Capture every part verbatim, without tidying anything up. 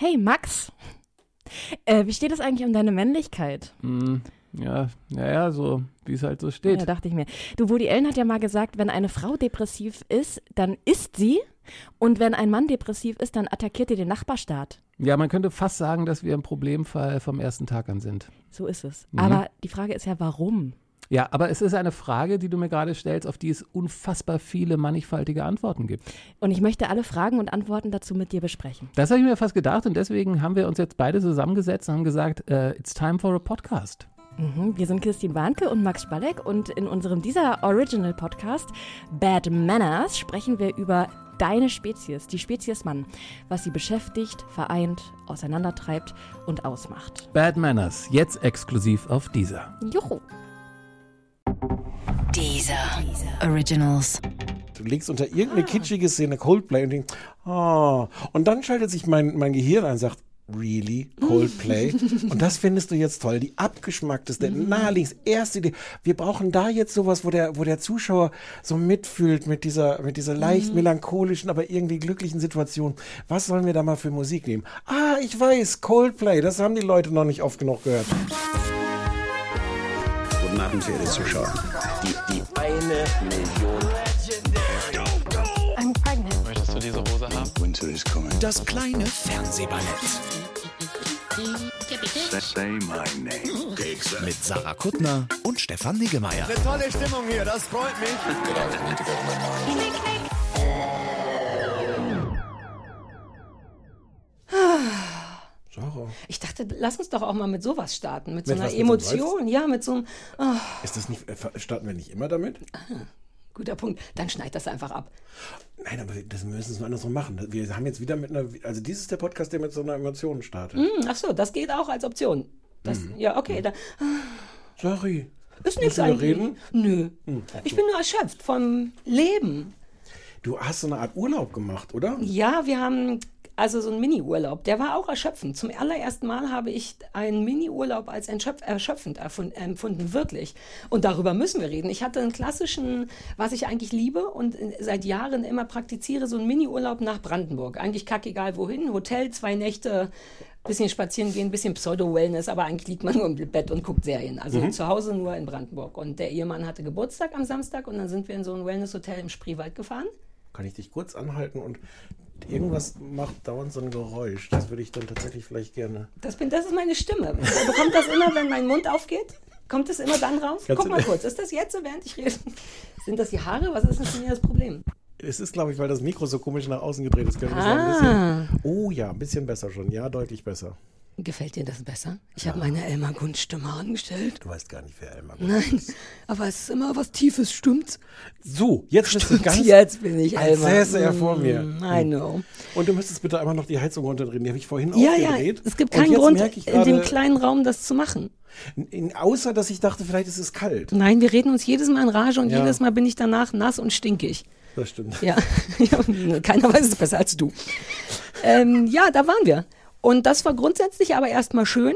Hey Max, äh, wie steht es eigentlich um deine Männlichkeit? Mm, ja, naja, so wie es halt so steht. Ja, dachte ich mir. Du, Woody Allen hat ja mal gesagt, wenn eine Frau depressiv ist, dann ist sie. Und wenn ein Mann depressiv ist, dann attackiert er den Nachbarstaat. Ja, man könnte fast sagen, dass wir im Problemfall vom ersten Tag an sind. So ist es. Mhm. Aber die Frage ist ja, warum? Ja, aber es ist eine Frage, die du mir gerade stellst, auf die es unfassbar viele mannigfaltige Antworten gibt. Und ich möchte alle Fragen und Antworten dazu mit dir besprechen. Das habe ich mir fast gedacht und deswegen haben wir uns jetzt beide zusammengesetzt und haben gesagt, uh, it's time for a podcast. Mhm, wir sind Christine Warnke und Max Spalleck und in unserem dieser Original Podcast Bad Manners sprechen wir über deine Spezies, die Spezies Mann, was sie beschäftigt, vereint, auseinandertreibt und ausmacht. Bad Manners, jetzt exklusiv auf Deezer. Juhu. Deezer Originals. Du legst unter irgendeine kitschige Szene Coldplay und denkst, oh. Und dann schaltet sich mein, mein Gehirn ein und sagt, really? Coldplay? Und das findest du jetzt toll. Die abgeschmackteste, naheliegendste, erste Idee. Wir brauchen da jetzt sowas, wo der, wo der Zuschauer so mitfühlt mit dieser, mit dieser leicht melancholischen, aber irgendwie glücklichen Situation. Was sollen wir da mal für Musik nehmen? Ah, ich weiß, Coldplay. Das haben die Leute noch nicht oft genug gehört. Guten Abend, verehrte Zuschauer. Die, die eine Million. I'm pregnant. Möchtest du diese Hose haben? Winter is coming. Das kleine Fernsehballett. Say my name. Mit Sarah Kuttner und Stefan Niggemeier. Eine tolle Stimmung hier, das freut mich. Sarah. Ich dachte, lass uns doch auch mal mit sowas starten, mit so Mit einer was, mit so einem Emotion, ja, mit so einem, oh, Ist das nicht, äh, starten wir nicht immer damit? guter Punkt, dann schneid das einfach ab. Nein, aber das müssen wir andersrum machen. Wir haben jetzt wieder mit einer, also dies ist der Podcast, der mit so einer Emotion startet. Hm, ach so, das geht auch als Option. Das, Ja, okay, da Sorry. ist nichts Müssen wir eigentlich. reden? Nö, ich bin nur erschöpft vom Leben. Du hast so eine Art Urlaub gemacht, oder? Ja, wir haben also so einen Mini-Urlaub, der war auch erschöpfend. Zum allerersten Mal habe ich einen Mini-Urlaub als entschöpf- erschöpfend erfund- empfunden, wirklich. Und darüber müssen wir reden. Ich hatte einen klassischen, was ich eigentlich liebe und seit Jahren immer praktiziere, so einen Mini-Urlaub nach Brandenburg. Eigentlich kackegal wohin, Hotel, zwei Nächte, bisschen spazieren gehen, bisschen Pseudo-Wellness, aber eigentlich liegt man nur im Bett und guckt Serien. Also zu Hause nur in Brandenburg. Und der Ehemann hatte Geburtstag am Samstag und dann sind wir in so ein Wellness-Hotel im Spreewald gefahren. Kann ich dich kurz anhalten und irgendwas macht dauernd so ein Geräusch. Das würde ich dann tatsächlich vielleicht gerne. Das, bin, das ist meine Stimme. Bekommt das immer, wenn mein Mund aufgeht? Kommt es immer dann raus? Kannst Guck du- mal kurz. Ist das jetzt so, während ich rede? Sind das die Haare? Was ist denn für mir das Problem? Es ist, glaube ich, weil das Mikro so komisch nach außen gedreht ist. Können wir Ah. noch ein bisschen. Oh ja, ein bisschen besser schon. Ja, deutlich besser. Gefällt dir das besser? Ich habe meine Elmar Gunst-Stimme angestellt. Du weißt gar nicht, wer Elmar Nein, aber es ist immer was Tiefes, stimmt's? So, jetzt bist du ganz. Jetzt bin ich als Elmar. säße er vor mir. Mm, I know. Und du müsstest bitte einmal noch die Heizung runterdrehen. Die habe ich vorhin Ja, ja, aufgedreht. es gibt Und keinen jetzt Grund, merke ich in dem gerade, kleinen Raum das zu machen. in, außer, dass ich dachte, vielleicht ist es kalt. Nein, wir reden uns jedes Mal in Rage und Ja. jedes Mal bin ich danach nass und stinkig. Das stimmt. Ja, ja, keiner weiß es besser als du. Ähm, ja, da waren wir. Und das war grundsätzlich aber erstmal schön,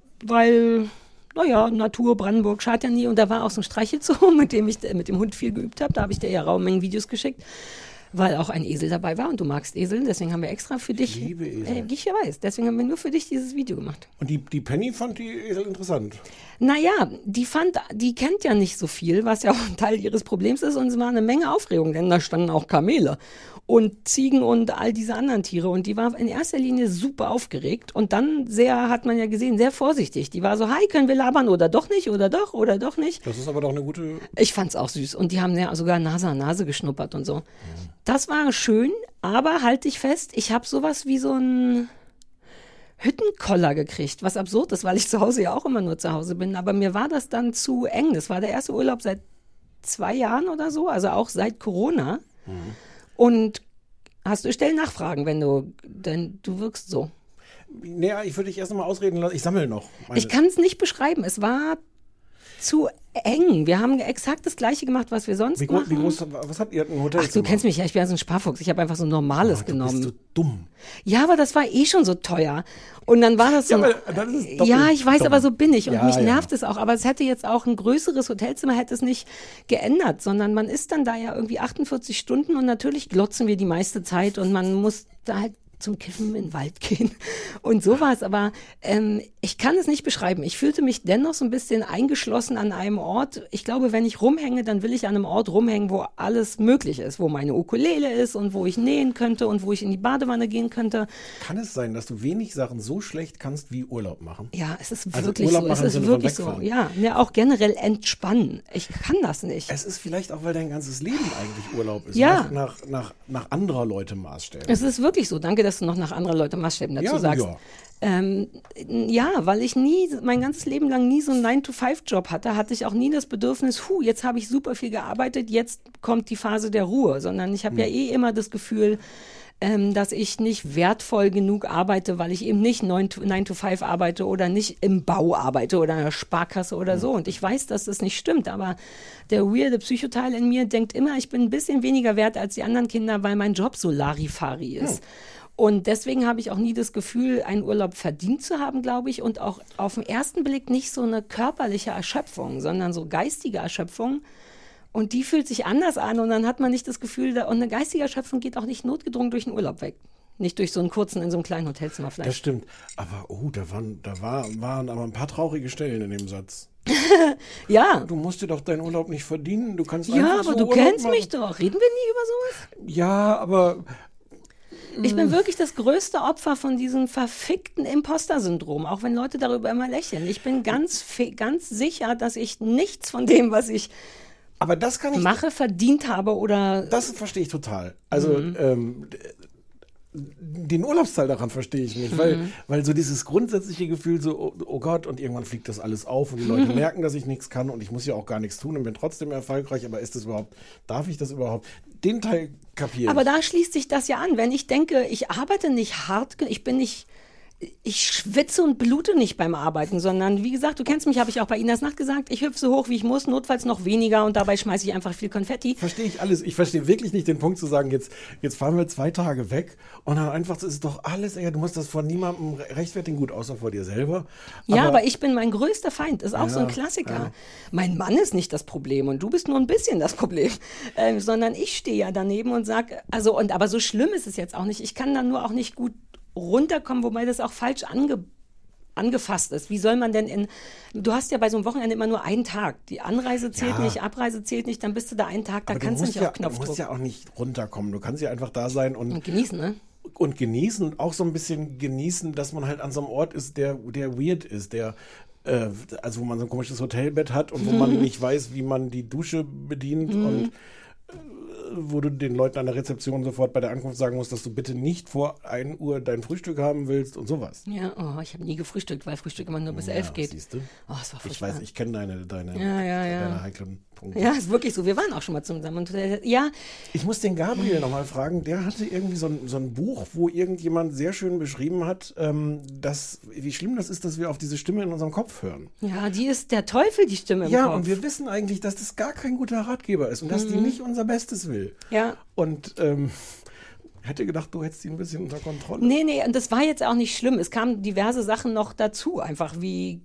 weil, naja, Natur, Brandenburg, schadet ja nie. Und da war auch so ein Streichelzoo, mit dem ich äh, mit dem Hund viel geübt habe. Da habe ich dir ja Raummengen Videos geschickt, weil auch ein Esel dabei war. Und du magst Esel, deswegen haben wir extra für dich. Ich liebe Esel. Äh, ich ja weiß, deswegen haben wir nur für dich dieses Video gemacht. Und die, die Penny fand die Esel interessant. Naja, die fand, die kennt ja nicht so viel, was ja auch ein Teil ihres Problems ist. Und es war eine Menge Aufregung, denn da standen auch Kamele und Ziegen und all diese anderen Tiere. Und die war in erster Linie super aufgeregt. Und dann sehr, hat man ja gesehen, sehr vorsichtig. Die war so, hi, können wir labern oder doch nicht oder doch oder doch nicht. Das ist aber doch eine gute. Ich fand's auch süß. Und die haben ja sogar Nase an Nase geschnuppert und so. Das war schön, aber halt dich fest, ich habe sowas wie so ein Hüttenkoller gekriegt, was absurd ist, weil ich zu Hause ja auch immer nur zu Hause bin. Aber mir war das dann zu eng. Das war der erste Urlaub seit zwei Jahren oder so, also auch seit Corona. Mhm. Und hast du, stell Nachfragen, wenn du, denn du wirkst so. Naja, ich würde dich erst mal ausreden lassen. Ich sammle noch. Meine- Ich kann es nicht beschreiben. Es war zu eng. Wir haben exakt das Gleiche gemacht, was wir sonst Wie, gro- machen. wie groß, was habt ihr? Ein Hotel? Ach, du kennst mich ja, ich bin ja so ein Sparfuchs. Ich habe einfach so ein normales du genommen. Bist du dumm. Ja, aber das war eh schon so teuer. Und dann war das so. Ja, ein- aber dann ist es doppelt ja, ich weiß, dumm. aber so bin ich. Und Ja, mich ja. nervt es auch. Aber es hätte jetzt auch ein größeres Hotelzimmer, hätte es nicht geändert, sondern man ist dann da ja irgendwie achtundvierzig Stunden und natürlich glotzen wir die meiste Zeit und man muss da halt zum Kiffen in den Wald gehen und sowas. Aber ähm, ich kann es nicht beschreiben. Ich fühlte mich dennoch so ein bisschen eingeschlossen an einem Ort. Ich glaube, wenn ich rumhänge, dann will ich an einem Ort rumhängen, wo alles möglich ist, wo meine Ukulele ist und wo ich nähen könnte und wo ich in die Badewanne gehen könnte. Kann es sein, dass du wenig Sachen so schlecht kannst wie Urlaub machen? Ja, es ist Also wirklich Urlaub so. machen Es im ist Sinne von wirklich so. wegfahren. Ja, ne, auch generell entspannen. Ich kann das nicht. Es ist vielleicht auch, weil dein ganzes Leben eigentlich Urlaub ist. Ja. Nach, nach, nach, nach anderer Leute Maßstäben. Es ist wirklich so. Danke, dass du noch nach anderer Leute Maßstäben dazu Ja, sagst. ja. Ähm, ja, weil ich nie, mein ganzes Leben lang nie so einen nine to five Job hatte, hatte ich auch nie das Bedürfnis, hu, jetzt habe ich super viel gearbeitet, jetzt kommt die Phase der Ruhe, sondern ich habe ja eh immer das Gefühl, ähm, dass ich nicht wertvoll genug arbeite, weil ich eben nicht nine to five arbeite oder nicht im Bau arbeite oder in einer Sparkasse oder so. Und ich weiß, dass das nicht stimmt, aber der weirde Psychoteil in mir denkt immer, ich bin ein bisschen weniger wert als die anderen Kinder, weil mein Job so Larifari ist. Hm. Und deswegen habe ich auch nie das Gefühl, einen Urlaub verdient zu haben, glaube ich, und auch auf den ersten Blick nicht so eine körperliche Erschöpfung, sondern so geistige Erschöpfung. Und die fühlt sich anders an und dann hat man nicht das Gefühl, da, und eine geistige Erschöpfung geht auch nicht notgedrungen durch den Urlaub weg. Nicht durch so einen kurzen in so einem kleinen Hotelzimmer vielleicht. Das stimmt. Aber, oh, da waren, da war, waren aber ein paar traurige Stellen in dem Satz. Ja. Du musst dir doch deinen Urlaub nicht verdienen. Du kannst Ja, einfach aber so du Urlaub kennst machen. mich doch. Reden wir nie über sowas? Ja, aber Ich bin wirklich das größte Opfer von diesem verfickten Imposter-Syndrom, auch wenn Leute darüber immer lächeln. Ich bin ganz, fe- ganz sicher, dass ich nichts von dem, was ich aber das kann ich. mache, verdient habe oder... Das verstehe ich total. Also Mhm. ähm, den Urlaubsteil daran verstehe ich nicht, weil, Mhm. weil so dieses grundsätzliche Gefühl so, oh, oh Gott, und irgendwann fliegt das alles auf und die Leute Mhm. merken, dass ich nichts kann und ich muss ja auch gar nichts tun und bin trotzdem erfolgreich, aber ist das überhaupt, darf ich das überhaupt? Den Teil kapiere Aber ich. da schließt sich das ja an. Wenn ich denke, ich arbeite nicht hart, ge- ich bin nicht, ich schwitze und blute nicht beim Arbeiten, sondern wie gesagt, du kennst mich, habe ich auch bei Inas Nacht gesagt, ich hüpfe so hoch, wie ich muss, notfalls noch weniger und dabei schmeiße ich einfach viel Konfetti. Verstehe ich alles. Ich verstehe wirklich nicht den Punkt zu sagen, jetzt, jetzt fahren wir zwei Tage weg und dann einfach, das ist doch alles, ey, du musst das vor niemandem rechtfertigen, gut, außer vor dir selber. Ja, aber ich bin mein größter Feind, ist auch so ein Ja, Klassiker. ja. Mein Mann ist nicht das Problem und du bist nur ein bisschen das Problem, ähm, sondern ich stehe ja daneben und sage, also, und aber so schlimm ist es jetzt auch nicht. Ich kann dann nur auch nicht gut runterkommen, wobei das auch falsch ange, angefasst ist. Wie soll man denn in, du hast ja bei so einem Wochenende immer nur einen Tag. Die Anreise zählt Ja. nicht, Abreise zählt nicht, dann bist du da einen Tag, da Aber kannst du musst nicht ja, auf Du Knopfdruck. musst ja auch nicht runterkommen. Du kannst ja einfach da sein und, Und genießen, ne? und genießen und auch so ein bisschen genießen, dass man halt an so einem Ort ist, der, der weird ist, der äh, also wo man so ein komisches Hotelbett hat und wo man nicht weiß, wie man die Dusche bedient und äh, wo du den Leuten an der Rezeption sofort bei der Ankunft sagen musst, dass du bitte nicht vor ein Uhr dein Frühstück haben willst und sowas. Ja, oh, ich habe nie gefrühstückt, weil Frühstück immer nur bis elf geht. Siehst du? Oh, es war Ich furchtbar. weiß, ich kenne deine, deine, Ja, ja, ja. deine heiklen Punkte. Ja, ist wirklich so. Wir waren auch schon mal zusammen. Und, äh, ja, Ich muss den Gabriel nochmal fragen, der hatte irgendwie so ein, so ein Buch, wo irgendjemand sehr schön beschrieben hat, ähm, dass, wie schlimm das ist, dass wir auf diese Stimme in unserem Kopf hören. ja, die ist der Teufel, die Stimme im Ja, Kopf. und wir wissen eigentlich, dass das gar kein guter Ratgeber ist und dass die nicht unser Bestes will. Ja. Und ähm, hätte gedacht, du hättest die ein bisschen unter Kontrolle. Nee, nee, und das war jetzt auch nicht schlimm. Es kamen diverse Sachen noch dazu, einfach wie,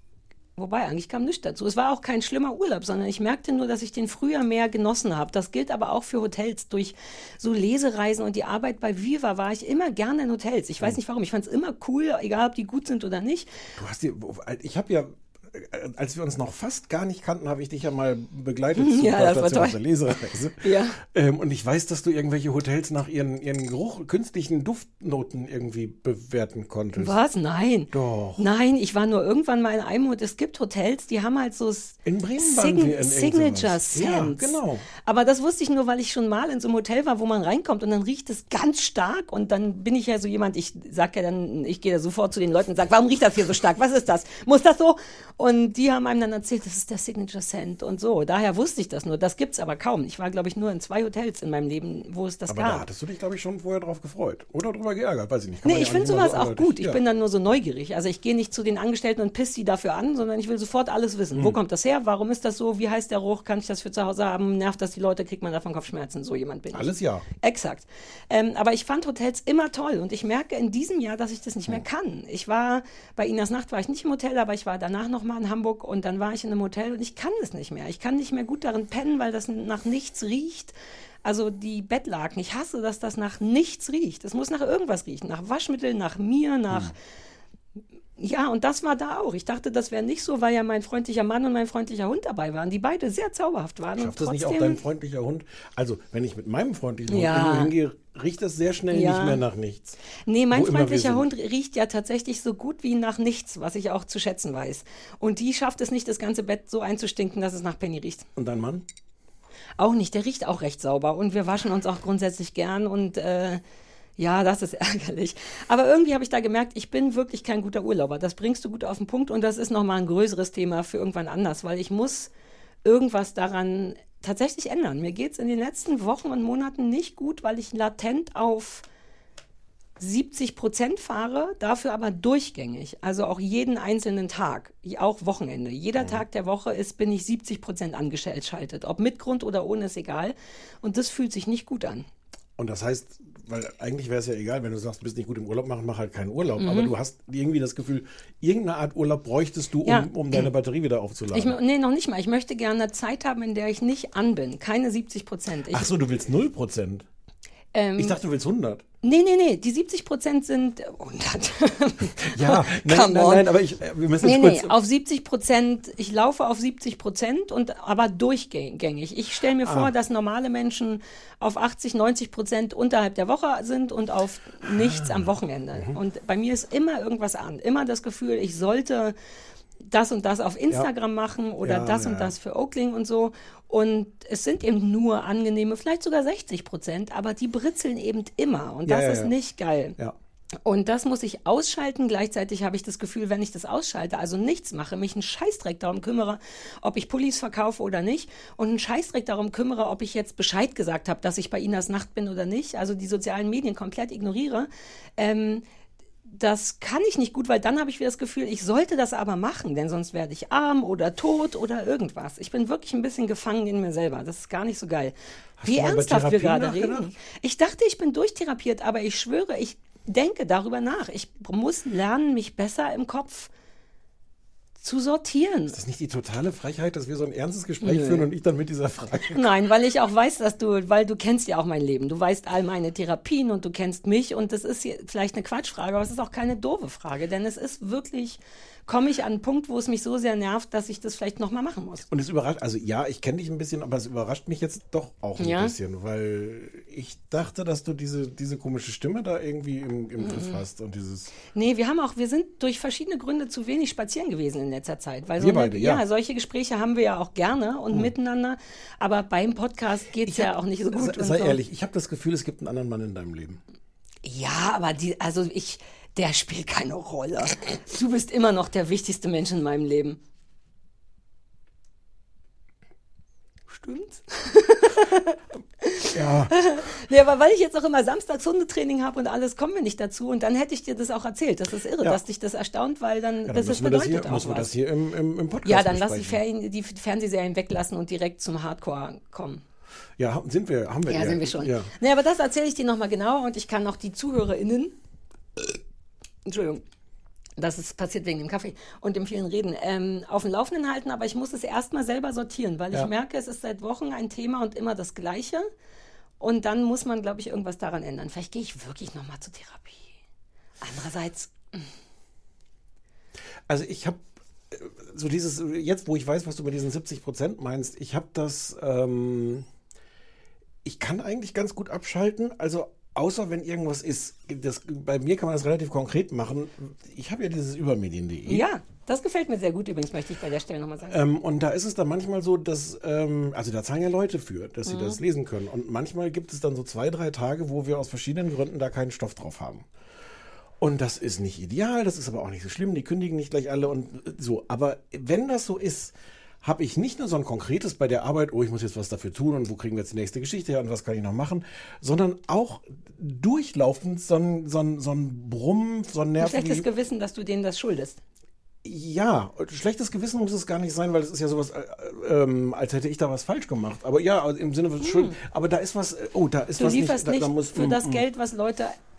wobei eigentlich kam nichts dazu. Es war auch kein schlimmer Urlaub, sondern ich merkte nur, dass ich den früher mehr genossen habe. Das gilt aber auch für Hotels. Durch so Lesereisen und die Arbeit bei Viva war ich immer gerne in Hotels. Ich weiß nicht warum, ich fand es immer cool, egal ob die gut sind oder nicht. Du hast dir, ich habe ja, als wir uns noch fast gar nicht kannten, habe ich dich ja mal begleitet zur Ja, das war Station auf toll. der Lesereise. Ja. Ähm, und ich weiß, dass du irgendwelche Hotels nach ihren, ihren Geruch, künstlichen Duftnoten irgendwie bewerten konntest. Was? Nein. Doch. Nein, ich war nur irgendwann mal in einem Hotel. Es gibt Hotels, die haben halt so s- In Bremen waren wir in irgend Signature sowas. Ja, Scents. genau. Aber das wusste ich nur, weil ich schon mal in so einem Hotel war, wo man reinkommt und dann riecht es ganz stark und dann bin ich ja so jemand, ich sag ja dann, ich gehe da sofort zu den Leuten und sage, warum riecht das hier so stark? Was ist das? Muss das so? Und die haben einem dann erzählt, das ist der Signature Scent und so. Daher wusste ich das nur. Das gibt's aber kaum. Ich war, glaube ich, nur in zwei Hotels in meinem Leben, wo es das Aber gab. da hattest du dich, glaube ich, schon vorher drauf gefreut. Oder drüber geärgert, weiß ich nicht. Kann Nee, man ich ja finde nicht immer sowas so auch eindeutig- gut. Ich ja. bin dann nur so neugierig. Also ich gehe nicht zu den Angestellten und piss die dafür an, sondern ich will sofort alles wissen. Wo kommt das her? Warum ist das so? Wie heißt der Geruch? Kann ich das für zu Hause haben? Nervt das die Leute? Kriegt man davon Kopfschmerzen? So jemand bin ich. Alles ja. Exakt. Ähm, aber ich fand Hotels immer toll und ich merke in diesem Jahr, dass ich das nicht mehr kann. Ich war, bei Inas Nacht war ich nicht im Hotel, aber ich war danach nochmal in Hamburg und dann war ich in einem Hotel und ich kann das nicht mehr. Ich kann nicht mehr gut darin pennen, weil das nach nichts riecht. Also die Bettlaken, ich hasse, dass das nach nichts riecht. Es muss nach irgendwas riechen, nach Waschmittel, nach mir, nach... Hm. Ja, und das war da auch. Ich dachte, das wäre nicht so, weil ja mein freundlicher Mann und mein freundlicher Hund dabei waren, die beide sehr zauberhaft waren. Schafft und das nicht auch dein freundlicher Hund? Also, wenn ich mit meinem freundlichen Hund Ja. irgendwo hingehe, riecht das sehr schnell Ja. nicht mehr nach nichts. Nee, mein Wo immer wir freundlicher sind. Hund riecht ja tatsächlich so gut wie nach nichts, was ich auch zu schätzen weiß. Und die schafft es nicht, das ganze Bett so einzustinken, dass es nach Penny riecht. Und dein Mann? Auch nicht, der riecht auch recht sauber. Und wir waschen uns auch grundsätzlich gern und äh, ja, das ist ärgerlich. Aber irgendwie habe ich da gemerkt, ich bin wirklich kein guter Urlauber. Das bringst du gut auf den Punkt und das ist nochmal ein größeres Thema für irgendwann anders, weil ich muss irgendwas daran tatsächlich ändern. Mir geht es in den letzten Wochen und Monaten nicht gut, weil ich latent auf siebzig Prozent fahre, dafür aber durchgängig, also auch jeden einzelnen Tag, auch Wochenende. Jeder Tag der Woche ist, bin ich siebzig Prozent angeschaltet, ob mit Grund oder ohne, ist egal. Und das fühlt sich nicht gut an. Und das heißt, weil eigentlich wäre es ja egal, wenn du sagst, du bist nicht gut im Urlaub machen, mach halt keinen Urlaub. Mhm. Aber du hast irgendwie das Gefühl, irgendeine Art Urlaub bräuchtest du, um, ja. um deine Batterie wieder aufzuladen. Ich, nee, noch nicht mal. Ich möchte gerne Zeit haben, in der ich nicht an bin. Keine siebzig Prozent. Ach so, du willst null Prozent? Ähm, ich dachte, du willst hundert. Nee, nee, nee, die siebzig Prozent sind hundert. Ja, nein, nein, nein, aber ich, wir müssen nee, jetzt nee, auf siebzig Prozent, ich laufe auf siebzig Prozent, und aber durchgängig. Ich stelle mir vor, ah. dass normale Menschen auf achtzig, neunzig Prozent unterhalb der Woche sind und auf nichts am Wochenende. Mhm. Und bei mir ist immer irgendwas an. Immer das Gefühl, ich sollte das und das auf Instagram ja. machen oder ja, das ja. und das für Oakling und so. Und es sind eben nur angenehme, vielleicht sogar sechzig Prozent, aber die britzeln eben immer. Und ja, das ja, ist ja. nicht geil. Ja. Und das muss ich ausschalten. Gleichzeitig habe ich das Gefühl, wenn ich das ausschalte, also nichts mache, mich einen Scheißdreck darum kümmere, ob ich Pullis verkaufe oder nicht, und einen Scheißdreck darum kümmere, ob ich jetzt Bescheid gesagt habe, dass ich bei Inas Nacht bin oder nicht, also die sozialen Medien komplett ignoriere, ähm, das kann ich nicht gut, weil dann habe ich wieder das Gefühl, ich sollte das aber machen, denn sonst werde ich arm oder tot oder irgendwas. Ich bin wirklich ein bisschen gefangen in mir selber. Das ist gar nicht so geil. Hast Wie du mal über ernsthaft wir Therapie gerade nachgedacht? reden. Ich dachte, ich bin durchtherapiert, aber ich schwöre, ich denke darüber nach. Ich muss lernen, mich besser im Kopf zu sortieren. Ist das nicht die totale Frechheit, dass wir so ein ernstes Gespräch Nö. führen und ich dann mit dieser Frage... Nein, weil ich auch weiß, dass du, weil du kennst ja auch mein Leben. Du weißt all meine Therapien und du kennst mich, und das ist hier vielleicht eine Quatschfrage, aber es ist auch keine doofe Frage, denn es ist wirklich, komme ich an einen Punkt, wo es mich so sehr nervt, dass ich das vielleicht nochmal machen muss. Und es überrascht, also ja, ich kenne dich ein bisschen, aber es überrascht mich jetzt doch auch ein Ja? bisschen, weil ich dachte, dass du diese, diese komische Stimme da irgendwie im, im Griff Mhm. hast und dieses... Nee, wir haben auch, wir sind durch verschiedene Gründe zu wenig spazieren gewesen in letzter Zeit. Weil so Wir eine, beide, ja. ja. solche Gespräche haben wir ja auch gerne und Hm. miteinander, aber beim Podcast geht es ja auch nicht so gut. Sei, und sei so. ehrlich, ich habe das Gefühl, es gibt einen anderen Mann in deinem Leben. Ja, aber die, also ich, der spielt keine Rolle. Du bist immer noch der wichtigste Mensch in meinem Leben. Stimmt's? Ja. Nee, aber weil ich jetzt auch immer samstags Hundetraining habe und alles, kommen wir nicht dazu. Und dann hätte ich dir das auch erzählt. Das ist irre, Ja. dass dich das erstaunt, weil dann, Ja, dann das ist müssen wir das bedeutet hier, auch müssen wir was. das hier im, im, im Podcast Ja, dann lass die, besprechen. Ferien, die Fernsehserien weglassen und direkt zum Hardcore kommen. Ja, haben- sind wir, haben wir. Ja, sind wir schon. Ja. Nee, aber das erzähle ich dir nochmal genauer, und ich kann auch die ZuhörerInnen, Entschuldigung, das ist passiert wegen dem Kaffee und dem vielen Reden, ähm, auf dem Laufenden halten, aber ich muss es erstmal selber sortieren, weil Ja. ich merke, es ist seit Wochen ein Thema und immer das Gleiche, und dann muss man, glaube ich, irgendwas daran ändern. Vielleicht gehe ich wirklich nochmal zur Therapie. Andererseits, Also ich habe so dieses, jetzt wo ich weiß, was du mit diesen siebzig Prozent meinst, ich habe das, ähm, ich kann eigentlich ganz gut abschalten, also außer wenn irgendwas ist. Das, bei mir kann man das relativ konkret machen. Ich habe ja dieses übermedien punkt de. ja, das gefällt mir sehr gut übrigens, möchte ich bei der Stelle nochmal sagen. Ähm, und da ist es dann manchmal so, dass, ähm, also da zahlen ja Leute für, dass sie Mhm. das lesen können. Und manchmal gibt es dann so zwei, drei Tage, wo wir aus verschiedenen Gründen da keinen Stoff drauf haben. Und das ist nicht ideal, das ist aber auch nicht so schlimm, die kündigen nicht gleich alle und so. Aber wenn das so ist, habe ich nicht nur so ein konkretes bei der Arbeit, oh, ich muss jetzt was dafür tun und wo kriegen wir jetzt die nächste Geschichte her und was kann ich noch machen, sondern auch durchlaufend so ein, so ein, so ein Brummen, so ein Ein Nerv. schlechtes Gewissen, dass du denen das schuldest. Ja, schlechtes Gewissen muss es gar nicht sein, weil es ist ja sowas, äh, ähm, als hätte ich da was falsch gemacht. Aber ja, im Sinne von Schuld. Aber da ist was, äh, oh, da ist Du was lieferst nicht. nicht Da, da muss, für mm, das mm. Geld, was Leute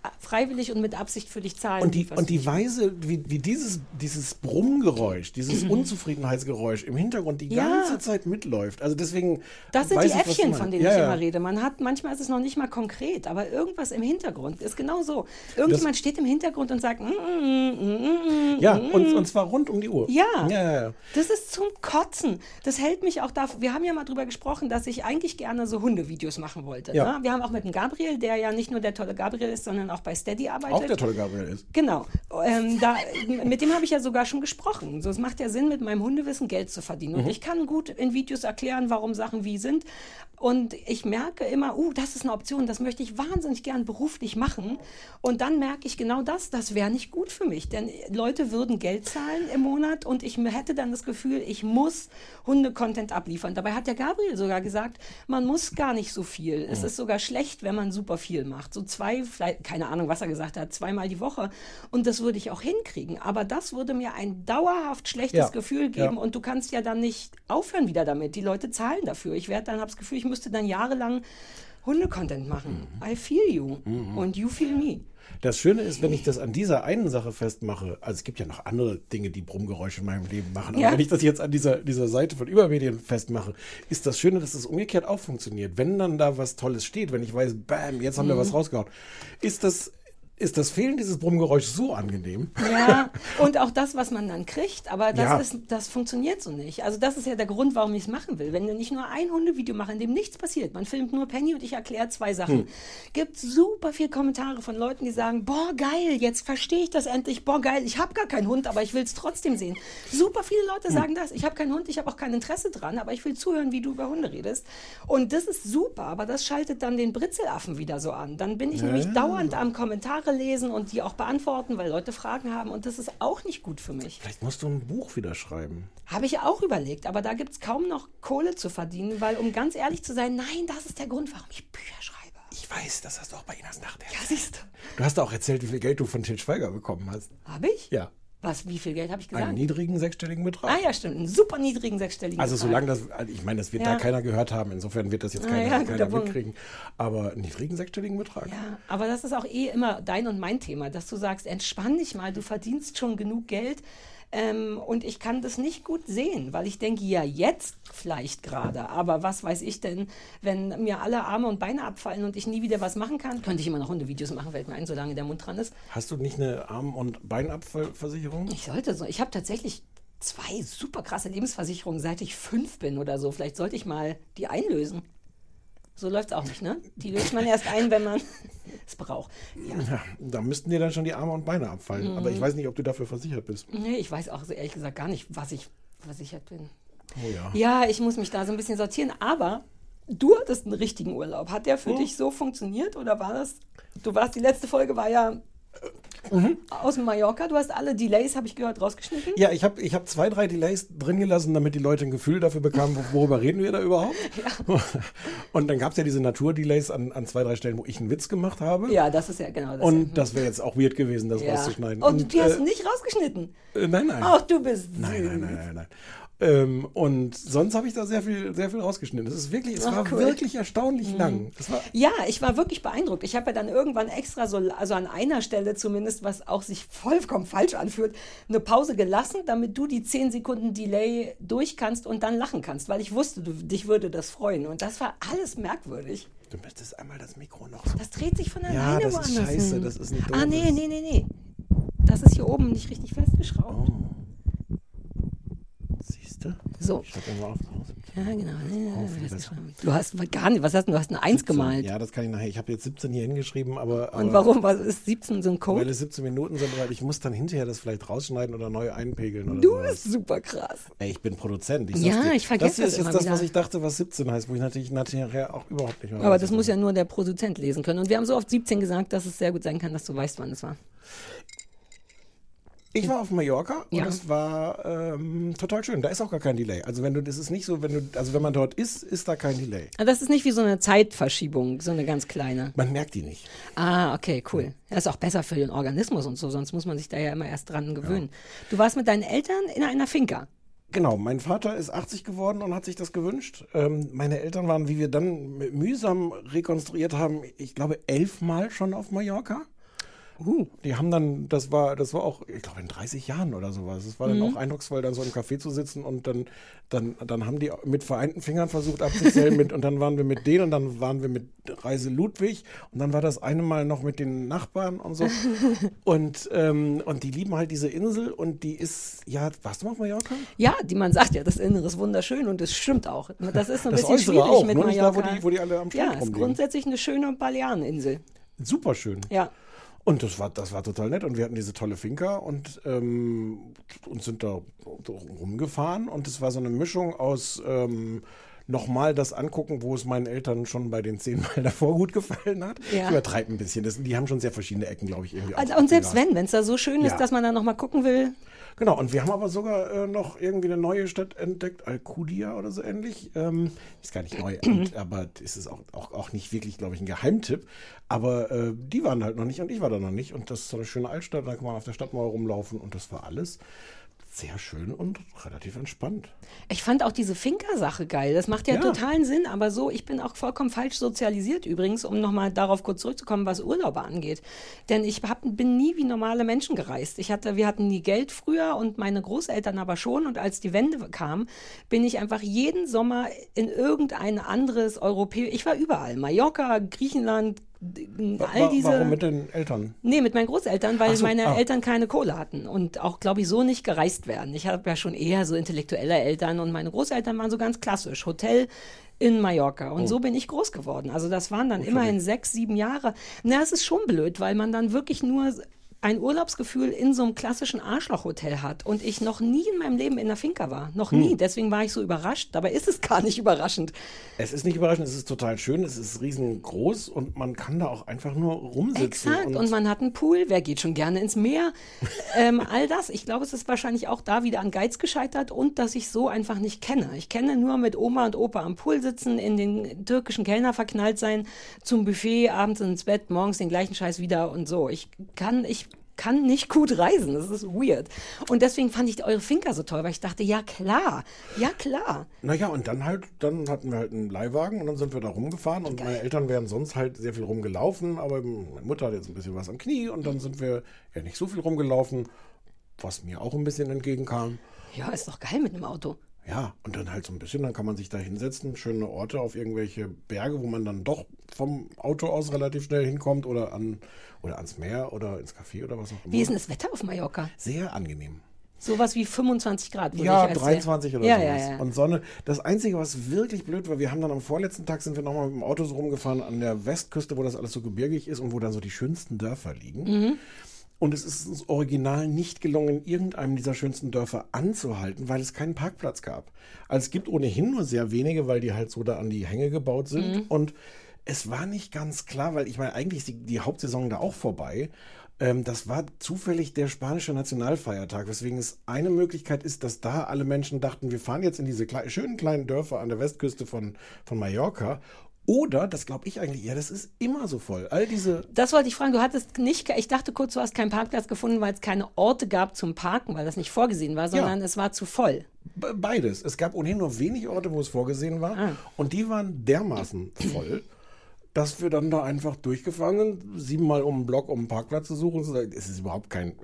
freiwillig und mit Absicht für dich zahlen. Und die, was und die du- Weise, wie, wie dieses, dieses Brummgeräusch, dieses Unzufriedenheitsgeräusch im Hintergrund die Ja. ganze Zeit mitläuft. Also deswegen. Das sind weiß die ich, was du Äffchen, meinst. von denen ja, ich ja. immer rede. Man hat, manchmal ist es noch nicht mal konkret, aber irgendwas im Hintergrund ist genau so. Irgendjemand steht im Hintergrund und sagt, mm, mm, mm, mm, Ja, mm, und, und zwar rund um die Uhr. Ja. Ja, ja, ja. Das ist zum Kotzen. Das hält mich auch da. Wir haben ja mal drüber gesprochen, dass ich eigentlich gerne so Hundevideos machen wollte. Ja. Ne? Wir haben auch mit dem Gabriel, der ja nicht nur der tolle Gabriel ist, sondern auch bei Steady arbeitet. Auch der tolle Gabriel ist. Genau. Ähm, da, mit dem habe ich ja sogar schon gesprochen. So, es macht ja Sinn, mit meinem Hundewissen Geld zu verdienen. Und Mhm. ich kann gut in Videos erklären, warum Sachen wie sind. Und ich merke immer, uh, das ist eine Option, das möchte ich wahnsinnig gern beruflich machen. Und dann merke ich genau das, das wäre nicht gut für mich. Denn Leute würden Geld zahlen im Monat und ich hätte dann das Gefühl, ich muss Hunde-Content abliefern. Dabei hat der Gabriel sogar gesagt, man muss gar nicht so viel. Es ist sogar schlecht, wenn man super viel macht. So zwei, vielleicht, keine Ahnung, was er gesagt hat, zweimal die Woche. Und das würde ich auch hinkriegen. Aber das würde mir ein dauerhaft schlechtes Ja. Gefühl geben. Ja. Und du kannst ja dann nicht aufhören wieder damit. Die Leute zahlen dafür. Ich werde dann, habe das Gefühl, ich müsste dann jahrelang Hunde-Content machen. I feel you. Und you feel me. Das Schöne ist, wenn ich das an dieser einen Sache festmache, also es gibt ja noch andere Dinge, die Brummgeräusche in meinem Leben machen, aber Ja. wenn ich das jetzt an dieser, dieser Seite von Übermedien festmache, ist das Schöne, dass es umgekehrt auch funktioniert. Wenn dann da was Tolles steht, wenn ich weiß, bam, jetzt haben wir was rausgehauen, ist das, ist das Fehlen dieses Brummgeräuschs so angenehm. Ja, und auch das, was man dann kriegt, aber das, Ja. ist, das funktioniert so nicht. Also das ist ja der Grund, warum ich es machen will. Wenn du nicht nur ein Hundevideo machst, in dem nichts passiert, man filmt nur Penny und ich erkläre zwei Sachen, Hm. gibt super viele Kommentare von Leuten, die sagen, boah, geil, jetzt verstehe ich das endlich, boah, geil, ich habe gar keinen Hund, aber ich will es trotzdem sehen. Super viele Leute Hm. sagen das, ich habe keinen Hund, ich habe auch kein Interesse dran, aber ich will zuhören, wie du über Hunde redest. Und das ist super, aber das schaltet dann den Britzelaffen wieder so an. Dann bin ich nämlich dauernd am Kommentare lesen und die auch beantworten, weil Leute Fragen haben und das ist auch nicht gut für mich. Vielleicht musst du ein Buch wieder schreiben. Habe ich auch überlegt, aber da gibt es kaum noch Kohle zu verdienen, weil um ganz ehrlich zu sein, nein, das ist der Grund, warum ich Bücher schreibe. Ich weiß, das hast du auch bei Inas Nacht erzählt. Ja, siehst du. Du hast auch erzählt, wie viel Geld du von Til Schweiger bekommen hast. Habe ich? Ja, Was, wie viel Geld habe ich gesagt? einen niedrigen sechsstelligen Betrag. Ah ja, stimmt, einen super niedrigen sechsstelligen Also Betrag. solange das, ich meine, das wird Ja. da keiner gehört haben, insofern wird das jetzt Ah keiner, ja, guter keiner Punkt. mitkriegen. Aber einen niedrigen sechsstelligen Betrag. Ja, aber das ist auch eh immer dein und mein Thema, dass du sagst, entspann dich mal, du verdienst schon genug Geld. Ähm, und ich kann das nicht gut sehen, weil ich denke, ja, jetzt vielleicht gerade, aber was weiß ich denn, wenn mir alle Arme und Beine abfallen und ich nie wieder was machen kann, könnte ich immer noch Hundevideos machen, fällt mir ein, solange der Mund dran ist. Hast du nicht eine Arm- und Beinabfallversicherung? Ich sollte so, ich habe tatsächlich zwei super krasse Lebensversicherungen, seit ich fünf bin oder so. Vielleicht sollte ich mal die einlösen. So läuft es auch nicht, ne? Die löst man erst ein, wenn man es braucht. Ja. Ja, da müssten dir dann schon die Arme und Beine abfallen. Aber ich weiß nicht, ob du dafür versichert bist. Nee, ich weiß auch so ehrlich gesagt gar nicht, was ich versichert bin. Oh ja. Ja, ich muss mich da so ein bisschen sortieren, aber du hattest einen richtigen Urlaub. Hat der für Hm? dich so funktioniert oder war das? Du warst, die letzte Folge war ja Mhm. aus dem Mallorca. Du hast alle Delays, habe ich gehört, rausgeschnitten. Ja, ich habe ich hab zwei, drei Delays drin gelassen, damit die Leute ein Gefühl dafür bekamen, wo- worüber reden wir da überhaupt. Und dann gab es ja diese Natur-Delays an, an zwei, drei Stellen, wo ich einen Witz gemacht habe. Ja, das ist ja genau das. Und das wäre jetzt auch weird gewesen, das ja. rauszuschneiden. Und, die hast äh, du nicht rausgeschnitten. äh, Nein, nein. Ach, du bist Nein, süß. nein, nein, nein, nein. Ähm, und sonst habe ich da sehr viel, sehr viel rausgeschnitten. Es ist wirklich, es Ach, war cool. wirklich erstaunlich lang. Das war, Ja, ich war wirklich beeindruckt. Ich habe ja dann irgendwann extra so, also an einer Stelle zumindest, was auch sich vollkommen falsch anfühlt, eine Pause gelassen, damit du die zehn Sekunden Delay durch kannst und dann lachen kannst, weil ich wusste, du, dich würde das freuen. Und das war alles merkwürdig. du müsstest einmal das Mikro noch so. Das dreht sich von Ja, alleine das ist woanders scheiße, hin. das ist ein Ah, nee, doofes- nee, nee, nee. Das ist hier oben nicht richtig festgeschraubt. Oh. Siehst du? So. Ich schreibe mal auf. Ja, genau. wie das- Du hast gar nicht, was hast du? Du hast eine Eins gemalt. Ja, das kann ich nachher. Ich habe jetzt siebzehn hier hingeschrieben, aber. Und aber warum? Was ist siebzehn so ein Weil Code? es siebzehn Minuten sind, weil ich muss dann hinterher das vielleicht rausschneiden oder neu einpegeln oder Du sowas. bist super krass. Ey, ich bin Produzent. Ich Ja, sag's dir. ich vergesse das. das ist immer jetzt das, wieder. was ich dachte, was siebzehn heißt, wo ich natürlich nachher auch überhaupt nicht mehr Aber weiß, das was muss ja nur der Produzent lesen können. Und wir haben so oft siebzehn gesagt, dass es sehr gut sein kann, dass du weißt, wann es war. Ich war auf Mallorca und Ja. es war ähm, total schön. Da ist auch gar kein Delay. Also wenn du, das ist nicht so, wenn du, also wenn man dort ist, ist da kein Delay. Also das ist nicht wie so eine Zeitverschiebung, so eine ganz kleine. Man merkt die nicht. Ah, okay, cool. Das ist auch besser für den Organismus und so, sonst muss man sich da ja immer erst dran gewöhnen. Du warst mit deinen Eltern in einer Finca. Genau, mein Vater ist achtzig geworden und hat sich das gewünscht. Ähm, meine Eltern waren, wie wir dann mühsam rekonstruiert haben, ich glaube elfmal schon auf Mallorca. Uh. Die haben dann, das war, das war auch, ich glaube in dreißig Jahren oder sowas. Es war dann Mhm. auch eindrucksvoll, dann so im Café zu sitzen und dann, dann, dann haben die mit vereinten Fingern versucht abzuzählen mit, und dann waren wir mit denen und dann waren wir mit Reise Ludwig und dann war das eine Mal noch mit den Nachbarn und so. und, ähm, und die lieben halt diese Insel und die ist, ja, warst du mal auf Mallorca? Ja, die man sagt ja, das Innere ist wunderschön und das stimmt auch. Das ist ein Das bisschen Äußere schwierig auch, mit nur nicht da, wo Mallorca. die, wo die alle am Strand Ja, es ist rumliegen. grundsätzlich eine schöne Baleareninsel. Super schön. Ja. Und das war, das war total nett. Und wir hatten diese tolle Finca und, ähm, und sind da rumgefahren. Und es war so eine Mischung aus ähm, nochmal das angucken, wo es meinen Eltern schon bei den zehn Mal davor gut gefallen hat. Ja. Ich übertreibe ein bisschen. Das, die haben schon sehr verschiedene Ecken, glaube ich, irgendwie. Also, auch und selbst abgegrast. wenn, wenn es da so schön ist, Ja. dass man da nochmal gucken will. Genau, und wir haben aber sogar äh, noch irgendwie eine neue Stadt entdeckt, Alcudia oder so ähnlich. Ähm, ist gar nicht neu, aber es ist auch, auch, auch nicht wirklich, glaube ich, ein Geheimtipp. Aber äh, die waren halt noch nicht und ich war da noch nicht. Und das ist so eine schöne Altstadt, da kann man auf der Stadtmauer rumlaufen und das war alles sehr schön und relativ entspannt. Ich fand auch diese Finca-Sache geil. Das macht ja, Ja. totalen Sinn, aber so, ich bin auch vollkommen falsch sozialisiert übrigens, um nochmal darauf kurz zurückzukommen, was Urlaube angeht. Denn ich hab, bin nie wie normale Menschen gereist. Ich hatte, wir hatten nie Geld früher und meine Großeltern aber schon. Und als die Wende kam, bin ich einfach jeden Sommer in irgendein anderes europäisches, ich war überall, Mallorca, Griechenland, all Wa- diese... Warum mit den Eltern? Nee, mit meinen Großeltern, weil Ach so, meine ah. Eltern keine Kohle hatten und auch, glaube ich, so nicht gereist werden. Ich habe ja schon eher so intellektuelle Eltern und meine Großeltern waren so ganz klassisch. Hotel in Mallorca. Und Oh. so bin ich groß geworden. Also das waren dann immerhin sechs, sieben Jahre. Na, es ist schon blöd, weil man dann wirklich nur ein Urlaubsgefühl in so einem klassischen Arschlochhotel hat und ich noch nie in meinem Leben in der Finca war. Noch nie. Hm. Deswegen war ich so überrascht. Dabei ist es gar nicht überraschend. Es ist nicht überraschend, es ist total schön, es ist riesengroß und man kann da auch einfach nur rumsitzen. Exakt. Und, man hat einen Pool. Wer geht schon gerne ins Meer? ähm, all das. Ich glaube, es ist wahrscheinlich auch da wieder an Geiz gescheitert und dass ich so einfach nicht kenne. Ich kenne nur mit Oma und Opa am Pool sitzen, in den türkischen Kellner verknallt sein, zum Buffet, abends ins Bett, morgens den gleichen Scheiß wieder und so. Ich kann, ich kann nicht gut reisen. Das ist weird. Und deswegen fand ich eure Finca so toll, weil ich dachte, ja klar, ja klar. Naja, und dann halt, dann hatten wir halt einen Leihwagen und dann sind wir da rumgefahren und meine Eltern wären sonst halt sehr viel rumgelaufen, aber meine Mutter hat jetzt ein bisschen was am Knie und dann sind wir ja nicht so viel rumgelaufen, was mir auch ein bisschen entgegenkam. Ja, ist doch geil mit einem Auto. Ja, und dann halt so ein bisschen, dann kann man sich da hinsetzen, schöne Orte auf irgendwelche Berge, wo man dann doch vom Auto aus relativ schnell hinkommt oder an oder ans Meer oder ins Café oder was auch immer. Wie ist denn das Wetter auf Mallorca? Sehr angenehm. Sowas wie fünfundzwanzig Grad. würde Ja, ich als dreiundzwanzig oder ja, sowas. Ja, ja. Und Sonne. Das Einzige, was wirklich blöd war, wir haben dann am vorletzten Tag sind wir nochmal mit dem Auto so rumgefahren an der Westküste, wo das alles so gebirgig ist und wo dann so die schönsten Dörfer liegen. Mhm. Und es ist uns original nicht gelungen, irgendeinem dieser schönsten Dörfer anzuhalten, weil es keinen Parkplatz gab. Also es gibt ohnehin nur sehr wenige, weil die halt so da an die Hänge gebaut sind. Mhm. Und es war nicht ganz klar, weil ich meine, eigentlich ist die, die Hauptsaison da auch vorbei. Ähm, das war zufällig der spanische Nationalfeiertag, weswegen es eine Möglichkeit ist, dass da alle Menschen dachten, wir fahren jetzt in diese klei- schönen kleinen Dörfer an der Westküste von, von Mallorca. Oder, das glaube ich eigentlich eher, das ist immer so voll. All diese. Das wollte ich fragen, du hattest nicht, ich dachte kurz, du hast keinen Parkplatz gefunden, weil es keine Orte gab zum Parken, weil das nicht vorgesehen war, sondern Ja. es war zu voll. Be- Beides. Es gab ohnehin nur wenig Orte, wo es vorgesehen war. Ah. Und die waren dermaßen voll, dass wir dann da einfach durchgefahren sind, siebenmal um den Block, um einen Parkplatz zu suchen. Es ist überhaupt kein.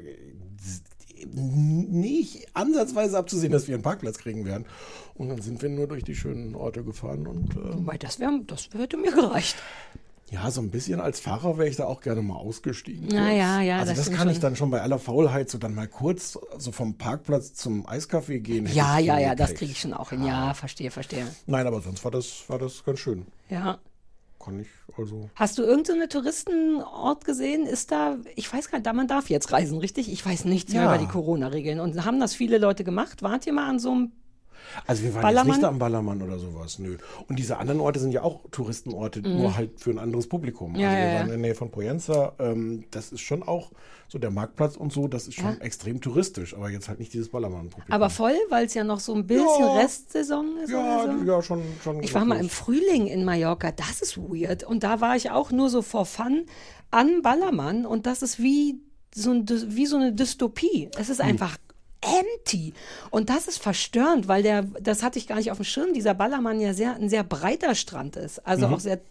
Nicht ansatzweise abzusehen, dass wir einen Parkplatz kriegen werden. Und dann sind wir nur durch die schönen Orte gefahren und. Äh, Wobei, das, wär, das hätte mir gereicht. Ja, so ein bisschen als Fahrer wäre ich da auch gerne mal ausgestiegen. Na ja, ja, Also das das, stimmt kann ich schon. dann schon bei aller Faulheit so dann mal kurz so vom Parkplatz zum Eiscafé gehen. hätte Ja, ich ja, ja, das hingekriegt. kriege ich schon auch hin. Ja, verstehe, verstehe. Nein, aber sonst war das, war das ganz schön. Ja. Kann ich also. Hast du irgendeinen Touristenort gesehen? Ist da, ich weiß gar nicht, da man darf jetzt reisen, richtig? Ich weiß nichts mehr Ja. über die Corona-Regeln. Und haben das viele Leute gemacht? Wart ihr mal an so einem Also wir waren Ballermann? jetzt nicht am Ballermann oder sowas, nö. Und diese anderen Orte sind ja auch Touristenorte, nur halt für ein anderes Publikum. Mhm. Ja, also wir ja, waren ja. in der Nähe von Poyenza, ähm, das ist schon auch so der Marktplatz und so, das ist schon Ja. extrem touristisch, aber jetzt halt nicht dieses Ballermann-Publikum. aber voll, weil es ja noch so ein bisschen Ja. Restsaison ist ja, oder so? ja, schon, schon. Ich war mal im los. Frühling in Mallorca, das ist weird. Und da war ich auch nur so for fun an Ballermann und das ist wie so, ein, wie so eine Dystopie. Es ist einfach empty. Und das ist verstörend, weil der, das hatte ich gar nicht auf dem Schirm, dieser Ballermann ja sehr, ein sehr breiter Strand ist. Also auch sehr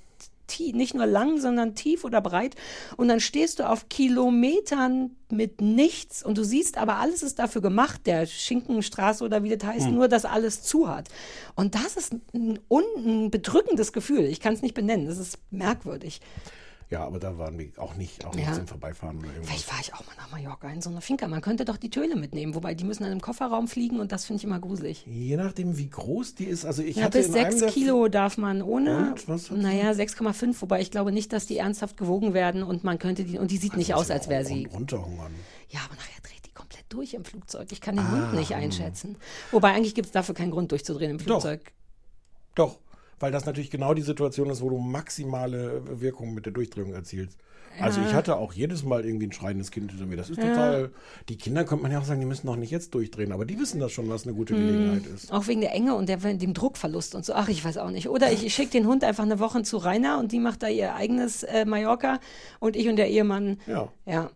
tief, nicht nur lang, sondern tief oder breit. Und dann stehst du auf Kilometern mit nichts und du siehst, aber alles ist dafür gemacht, der Schinkenstraße oder wie das heißt, hm. nur, dass alles zu hat. Und das ist ein, ein bedrückendes Gefühl. Ich kann es nicht benennen. Das ist merkwürdig. Ja, aber da waren wir auch nicht, auch nicht Ja. zum Vorbeifahren oder irgendwas. Vielleicht fahre ich auch mal nach Mallorca in so eine Finca. Man könnte doch die Töle mitnehmen, wobei die müssen dann im Kofferraum fliegen und das finde ich immer gruselig. Je nachdem, wie groß die ist. Also ich Ja, hatte bis in einem sechs der- Kilo darf man ohne. Und? Was hat sie? Naja, sechs Komma fünf, wobei ich glaube nicht, dass die ernsthaft gewogen werden und man könnte die, und die sieht nicht Also aus, als wäre sie. run- runterhungern. Ja, aber nachher dreht die komplett durch im Flugzeug. Ich kann den Hund nicht einschätzen. Wobei eigentlich gibt es dafür keinen Grund durchzudrehen im Flugzeug. Doch, weil das natürlich genau die Situation ist, wo du maximale Wirkung mit der Durchdrehung erzielst. Also ich hatte auch jedes Mal irgendwie ein schreiendes Kind hinter mir. Das ist total. Die Kinder könnte man ja auch sagen, die müssen doch nicht jetzt durchdrehen, aber die wissen das schon, was eine gute Gelegenheit ist. Auch wegen der Enge und der, dem Druckverlust und so. Ach, ich weiß auch nicht. Oder ich, ich schicke den Hund einfach eine Woche zu Rainer und die macht da ihr eigenes äh, Mallorca und ich und der Ehemann. Ja, Ja.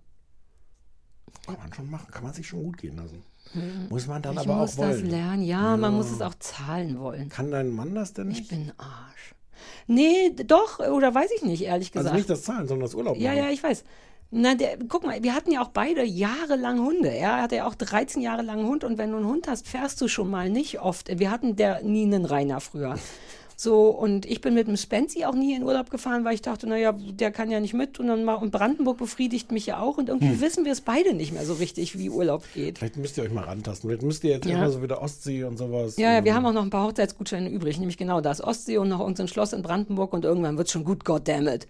kann man schon machen, kann man sich schon gut gehen lassen. Muss man dann Ich aber muss auch das wollen. lernen. Ja, man muss es auch zahlen wollen. Kann dein Mann das denn nicht? Ich bin Arsch. Nee, doch, oder weiß ich nicht, ehrlich gesagt. also nicht das Zahlen, sondern das Urlaub Ja, machen. ja, ich weiß. Na, der, guck mal, wir hatten ja auch beide jahrelang Hunde. Er hatte ja auch dreizehn Jahre lang einen Hund und wenn du einen Hund hast, fährst du schon mal nicht oft. Wir hatten der nie einen Rainer früher. So, und ich bin mit dem Spenzi auch nie in Urlaub gefahren, weil ich dachte, naja, der kann ja nicht mit und dann mal, und Brandenburg befriedigt mich ja auch und irgendwie Hm. wissen wir es beide nicht mehr so richtig, wie Urlaub geht. Vielleicht müsst ihr euch mal rantasten. Vielleicht müsst ihr jetzt Ja. immer so wieder Ostsee und sowas. Ja, ja, wir haben auch noch ein paar Hochzeitsgutscheine übrig, nämlich genau das, Ostsee und noch irgendein Schloss in Brandenburg und irgendwann wird's schon gut, goddammit.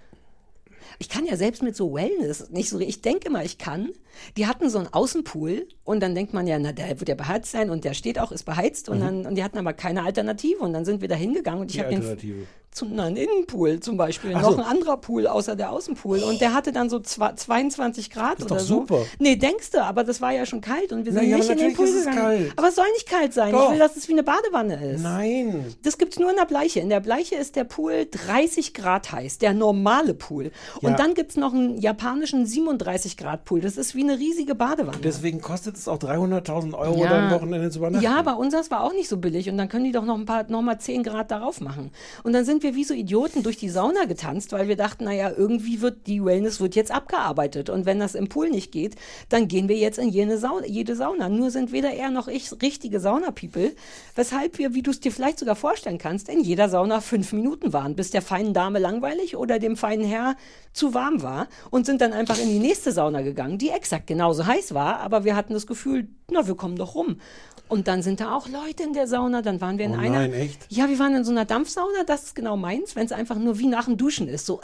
Ich kann ja selbst mit so Wellness nicht so, ich denke immer, ich kann. Die hatten so einen Außenpool und dann denkt man ja, na, der wird ja beheizt sein und der steht auch, ist beheizt und dann, und die hatten aber keine Alternative und dann sind wir da hingegangen und ich Die habe den, Alternative. zu, na, ein Innenpool zum Beispiel, Ach noch so. ein anderer Pool außer der Außenpool und der hatte dann so zwa- zweiundzwanzig Grad ist oder doch so. super. Nee, denkst du, aber das war ja schon kalt und wir sind Na ja, nicht aber in den Pool natürlich ist es gegangen. kalt. Aber es soll nicht kalt sein, Doch. ich will, dass es wie eine Badewanne ist. Nein. Das gibt's nur in der Bleiche. In der Bleiche ist der Pool dreißig Grad heiß, der normale Pool. Und Ja. dann gibt's noch einen japanischen siebenunddreißig Grad Pool. Das ist wie eine riesige Badewanne. Deswegen kostet es auch dreihunderttausend Euro, Ja. da ein Wochenende zu übernachten. Ja, aber unseres war auch nicht so billig und dann können die doch noch ein paar, noch mal zehn Grad darauf machen. Und dann sind wir wie so Idioten durch die Sauna getanzt, weil wir dachten, naja, irgendwie wird die Wellness wird jetzt abgearbeitet und wenn das im Pool nicht geht, dann gehen wir jetzt in jene Sauna, jede Sauna. Nur sind weder er noch ich richtige Sauna-People, weshalb wir, wie du es dir vielleicht sogar vorstellen kannst, in jeder Sauna fünf Minuten waren, bis der feinen Dame langweilig oder dem feinen Herr zu warm war und sind dann einfach in die nächste Sauna gegangen, die exakt genauso heiß war, aber wir hatten das Gefühl, na, wir kommen doch rum. Und dann sind da auch Leute in der Sauna, dann waren wir in Oh einer... nein, echt? Ja, wir waren in so einer Dampfsauna, das ist genau meins, wenn es einfach nur wie nach dem Duschen ist, so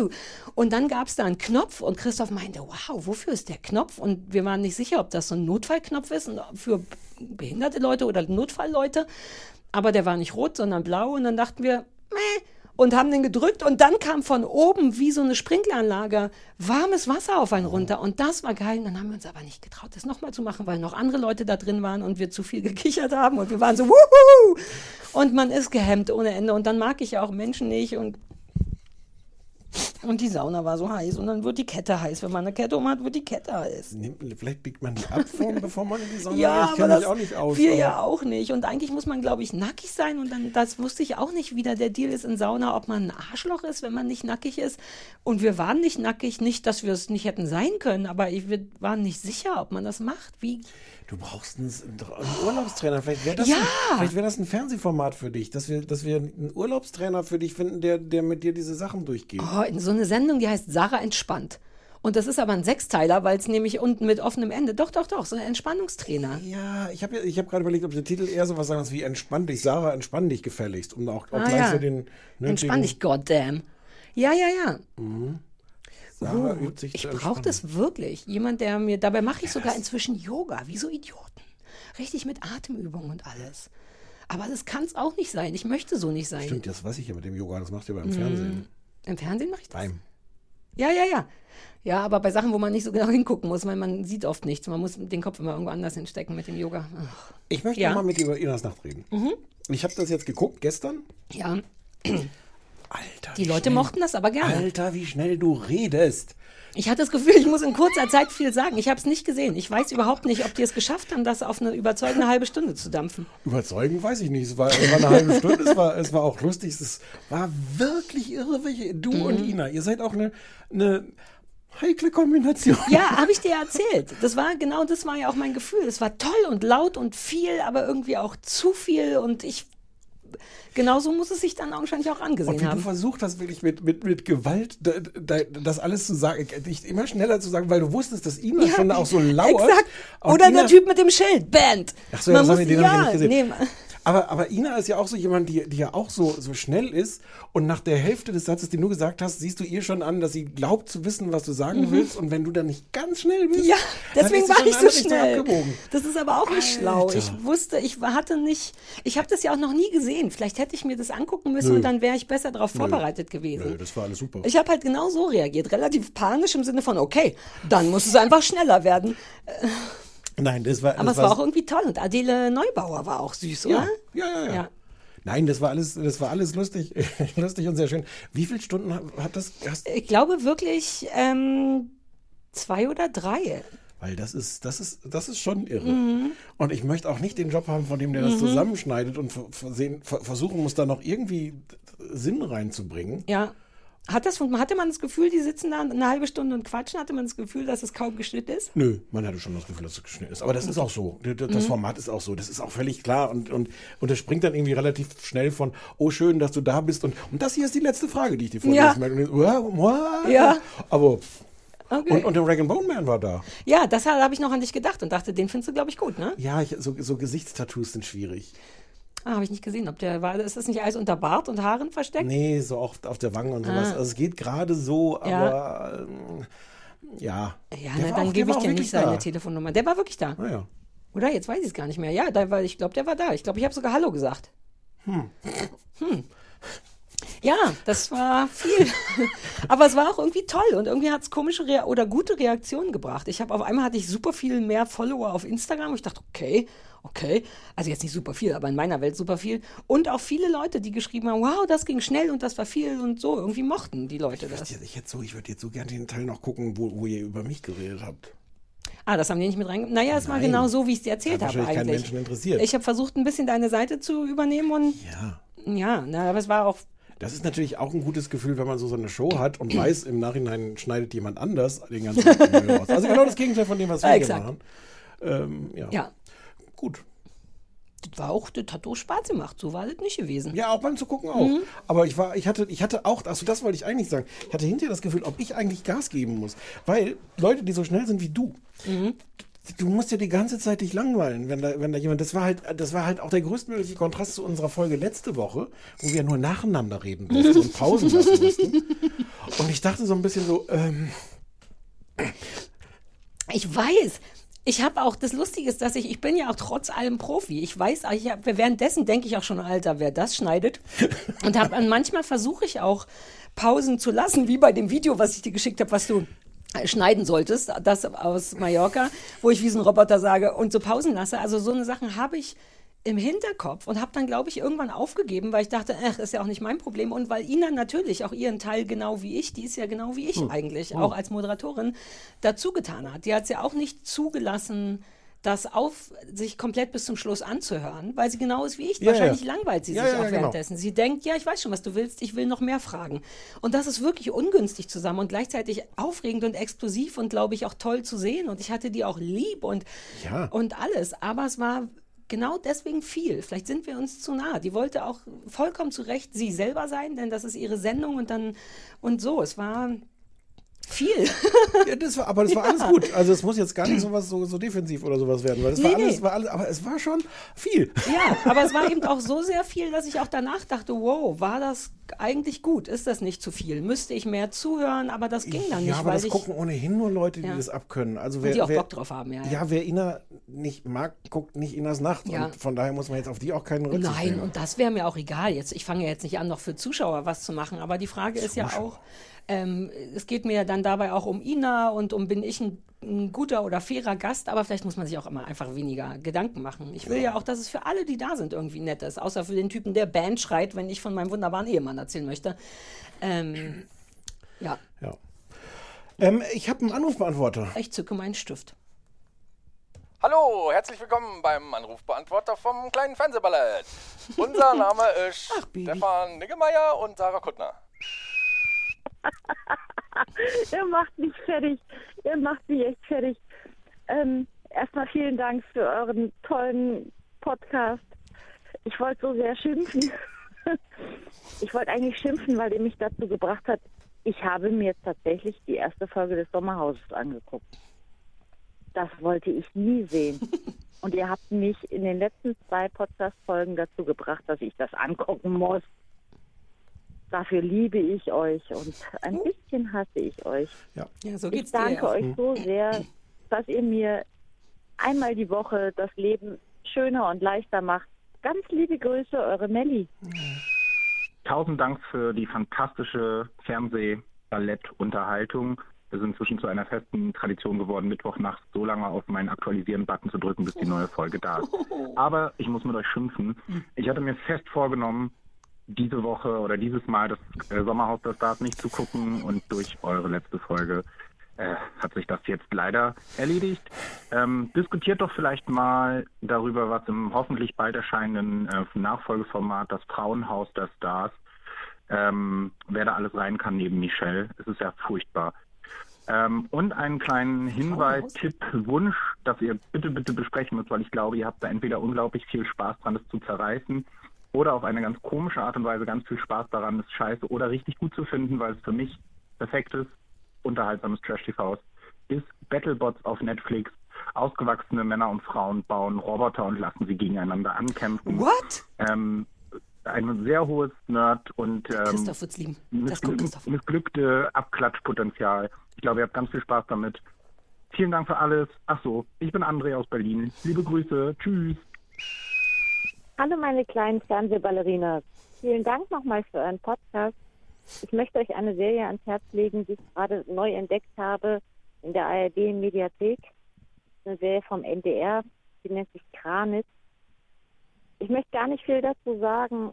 und dann gab es da einen Knopf und Christoph meinte, wow, wofür ist der Knopf? Und wir waren nicht sicher, ob das so ein Notfallknopf ist und für behinderte Leute oder Notfallleute, aber der war nicht rot, sondern blau und dann dachten wir, meh, und haben den gedrückt und dann kam von oben wie so eine Sprinkleranlage warmes Wasser auf einen runter und das war geil. Und dann haben wir uns aber nicht getraut, das nochmal zu machen, weil noch andere Leute da drin waren und wir zu viel gekichert haben und wir waren so wuhu und man ist gehemmt ohne Ende und dann mag ich ja auch Menschen nicht und und die Sauna war so heiß und dann wird die Kette heiß. Wenn man eine Kette um hat, wird die Kette heiß. Nimmt, vielleicht biegt man die ab, vor, bevor man in die Sauna Ja, geht. Ich aber kenne das, mich auch nicht aus. wir aber- ja auch nicht. Und eigentlich muss man, glaube ich, nackig sein. Und dann, das wusste ich auch nicht, wie da der Deal ist in Sauna, ob man ein Arschloch ist, wenn man nicht nackig ist. Und wir waren nicht nackig, nicht, dass wir es nicht hätten sein können, aber ich, wir waren nicht sicher, ob man das macht. Wie? Du brauchst einen, einen Urlaubstrainer. Vielleicht wäre das, Ja. ein, vielleicht wär das ein Fernsehformat für dich, dass wir, dass wir einen Urlaubstrainer für dich finden, der, der mit dir diese Sachen durchgeht. Oh, in so eine Sendung, die heißt Sarah entspannt. Und das ist aber ein Sechsteiler, weil es nämlich unten mit offenem Ende. Doch, doch, doch, so ein Entspannungstrainer. Ja, ich habe ja, ich hab gerade überlegt, ob der Titel eher sowas sagen muss wie entspann dich, Sarah, entspann dich gefälligst. Um auch, auch Ah, gleich ja. so den Entspann dich, goddamn. Ja, ja, ja. Sarah Oh, übt sich ich zu brauche entspannen. das wirklich. Jemand, der mir, dabei mache ich sogar inzwischen Yoga, wie so Idioten. Richtig mit Atemübungen und alles. Aber das kann es auch nicht sein. Ich möchte so nicht sein. Stimmt, das weiß ich ja mit dem Yoga, das macht ihr beim Fernsehen. Im Fernsehen mache ich das? Beim. Ja, ja, ja. Ja, aber bei Sachen, wo man nicht so genau hingucken muss, weil man sieht oft nichts. Man muss den Kopf immer irgendwo anders hinstecken mit dem Yoga. Ach. Ich möchte Ja. noch mal mit dir über Inas Nacht reden. Ich habe das jetzt geguckt gestern. Ja, Alter, Die wie Leute schnell, mochten das aber gerne. Alter, wie schnell du redest. Ich hatte das Gefühl, ich muss in kurzer Zeit viel sagen. Ich habe es nicht gesehen. Ich weiß überhaupt nicht, ob die es geschafft haben, das auf eine überzeugende halbe Stunde zu dampfen. Überzeugend weiß ich nicht. Es war, es war eine halbe Stunde, es war, es war auch lustig. Es war wirklich irre, welche, du Mhm. und Ina. Ihr seid auch eine, eine heikle Kombination. Ja, habe ich dir erzählt. Das war genau, das war ja auch mein Gefühl. Es war toll und laut und viel, aber irgendwie auch zu viel. Und ich, genauso muss es sich dann augenscheinlich auch angesehen Und wie haben. du versucht hast, wirklich mit, mit, mit Gewalt da, da, das alles zu sagen, dich immer schneller zu sagen, weil du wusstest, dass Ina Ja, schon auch so lauert. Exakt. Und Oder Ina, der Typ mit dem Schild, Band. Ach so, ja, das Man hab muss, ich- den hab ich ja ja, nicht gesehen. nee, Aber, aber Ina ist ja auch so jemand, die, die ja auch so, so schnell ist und nach der Hälfte des Satzes, den du gesagt hast, siehst du ihr schon an, dass sie glaubt zu wissen, was du sagen willst, und wenn du dann nicht ganz schnell bist, Ja, dann deswegen ist sie war schon ich in so eine Richtung schnell. abgebogen. Das ist aber auch nicht schlau. Alter. Ich wusste, ich hatte nicht, ich habe das ja auch noch nie gesehen. Vielleicht hätte ich mir das angucken müssen Nö. und dann wäre ich besser darauf vorbereitet gewesen. Nö, das war alles super. Ich habe halt genau so reagiert, relativ panisch im Sinne von, okay, dann muss es einfach schneller werden. Nein, das war, Aber das es war auch irgendwie toll und Adele Neubauer war auch süß, ja, oder? ja, ja, ja. Ja. Nein, das war alles, das war alles lustig, lustig und sehr schön. Wie viele Stunden hat das? Hast, Ich glaube wirklich ähm, zwei oder drei. Weil das ist, das ist, das ist schon irre. Mhm. Und ich möchte auch nicht den Job haben, von dem der das zusammenschneidet und versehen, ver- versuchen muss, da noch irgendwie Sinn reinzubringen. Ja. Hat das, hatte man das Gefühl, die sitzen da eine halbe Stunde und quatschen? Hatte man das Gefühl, dass es kaum geschnitten ist? Nö, man hatte schon das Gefühl, dass es geschnitten ist. Aber das ist auch so. D- d- Das Mhm. Format ist auch so. Das ist auch völlig klar. Und, und, und das springt dann irgendwie relativ schnell von, oh, schön, dass du da bist. Und, und das hier ist die letzte Frage, die ich dir Ja. vorlesen möchte. Und, what? Ja. Aber, Okay. und, und der Rag and Bone Man war da. Ja, das habe ich noch an dich gedacht und dachte, den findest du, glaube ich, gut, ne? Ja, ich, so, so Gesichtstattoos sind schwierig. Ah, habe ich nicht gesehen. Ob der war, ist das nicht alles unter Bart und Haaren versteckt? Nee, so auch auf der Wange und sowas. Ah. Also es geht gerade so, Ja. aber ähm, ja. Ja, Der na, war dann auch- der gebe war ich auch dir nicht wirklich seine da. Telefonnummer. Der war wirklich da. Ah, ja. Oder? Jetzt weiß ich es gar nicht mehr. Ja, da war, ich glaube, der war da. Ich glaube, ich habe sogar Hallo gesagt. Hm. Ja, das war viel. Aber es war auch irgendwie toll und irgendwie hat es komische Rea oder gute Reaktionen gebracht. Ich habe auf einmal hatte ich super viel mehr Follower auf Instagram. Ich dachte, okay, okay. Also jetzt nicht super viel, aber in meiner Welt super viel. Und auch viele Leute, die geschrieben haben, wow, das ging schnell und das war viel und so. Irgendwie mochten die Leute das. Ich, ich, hätte so, ich würde jetzt so gerne den Teil noch gucken, wo, wo ihr über mich geredet habt. Ah, das haben die nicht mit reingenommen. Naja, es war Nein. genau so, wie ich es dir erzählt Hat habe wahrscheinlich keinen eigentlich. Menschen interessiert. Ich habe versucht, ein bisschen deine Seite zu übernehmen und Ja. ja, na, aber es war auch Das ist natürlich auch ein gutes Gefühl, wenn man so, so eine Show hat und weiß, im Nachhinein schneidet jemand anders den ganzen Müll raus. Also genau das Gegenteil von dem, was wir Ja, hier exakt. machen. Ähm, ja. ja, Gut. das war auch, das hat auch Spaß gemacht. So war das nicht gewesen. Ja, auch beim zu gucken auch. Aber ich war, ich hatte, ich hatte auch, also das wollte ich eigentlich sagen, ich hatte hinterher das Gefühl, ob ich eigentlich Gas geben muss. Weil Leute, die so schnell sind wie du, du musst ja die ganze Zeit dich langweilen, wenn da, wenn da jemand, das war halt, das war halt auch der größtmögliche Kontrast zu unserer Folge letzte Woche, wo wir nur nacheinander reden durften und Pausen lassen mussten. Und ich dachte so ein bisschen so, ähm, Ich weiß. Ich habe auch, das Lustige ist, dass ich, ich bin ja auch trotz allem Profi. Ich weiß, ich hab, währenddessen denke ich auch schon, Alter, wer das schneidet. Und hab, und manchmal versuche ich auch, Pausen zu lassen, wie bei dem Video, was ich dir geschickt habe, was du äh, schneiden solltest, das aus Mallorca, wo ich wie so ein Roboter sage und so Pausen lasse. Also so eine Sachen habe ich im Hinterkopf und habe dann, glaube ich, irgendwann aufgegeben, weil ich dachte, ach, ist ja auch nicht mein Problem. Und weil Ina natürlich auch ihren Teil genau wie ich, die ist ja genau wie ich eigentlich, auch als Moderatorin, dazu getan hat. Die hat es ja auch nicht zugelassen, das auf sich komplett bis zum Schluss anzuhören, weil sie genau ist wie ich. Ja, Wahrscheinlich ja. langweilt sie Ja, sich ja, auch genau. währenddessen. Sie denkt, ja, ich weiß schon, was du willst, ich will noch mehr fragen. Und das ist wirklich ungünstig zusammen und gleichzeitig aufregend und explosiv und, glaube ich, auch toll zu sehen. Und ich hatte die auch lieb und, Ja. und alles. Aber es war genau deswegen viel. Vielleicht sind wir uns zu nah. Die wollte auch vollkommen zu Recht sie selber sein, denn das ist ihre Sendung und dann und so. Es war viel. ja, das war, aber das war alles gut. Also es muss jetzt gar nicht sowas so, so defensiv oder sowas werden, weil das war Nee, alles, nee. war alles, aber es war schon viel. Ja, aber es war eben auch so sehr viel, dass ich auch danach dachte, wow, war das eigentlich gut? Ist das nicht zu viel? Müsste ich mehr zuhören? Aber das ging dann nicht, Ja, aber weil das ich gucken ohnehin nur Leute, die Ja. das abkönnen. Also und wer, die auch wer, Bock drauf haben. Ja, ja. Ja, wer Ina nicht mag, guckt nicht Inas Nacht. Ja. Und von daher muss man jetzt auf die auch keinen Rücksicht Nein, nehmen. und das wäre mir auch egal. Jetzt, ich fange ja jetzt nicht an, noch für Zuschauer was zu machen, aber die Frage ist ja auch, ähm, es geht mir dann dabei auch um Ina und um bin ich ein ein guter oder fairer Gast, aber vielleicht muss man sich auch immer einfach weniger Gedanken machen. Ich will ja auch, dass es für alle, die da sind, irgendwie nett ist, außer für den Typen, der Band schreit, wenn ich von meinem wunderbaren Ehemann erzählen möchte. Ähm, ja. ja. Ähm, ich habe einen Anrufbeantworter. Ich zücke meinen Stift. Hallo, herzlich willkommen beim Anrufbeantworter vom kleinen Fernsehballett. Unser Name ist Ach, Stefan Niggemeier und Sarah Kuttner. Ihr macht mich fertig. Ihr macht mich echt fertig. Ähm, erstmal vielen Dank für euren tollen Podcast. Ich wollte so sehr schimpfen. Ich wollte eigentlich schimpfen, weil ihr mich dazu gebracht habt. Ich habe mir tatsächlich die erste Folge des Sommerhauses angeguckt. Das wollte ich nie sehen. Und ihr habt mich in den letzten zwei Podcast-Folgen dazu gebracht, dass ich das angucken muss. Dafür liebe ich euch und ein bisschen hasse ich euch. Ja. Ja, so geht's ich danke dir. euch so sehr, dass ihr mir einmal die Woche das Leben schöner und leichter macht. Ganz liebe Grüße, eure Melli. Tausend Dank für die fantastische Fernseh-Ballett-Unterhaltung. Wir sind inzwischen zu einer festen Tradition geworden, Mittwochnachts so lange auf meinen Aktualisieren-Button zu drücken, bis die neue Folge da ist. Aber ich muss mit euch schimpfen. Ich hatte mir fest vorgenommen, diese Woche oder dieses Mal das äh, Sommerhaus der Stars nicht zu gucken und durch eure letzte Folge äh, hat sich das jetzt leider erledigt. Ähm, diskutiert doch vielleicht mal darüber, was im hoffentlich bald erscheinenden äh, Nachfolgeformat das Frauenhaus der Stars, ähm, wer da alles rein kann neben Michelle. Es ist ja furchtbar. Ähm, und einen kleinen Hinweis, Tipp, Wunsch, dass ihr bitte, bitte besprechen müsst, weil ich glaube, ihr habt da entweder unglaublich viel Spaß dran, das zu zerreißen, oder auf eine ganz komische Art und Weise ganz viel Spaß daran, das scheiße oder richtig gut zu finden, weil es für mich perfektes, unterhaltsames Trash-T V ist. Battlebots auf Netflix. Ausgewachsene Männer und Frauen bauen Roboter und lassen sie gegeneinander ankämpfen. What? Ähm, ein sehr hohes Nerd- und ähm, Christoph wird's lieben. Das kommt Christoph. missglückte Abklatschpotenzial. Ich glaube, ihr habt ganz viel Spaß damit. Vielen Dank für alles. Ach so, ich bin André aus Berlin. Liebe Grüße. Tschüss. Hallo meine kleinen Fernsehballerinas. Vielen Dank nochmal für euren Podcast. Ich möchte euch eine Serie ans Herz legen, die ich gerade neu entdeckt habe in der A R D-Mediathek. Eine Serie vom N D R, die nennt sich Kranitz. Ich möchte gar nicht viel dazu sagen.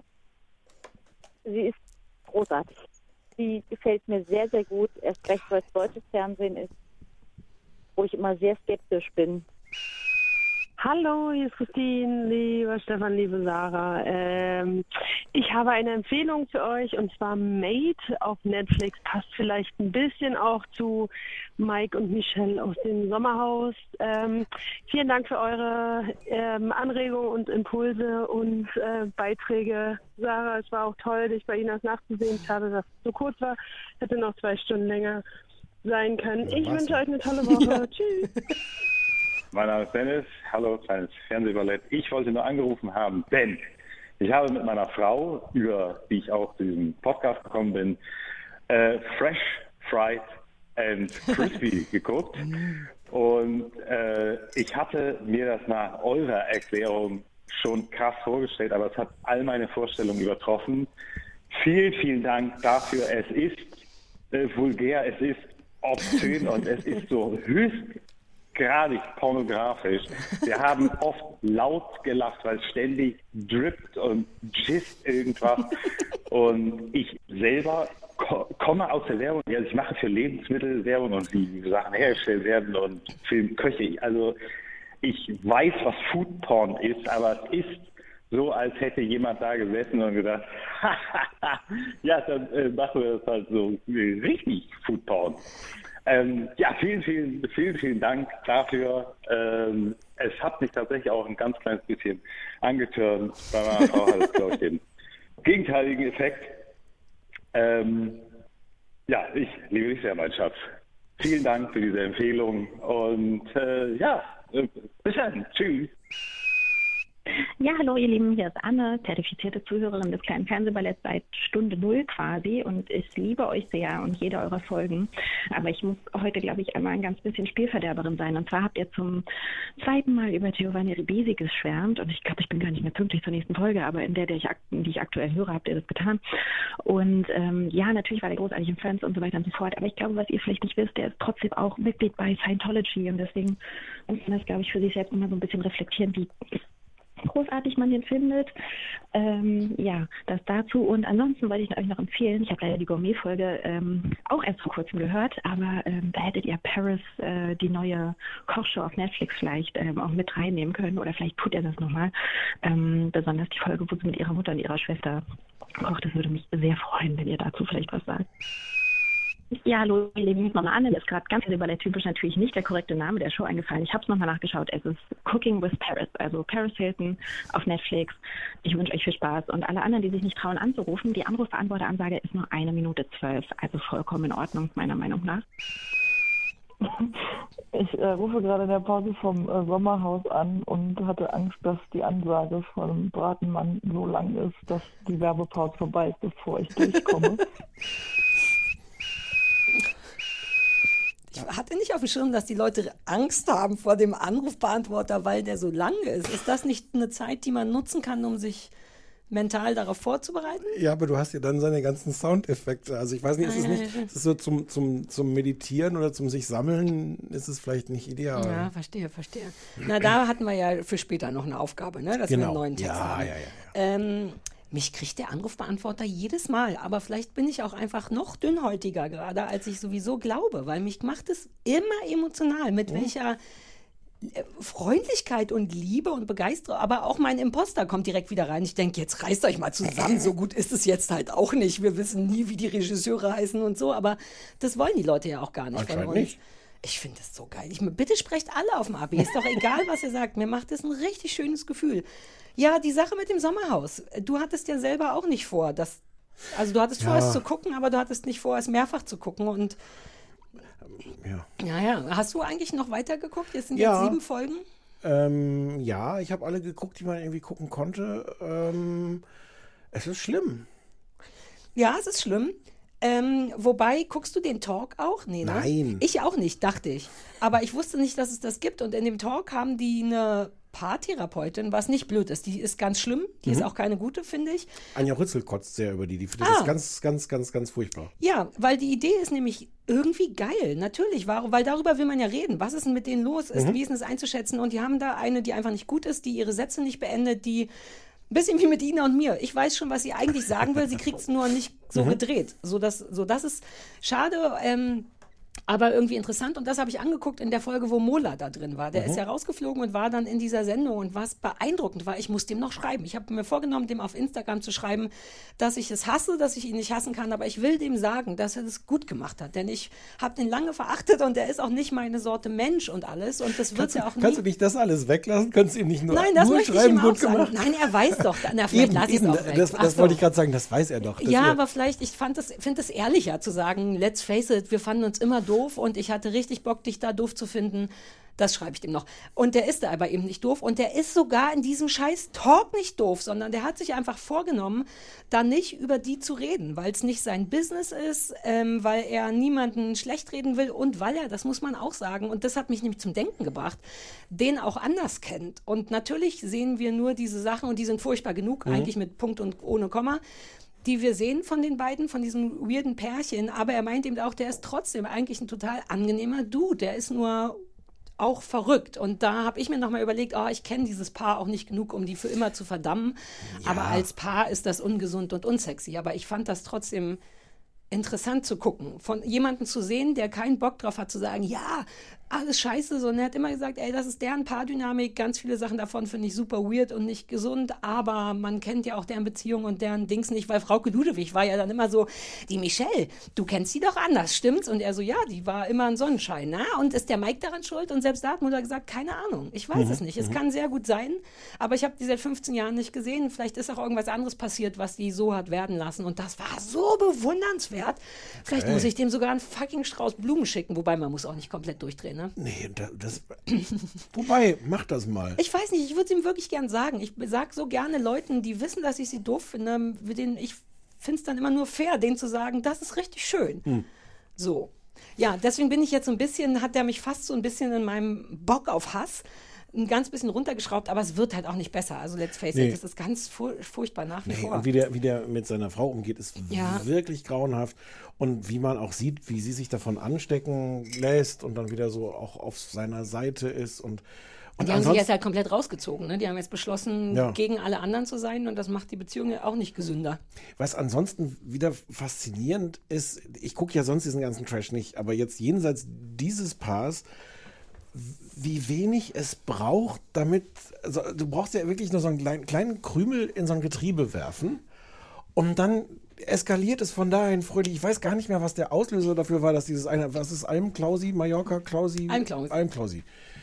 Sie ist großartig. Sie gefällt mir sehr, sehr gut. Erst recht, weil es deutsches Fernsehen ist, wo ich immer sehr skeptisch bin. Hallo, hier ist Christine, lieber Stefan, liebe Sarah. Ähm, ich habe eine Empfehlung für euch und zwar Made auf Netflix. Passt vielleicht ein bisschen auch zu Mike und Michelle aus dem Sommerhaus. Ähm, vielen Dank für eure ähm, Anregungen und Impulse und äh, Beiträge. Sarah, es war auch toll, dich bei Ihnen nachzusehen. Schade, dass es so kurz war. Hätte noch zwei Stunden länger sein können. Ich wünsche euch eine tolle Woche. Ja. Tschüss. Mein Name ist Dennis, hallo, kleines Fernsehballett. Ich wollte nur angerufen haben, denn ich habe mit meiner Frau, über die ich auch zu diesem Podcast gekommen bin, äh, Fresh, Fried and Crispy geguckt. Und äh, ich hatte mir das nach eurer Erklärung schon krass vorgestellt, aber es hat all meine Vorstellungen übertroffen. Vielen, vielen Dank dafür. Es ist äh, vulgär, es ist obszön und es ist so höchst gradig pornografisch. Wir haben oft laut gelacht, weil es ständig drippt und gisst irgendwas. Und ich selber ko- komme aus der Werbung. Also ich mache für Lebensmittel Werbung und wie Sachen hergestellt werden und Filmköche. Also ich weiß, was Foodporn ist, aber es ist so, als hätte jemand da gesessen und gedacht, ja, dann äh, machen wir das halt so äh, richtig Foodporn. Ähm, ja, vielen, vielen, vielen, vielen Dank dafür. Ähm, es hat mich tatsächlich auch ein ganz kleines bisschen angetörnt. Bei meiner Frau hat es, glaube ich, den gegenteiligen Effekt. Ähm, ja, ich liebe dich sehr, mein Schatz. Vielen Dank für diese Empfehlung und äh, ja, äh, bis dann. Tschüss. Ja, hallo ihr Lieben, hier ist Anne, zertifizierte Zuhörerin des kleinen Fernsehballetts seit Stunde Null quasi und ich liebe euch sehr und jede eurer Folgen, aber ich muss heute, glaube ich, einmal ein ganz bisschen Spielverderberin sein und zwar habt ihr zum zweiten Mal über Giovanni Ribisi geschwärmt und ich glaube, ich bin gar nicht mehr pünktlich zur nächsten Folge, aber in der, der ich, die ich aktuell höre, habt ihr das getan und ähm, ja, natürlich war der großartig in Friends und so weiter und so fort, aber ich glaube, was ihr vielleicht nicht wisst, der ist trotzdem auch Mitglied bei Scientology und deswegen muss man das, glaube ich, für sich selbst immer so ein bisschen reflektieren, wie großartig man den findet. Ähm, ja, das dazu. Und ansonsten wollte ich euch noch empfehlen, ich habe leider die Gourmet-Folge ähm, auch erst vor kurzem gehört, aber ähm, da hättet ihr Paris, äh, die neue Kochshow auf Netflix vielleicht ähm, auch mit reinnehmen können oder vielleicht tut er das nochmal. Ähm, besonders die Folge, wo sie mit ihrer Mutter und ihrer Schwester kocht. Das würde mich sehr freuen, wenn ihr dazu vielleicht was sagt. Ja, hallo, ihr Lieben, Mama Anne, ist gerade ganz typisch natürlich nicht der korrekte Name der Show eingefallen. Ich habe es nochmal nachgeschaut. Es ist Cooking with Paris, also Paris Hilton auf Netflix. Ich wünsche euch viel Spaß. Und alle anderen, die sich nicht trauen anzurufen, die Anrufbeantworteransage ist nur eine Minute zwölf. Also vollkommen in Ordnung, meiner Meinung nach. Ich äh, rufe gerade in der Pause vom äh, Sommerhaus an und hatte Angst, dass die Ansage von Bratenmann so lang ist, dass die Werbepause vorbei ist, bevor ich durchkomme. Ich hatte nicht auf dem Schirm, dass die Leute Angst haben vor dem Anrufbeantworter, weil der so lang ist. Ist das nicht eine Zeit, die man nutzen kann, um sich mental darauf vorzubereiten? Ja, aber du hast ja dann seine ganzen Soundeffekte. Also ich weiß nicht, ist es nicht, ist es so zum, zum, zum Meditieren oder zum sich sammeln, ist es vielleicht nicht ideal. Ja, verstehe, verstehe. Na, da hatten wir ja für später noch eine Aufgabe, ne? Dass genau. wir einen neuen Text ja, haben. Ja, ja, ja. Ähm, Mich kriegt der Anrufbeantworter jedes Mal, aber vielleicht bin ich auch einfach noch dünnhäutiger gerade, als ich sowieso glaube, weil mich macht es immer emotional, mit mhm. welcher Freundlichkeit und Liebe und Begeisterung, aber auch mein Imposter kommt direkt wieder rein. Ich denke, jetzt reißt euch mal zusammen, so gut ist es jetzt halt auch nicht. Wir wissen nie, wie die Regisseure heißen und so, aber das wollen die Leute ja auch gar nicht von uns. Nicht. Ich finde das so geil. Ich, bitte sprecht alle auf dem A B. Ist doch egal, was ihr sagt. Mir macht das ein richtig schönes Gefühl. Ja, die Sache mit dem Sommerhaus. Du hattest ja selber auch nicht vor, dass, also du hattest ja. vor, es zu gucken, aber du hattest nicht vor, es mehrfach zu gucken. Und ja, ja, ja. Hast du eigentlich noch weiter geguckt? Jetzt sind ja. jetzt sieben Folgen. Ähm, ja, ich habe alle geguckt, die man irgendwie gucken konnte. Ähm, es ist schlimm. Ja, es ist schlimm. Ähm, wobei, guckst du den Talk auch? Nee, ne? Nein. Ich auch nicht, dachte ich. Aber ich wusste nicht, dass es das gibt. Und in dem Talk haben die eine Paartherapeutin, was nicht blöd ist. Die ist ganz schlimm. Die mhm. ist auch keine gute, finde ich. Anja Rützel kotzt sehr über die. Die findet ah. das ganz, ganz, ganz, ganz furchtbar. Ja, weil die Idee ist nämlich irgendwie geil. Natürlich, weil darüber will man ja reden. Was ist denn mit denen los? Ist, mhm. Wie ist denn das einzuschätzen? Und die haben da eine, die einfach nicht gut ist, die ihre Sätze nicht beendet, die ein bisschen wie mit Ina und mir. Ich weiß schon, was sie eigentlich sagen will. Sie kriegt es nur nicht so mhm. gedreht. So, dass, so, das ist schade, ähm, aber irgendwie interessant. Und das habe ich angeguckt in der Folge, wo Mola da drin war. Der mhm. ist ja rausgeflogen und war dann in dieser Sendung. Und was beeindruckend war, ich muss dem noch schreiben. Ich habe mir vorgenommen, dem auf Instagram zu schreiben, dass ich es hasse, dass ich ihn nicht hassen kann. Aber ich will dem sagen, dass er das gut gemacht hat. Denn ich habe den lange verachtet und er ist auch nicht meine Sorte Mensch und alles. Und das wird ja auch nie... Kannst du nicht das alles weglassen? Kannst du ihm nicht nur, Nein, das nur möchte schreiben, ich ihm auch gut gemacht? sagen. Nein, er weiß doch. Na, vielleicht lasse ich es auch weg. Das, das wollte ich gerade sagen, das weiß er doch. Ja, aber vielleicht, ich finde es ehrlicher zu sagen, let's face it, wir fanden uns immer doof und ich hatte richtig Bock, dich da doof zu finden. Das schreibe ich dem noch. Und der ist da aber eben nicht doof. Und der ist sogar in diesem scheiß Talk nicht doof, sondern der hat sich einfach vorgenommen, da nicht über die zu reden, weil es nicht sein Business ist, ähm, weil er niemanden schlecht reden will und weil er, das muss man auch sagen, und das hat mich nämlich zum Denken gebracht, den auch anders kennt. Und natürlich sehen wir nur diese Sachen und die sind furchtbar genug, mhm. eigentlich mit Punkt und ohne Komma, die wir sehen von den beiden, von diesem weirden Pärchen. Aber er meint eben auch, der ist trotzdem eigentlich ein total angenehmer Dude. Der ist nur auch verrückt. Und da habe ich mir nochmal überlegt, oh, ich kenne dieses Paar auch nicht genug, um die für immer zu verdammen. Ja. Aber als Paar ist das ungesund und unsexy. Aber ich fand das trotzdem interessant zu gucken, von jemandem zu sehen, der keinen Bock drauf hat, zu sagen, ja, alles scheiße, sondern er hat immer gesagt, ey, das ist deren Paardynamik, ganz viele Sachen davon finde ich super weird und nicht gesund, aber man kennt ja auch deren Beziehung und deren Dings nicht, weil Frauke Ludewig war ja dann immer so, die Michelle, du kennst sie doch anders, stimmt's? Und er so, ja, die war immer ein Sonnenschein, na? Und ist der Mike daran schuld? Und selbst da hat Mutter gesagt, keine Ahnung, ich weiß mhm. es nicht, es mhm. kann sehr gut sein, aber ich habe die seit fünfzehn Jahren nicht gesehen, vielleicht ist auch irgendwas anderes passiert, was die so hat werden lassen und das war so bewundernswert, vielleicht okay. muss ich dem sogar einen fucking Strauß Blumen schicken, wobei man muss auch nicht komplett durchdrehen. ne? Nee, das, das wobei, mach das mal. Ich weiß nicht, ich würde es ihm wirklich gern sagen. Ich sage so gerne Leuten, die wissen, dass ich sie doof finde, mit denen ich finde es dann immer nur fair, denen zu sagen, das ist richtig schön. Hm. So. Ja, deswegen bin ich jetzt so ein bisschen, hat der mich fast so ein bisschen in meinem Bock auf Hass ein ganz bisschen runtergeschraubt, aber es wird halt auch nicht besser. Also let's face Nee. it, das ist ganz fu- furchtbar nach wie Nee, vor. und wie der, wie der mit seiner Frau umgeht, ist Ja. wirklich grauenhaft. Und wie man auch sieht, wie sie sich davon anstecken lässt und dann wieder so auch auf seiner Seite ist. Und, und die haben sich ansonsten- jetzt halt komplett rausgezogen. Ne? Die haben jetzt beschlossen, Ja. gegen alle anderen zu sein und das macht die Beziehung ja auch nicht gesünder. Was ansonsten wieder faszinierend ist, ich gucke ja sonst diesen ganzen Trash nicht, aber jetzt jenseits dieses Paars, wie wenig es braucht, damit, also du brauchst ja wirklich nur so einen kleinen, kleinen Krümel in so ein Getriebe werfen und dann eskaliert es von dahin fröhlich. Ich weiß gar nicht mehr, was der Auslöser dafür war, dass dieses eine, was ist Alm-Klausi, Mallorca, Klausi? Alm-Klausi. Alm-Klausi.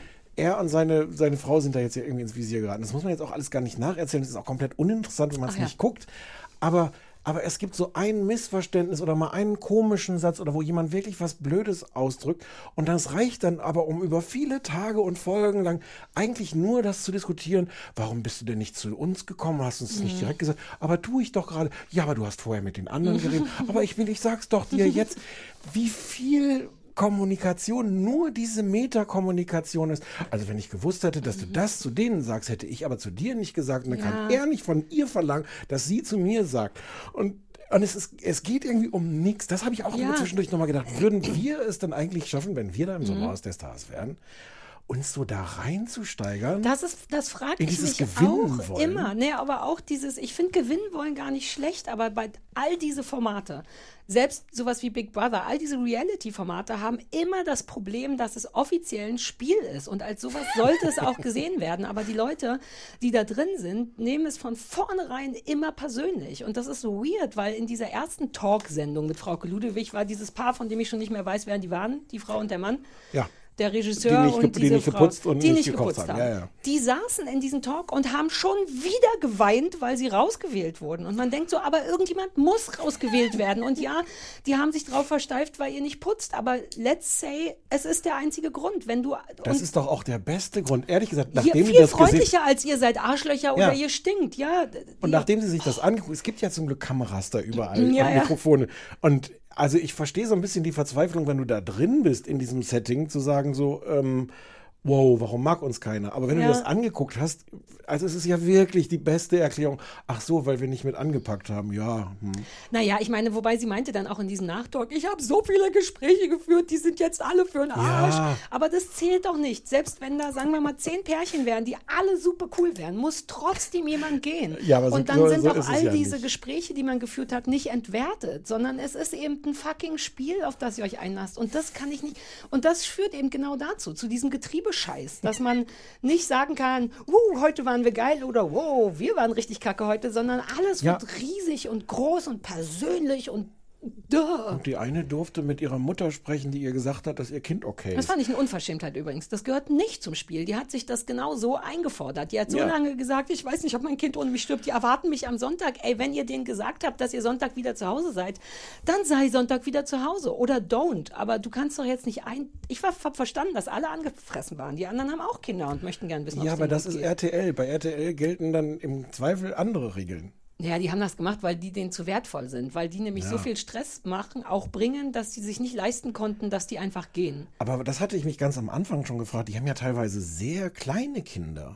Er und seine, seine Frau sind da jetzt ja irgendwie ins Visier geraten. Das muss man jetzt auch alles gar nicht nacherzählen. Das ist auch komplett uninteressant, wenn man es Ach ja. nicht guckt. Aber, aber es gibt so ein Missverständnis oder mal einen komischen Satz oder wo jemand wirklich was Blödes ausdrückt. Und das reicht dann aber, um über viele Tage und Folgen lang eigentlich nur das zu diskutieren. Warum bist du denn nicht zu uns gekommen? Hast uns das nicht Mhm. direkt gesagt? Aber tue ich doch gerade. Ja, aber du hast vorher mit den anderen geredet. Aber ich will, ich sag's doch dir jetzt. Wie viel Kommunikation nur diese Metakommunikation ist. Also wenn ich gewusst hätte, dass du das zu denen sagst, hätte ich aber zu dir nicht gesagt. Und dann Ja. kann er nicht von ihr verlangen, dass sie zu mir sagt. Und, und es, ist, es geht irgendwie um nichts. Das habe ich auch Ja. immer zwischendurch nochmal gedacht. Würden wir es dann eigentlich schaffen, wenn wir da im Mhm. Sommerhaus der Stars wären, uns so da reinzusteigern? Das ist, das frage In ich dieses mich Gewinnen auch wollen. immer. Nee, aber auch dieses, ich finde Gewinnen wollen gar nicht schlecht, aber bei all diese Formate, selbst sowas wie Big Brother, all diese Reality-Formate haben immer das Problem, dass es offiziell ein Spiel ist. Und als sowas sollte es auch gesehen werden. Aber die Leute, die da drin sind, nehmen es von vornherein immer persönlich. Und das ist so weird, weil in dieser ersten Talk-Sendung mit Frauke Ludewig war dieses Paar, von dem ich schon nicht mehr weiß, wer die waren, die Frau und der Mann. Ja. Der Regisseur Die nicht ge- und die diese nicht Frau, geputzt und die nicht nicht gekocht geputzt haben. haben. Ja, ja. Die saßen in diesem Talk und haben schon wieder geweint, weil sie rausgewählt wurden. Und man denkt so, aber irgendjemand muss rausgewählt werden. Und ja, die haben sich drauf versteift, weil ihr nicht putzt. Aber let's say, es ist der einzige Grund. Wenn du Das und ist doch auch der beste Grund. Ehrlich gesagt, ihr nachdem die viel das gesehen freundlicher als ihr seid Arschlöcher oder Ja. ihr stinkt. Ja, Und nachdem sie sich das angucken, es gibt ja zum Glück Kameras da überall Ja, und ja. Mikrofone. Und also ich verstehe so ein bisschen die Verzweiflung, wenn du da drin bist in diesem Setting, zu sagen so, ähm, wow, warum mag uns keiner? Aber wenn Ja. du das angeguckt hast, also es ist ja wirklich die beste Erklärung. Ach so, weil wir nicht mit angepackt haben, ja. Hm. Naja, ich meine, wobei sie meinte dann auch in diesem Nachtalk, ich habe so viele Gespräche geführt, die sind jetzt alle für den Arsch. Ja. Aber das zählt doch nicht. Selbst wenn da, sagen wir mal, zehn Pärchen wären, die alle super cool wären, muss trotzdem jemand gehen. Ja, aber so- Und dann so- sind so doch ist es all ja diese nicht. Gespräche, die man geführt hat, nicht entwertet, sondern es ist eben ein fucking Spiel, auf das ihr euch einlasst. Und das kann ich nicht. Und das führt eben genau dazu, zu diesem Getriebescheiß, dass man nicht sagen kann, uh, heute waren wir geil oder wow, wir waren richtig kacke heute, sondern alles Ja. wird riesig und groß und persönlich und duh. Und die eine durfte mit ihrer Mutter sprechen, die ihr gesagt hat, dass ihr Kind okay Das ist. fand ich eine Unverschämtheit übrigens. Das gehört nicht zum Spiel. Die hat sich das genau so eingefordert. Die hat so Ja. lange gesagt, ich weiß nicht, ob mein Kind ohne mich stirbt. Die erwarten mich am Sonntag. Ey, wenn ihr denen gesagt habt, dass ihr Sonntag wieder zu Hause seid, dann sei Sonntag wieder zu Hause. Oder don't. Aber du kannst doch jetzt nicht ein... Ich war hab verstanden, dass alle angefressen waren. Die anderen haben auch Kinder und möchten gerne wissen, Ja, ob's aber denen das gut ist geht. R T L. Bei R T L gelten dann im Zweifel andere Regeln. Ja, die haben das gemacht, weil die denen zu wertvoll sind. Weil die nämlich Ja. so viel Stress machen, auch bringen, dass die sich nicht leisten konnten, dass die einfach gehen. Aber das hatte ich mich ganz am Anfang schon gefragt. Die haben ja teilweise sehr kleine Kinder.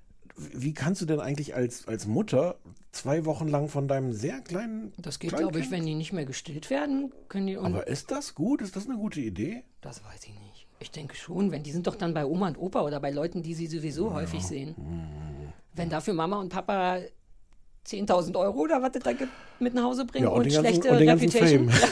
Wie kannst du denn eigentlich als, als Mutter zwei Wochen lang von deinem sehr kleinen Das geht, Kleinkind- glaube ich, wenn die nicht mehr gestillt werden, können die... Aber ist das gut? Ist das eine gute Idee? Das weiß ich nicht. Ich denke schon, wenn die sind doch dann bei Oma und Opa oder bei Leuten, die sie sowieso häufig sehen. Wenn dafür Mama und Papa zehntausend Euro oder was das da gibt, mit nach Hause bringen Ja, und und, den ganzen- schlechte und den ganzen Reputation. Fame.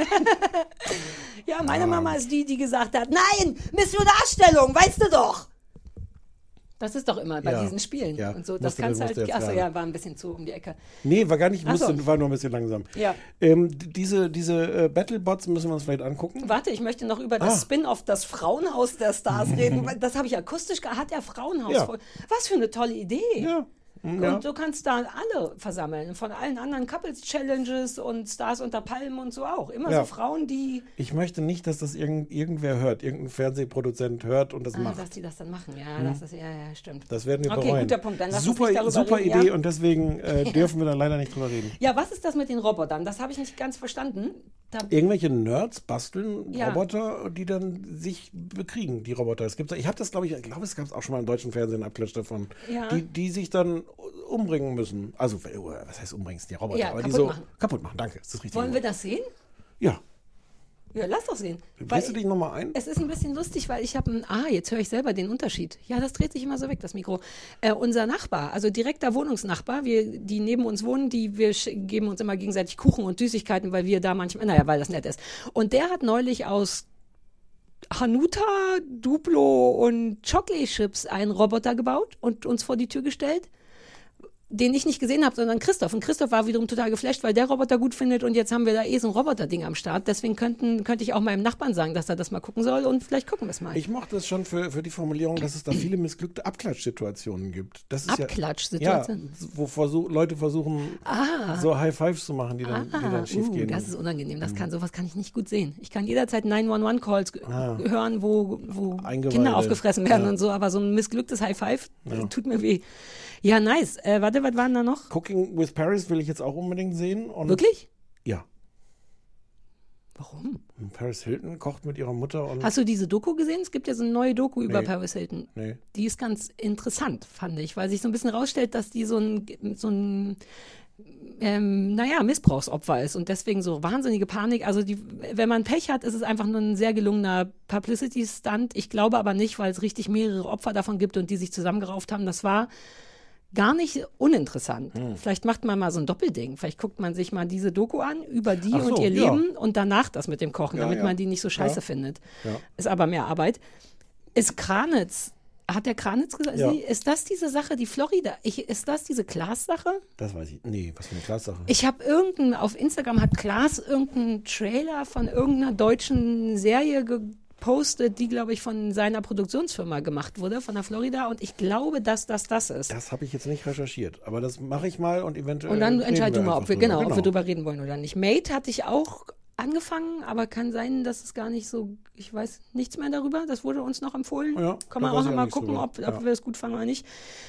Ja, meine Mama ist die, die gesagt hat, nein, Mission Darstellung, weißt du doch. Das ist doch immer bei Ja, diesen Spielen ja. und so. Das Musste- kannst du musste halt, jetzt achso, gerade. ja, war ein bisschen zu um die Ecke. Nee, war gar nicht, Ach so. musste, war nur ein bisschen langsam. Ja. Ähm, d- diese diese äh, Battlebots müssen wir uns vielleicht angucken. Warte, ich möchte noch über das Ah. Spin-off, das Frauenhaus der Stars reden. weil Das habe ich akustisch gehabt. Hat er Frauenhaus Ja. voll. Was für eine tolle Idee. Ja. Ja. Und du kannst da alle versammeln, von allen anderen Couples-Challenges und Stars unter Palmen und so auch. Immer Ja. so Frauen, die... Ich möchte nicht, dass das irgend, irgendwer hört, irgendein Fernsehproduzent hört und das Ah, macht. dass die das dann machen, ja, Mhm. das ist, ja, ja, stimmt. Das werden wir okay, bereuen. guter Punkt, dann lass super uns nicht darüber super reden, Idee ja? und deswegen äh, Ja. dürfen wir da leider nicht drüber reden. Ja, was ist das mit den Robotern? Das habe ich nicht ganz verstanden. Da, Irgendwelche Nerds basteln Ja. Roboter, die dann sich bekriegen, die Roboter. Es gibt, ich habe das, glaube ich, ich glaube, es gab es auch schon mal im deutschen Fernsehen Abklatsch davon, Ja. die, die sich dann umbringen müssen. Also, was heißt umbringen? Das sind die Roboter, Ja, aber die kaputt so machen. kaputt machen. Danke, das ist richtig. wollen wir das sehen? Ja. Ja, lass doch sehen. Drehst du dich nochmal ein? Es ist ein bisschen lustig, weil ich habe ein, ah, jetzt höre ich selber den Unterschied. Ja, das dreht sich immer so weg, das Mikro. Äh, unser Nachbar, also direkter Wohnungsnachbar, wir, die neben uns wohnen, die wir sch- geben uns immer gegenseitig Kuchen und Süßigkeiten, weil wir da manchmal, naja, weil das nett ist. Und der hat neulich aus Hanuta, Duplo und Chocolate Chips einen Roboter gebaut und uns vor die Tür gestellt, den ich nicht gesehen habe, sondern Christoph. Und Christoph war wiederum total geflasht, weil der Roboter gut findet und jetzt haben wir da eh so ein Roboter-Ding am Start. Deswegen könnten, könnte ich auch meinem Nachbarn sagen, dass er das mal gucken soll und vielleicht gucken wir es mal. Ich mochte es schon für, für die Formulierung, dass es da viele missglückte Abklatschsituationen gibt. Das ist Abklatschsituationen? Ja, wo versuch, Leute versuchen, Ah. so High Fives zu machen, die dann, die Ah, dann schief uh, gehen. das ist unangenehm. Das kann, sowas kann ich nicht gut sehen. Ich kann jederzeit neun eins eins Calls g- Ah. hören, wo, wo Eingeweide. Kinder aufgefressen werden Ja. und so, aber so ein missglücktes High Five Ja. tut mir weh. Ja, nice. Äh, warte, was waren da noch? Cooking with Paris will ich jetzt auch unbedingt sehen. Und Wirklich? Ja. Warum? Paris Hilton kocht mit ihrer Mutter und. Hast du diese Doku gesehen? Es gibt ja so eine neue Doku über Nee. Paris Hilton. Nee. Die ist ganz interessant, fand ich, weil sich so ein bisschen rausstellt, dass die so ein, so ein ähm, naja, Missbrauchsopfer ist und deswegen so wahnsinnige Panik. Also die, wenn man Pech hat, ist es einfach nur ein sehr gelungener Publicity-Stunt. Ich glaube aber nicht, weil es richtig mehrere Opfer davon gibt und die sich zusammengerauft haben. Das war gar nicht uninteressant. Hm. Vielleicht macht man mal so ein Doppelding. Vielleicht guckt man sich mal diese Doku an über die Ach so, und ihr ja. Leben und danach das mit dem Kochen, Ja, damit ja. man die nicht so scheiße Ja. findet. Ja. Ist aber mehr Arbeit. Ist Kranitz, hat der Kranitz gesagt, Ja. Sie- ist das diese Sache, die Florida, ich, ist das diese Klaas-Sache? Das weiß ich. Nee, was für eine Klassache. Ich habe irgendein, auf Instagram hat Klaas irgendeinen Trailer von irgendeiner deutschen Serie gepostet, die, glaube ich, von seiner Produktionsfirma gemacht wurde, von der Florida. Und ich glaube, dass das das ist. Das habe ich jetzt nicht recherchiert, aber das mache ich mal und eventuell. Und dann reden entscheid du wir mal, einfach ob wir, drüber. genau, ob wir drüber reden wollen oder nicht. Mate hatte ich auch angefangen, aber kann sein, dass es gar nicht so, ich weiß nichts mehr darüber. Das wurde uns noch empfohlen. Ja, kann man da weiß auch noch ich auch mal nichts gucken, drüber. ob, ob Ja. wir es gut fanden oder nicht.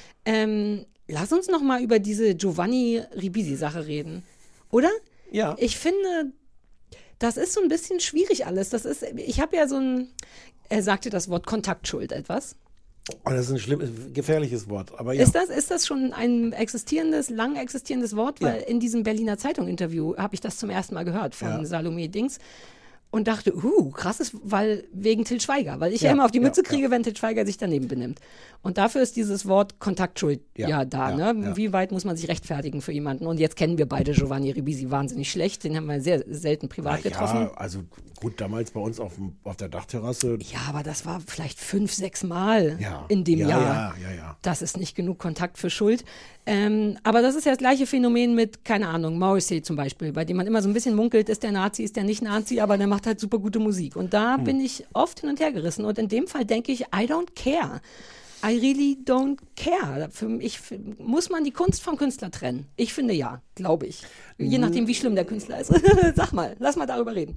Ähm, lass uns noch mal über diese Giovanni Ribisi-Sache reden. Oder? Ja. Ich finde, das ist so ein bisschen schwierig alles. Das ist, ich habe ja so ein, er sagte das Wort Kontaktschuld etwas. Oh, das ist ein schlimmes, gefährliches Wort. Aber ja. Ist das, ist das schon ein existierendes, lang existierendes Wort? Weil Ja. in diesem Berliner Zeitung-Interview habe ich das zum ersten Mal gehört von Ja. Salome Dings und dachte, uh, krasses, weil wegen Til Schweiger, weil ich ja, Ja, immer auf die ja, Mütze kriege, wenn Til Schweiger sich daneben benimmt. Und dafür ist dieses Wort Kontaktschuld ja, Ja, da. ja, ne? ja. Wie weit muss man sich rechtfertigen für jemanden? Und jetzt kennen wir beide Giovanni Ribisi wahnsinnig schlecht. Den haben wir sehr selten privat Na getroffen. Ja, also gut, damals bei uns auf, dem, auf der Dachterrasse. Ja, aber das war vielleicht fünf, sechs Mal Ja. in dem Ja, Jahr. ja, ja, ja. Das ist nicht genug Kontakt für Schuld. Ähm, aber das ist ja das gleiche Phänomen mit, keine Ahnung, Morrissey zum Beispiel, bei dem man immer so ein bisschen munkelt, ist der Nazi, ist der nicht Nazi, aber der macht halt super gute Musik. Und da Hm. bin ich oft hin und her gerissen. Und in dem Fall denke ich, I don't care. I really don't care. Für mich für, muss man die Kunst vom Künstler trennen. Ich finde ja, glaube ich. Je nachdem, wie schlimm der Künstler ist. Sag mal, lass mal darüber reden.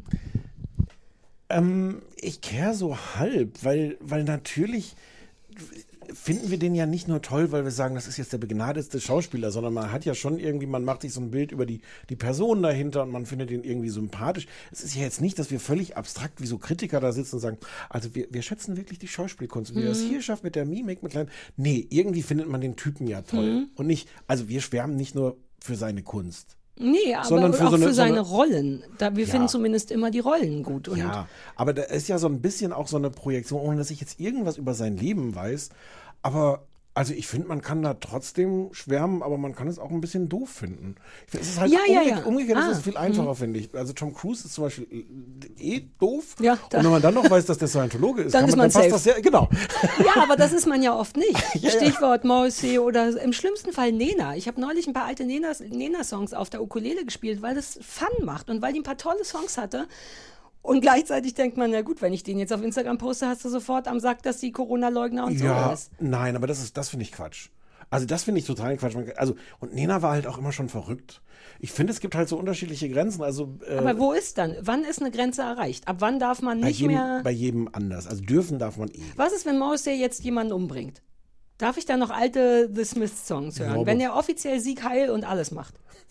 Ähm, ich kehre so halb, weil, weil natürlich finden wir den ja nicht nur toll, weil wir sagen, das ist jetzt der begnadetste Schauspieler, sondern man hat ja schon irgendwie, man macht sich so ein Bild über die, die Person dahinter und man findet ihn irgendwie sympathisch. Es ist ja jetzt nicht, dass wir völlig abstrakt wie so Kritiker da sitzen und sagen, also wir, wir schätzen wirklich die Schauspielkunst. Wie er das Mhm. hier schafft mit der Mimik, mit kleinen. Nee, irgendwie findet man den Typen ja toll. Mhm. Und nicht, also wir schwärmen nicht nur für seine Kunst. Nee, aber Sondern für auch so eine- für so eine- seine Rollen. Da, wir Ja. finden zumindest immer die Rollen gut. Und Ja, aber da ist ja so ein bisschen auch so eine Projektion, ohne dass ich jetzt irgendwas über sein Leben weiß. Aber also ich finde, man kann da trotzdem schwärmen, aber man kann es auch ein bisschen doof finden. Ich find, es ist halt Ja, ja, umge ja. umgekehrt Ah, ist es viel einfacher, mhm. finde ich. Also Tom Cruise ist zum Beispiel eh doof. Ja, und wenn man dann noch weiß, dass der Scientologe ist, Dann kann ist man, man dann passt safe. das sehr, genau. Ja, aber das ist man ja oft nicht. Ja, ja. Stichwort Morrissey oder im schlimmsten Fall Nena. Ich habe neulich ein paar alte Nena- Nena-Songs auf der Ukulele gespielt, weil das Fun macht und weil die ein paar tolle Songs hatte. Und gleichzeitig denkt man, na gut, wenn ich den jetzt auf Instagram poste, hast du sofort am Sack, dass die Corona-Leugner und so Ja, ist. nein, aber das ist, das finde ich Quatsch. Also das finde ich total Quatsch. Also, und Nena war halt auch immer schon verrückt. Ich finde, es gibt halt so unterschiedliche Grenzen. Also, äh, Aber wo ist dann? Wann ist eine Grenze erreicht? Ab wann darf man bei nicht jedem, mehr... Bei jedem anders. Also dürfen darf man eh. Was ist, wenn Morrissey jetzt jemanden umbringt? Darf ich dann noch alte The Smiths-Songs hören? Ja, wenn er offiziell Sieg Heil und alles macht.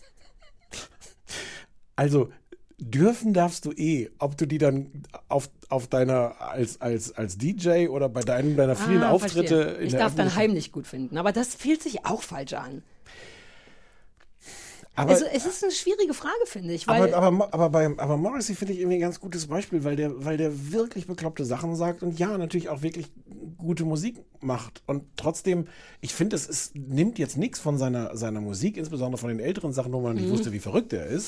Also dürfen darfst du eh, ob du die dann auf, auf deiner, als, als, als D J oder bei deinen, deiner vielen Ah, Auftritte. verstehe. In Ich der darf dann Öffentlichkeit- heimlich gut finden. Aber das fühlt sich auch falsch an. Aber, also es ist eine schwierige Frage, finde ich. Weil aber, aber, aber, bei, aber Morrissey finde ich irgendwie ein ganz gutes Beispiel, weil der, weil der wirklich bekloppte Sachen sagt und ja, natürlich auch wirklich gute Musik macht. Und trotzdem, ich finde, es ist, nimmt jetzt nichts von seiner, seiner Musik, insbesondere von den älteren Sachen, wo man nicht Mhm. wusste, wie verrückt er ist.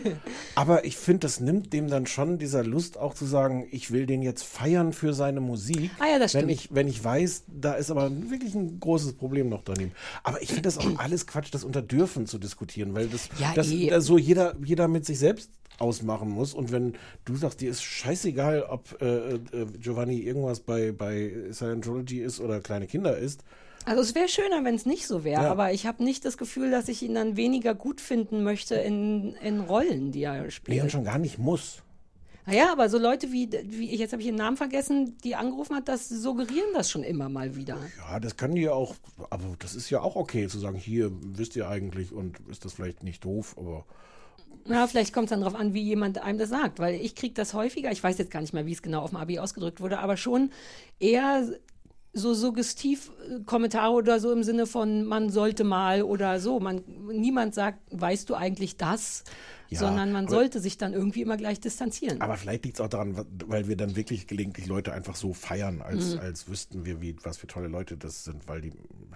Aber ich finde, das nimmt dem dann schon dieser Lust auch zu sagen, ich will den jetzt feiern für seine Musik. Ah ja, das wenn stimmt. ich, wenn ich weiß, da ist aber wirklich ein großes Problem noch daneben. Aber ich finde das auch alles Quatsch, das unter Dürfen zu diskutieren, weil das, Ja, das, eh. das so jeder, jeder mit sich selbst ausmachen muss. Und wenn du sagst, dir ist scheißegal, ob äh, äh, Giovanni irgendwas bei, bei Scientology ist oder kleine Kinder ist. Also es wäre schöner, wenn es nicht so wäre, Ja. aber ich habe nicht das Gefühl, dass ich ihn dann weniger gut finden möchte in, in Rollen, die er spielt. Nee, und schon gar nicht muss. Naja, aber so Leute wie, wie ich, jetzt habe ich ihren Namen vergessen, die angerufen hat, das suggerieren das schon immer mal wieder. Ja, das kann die ja auch, aber das ist ja auch okay zu sagen, hier wisst ihr eigentlich und ist das vielleicht nicht doof, aber Ja, vielleicht kommt es dann darauf an, wie jemand einem das sagt, weil ich kriege das häufiger, ich weiß jetzt gar nicht mehr, wie es genau auf dem Abi ausgedrückt wurde, aber schon eher so suggestiv äh, Kommentare oder so im Sinne von man sollte mal oder so. Man, niemand sagt, weißt du eigentlich das? Ja, sondern man aber- sollte sich dann irgendwie immer gleich distanzieren. Aber vielleicht liegt es auch daran, weil wir dann wirklich gelegentlich Leute einfach so feiern, als, Mhm. als wüssten wir, wie, was für tolle Leute das sind, weil die,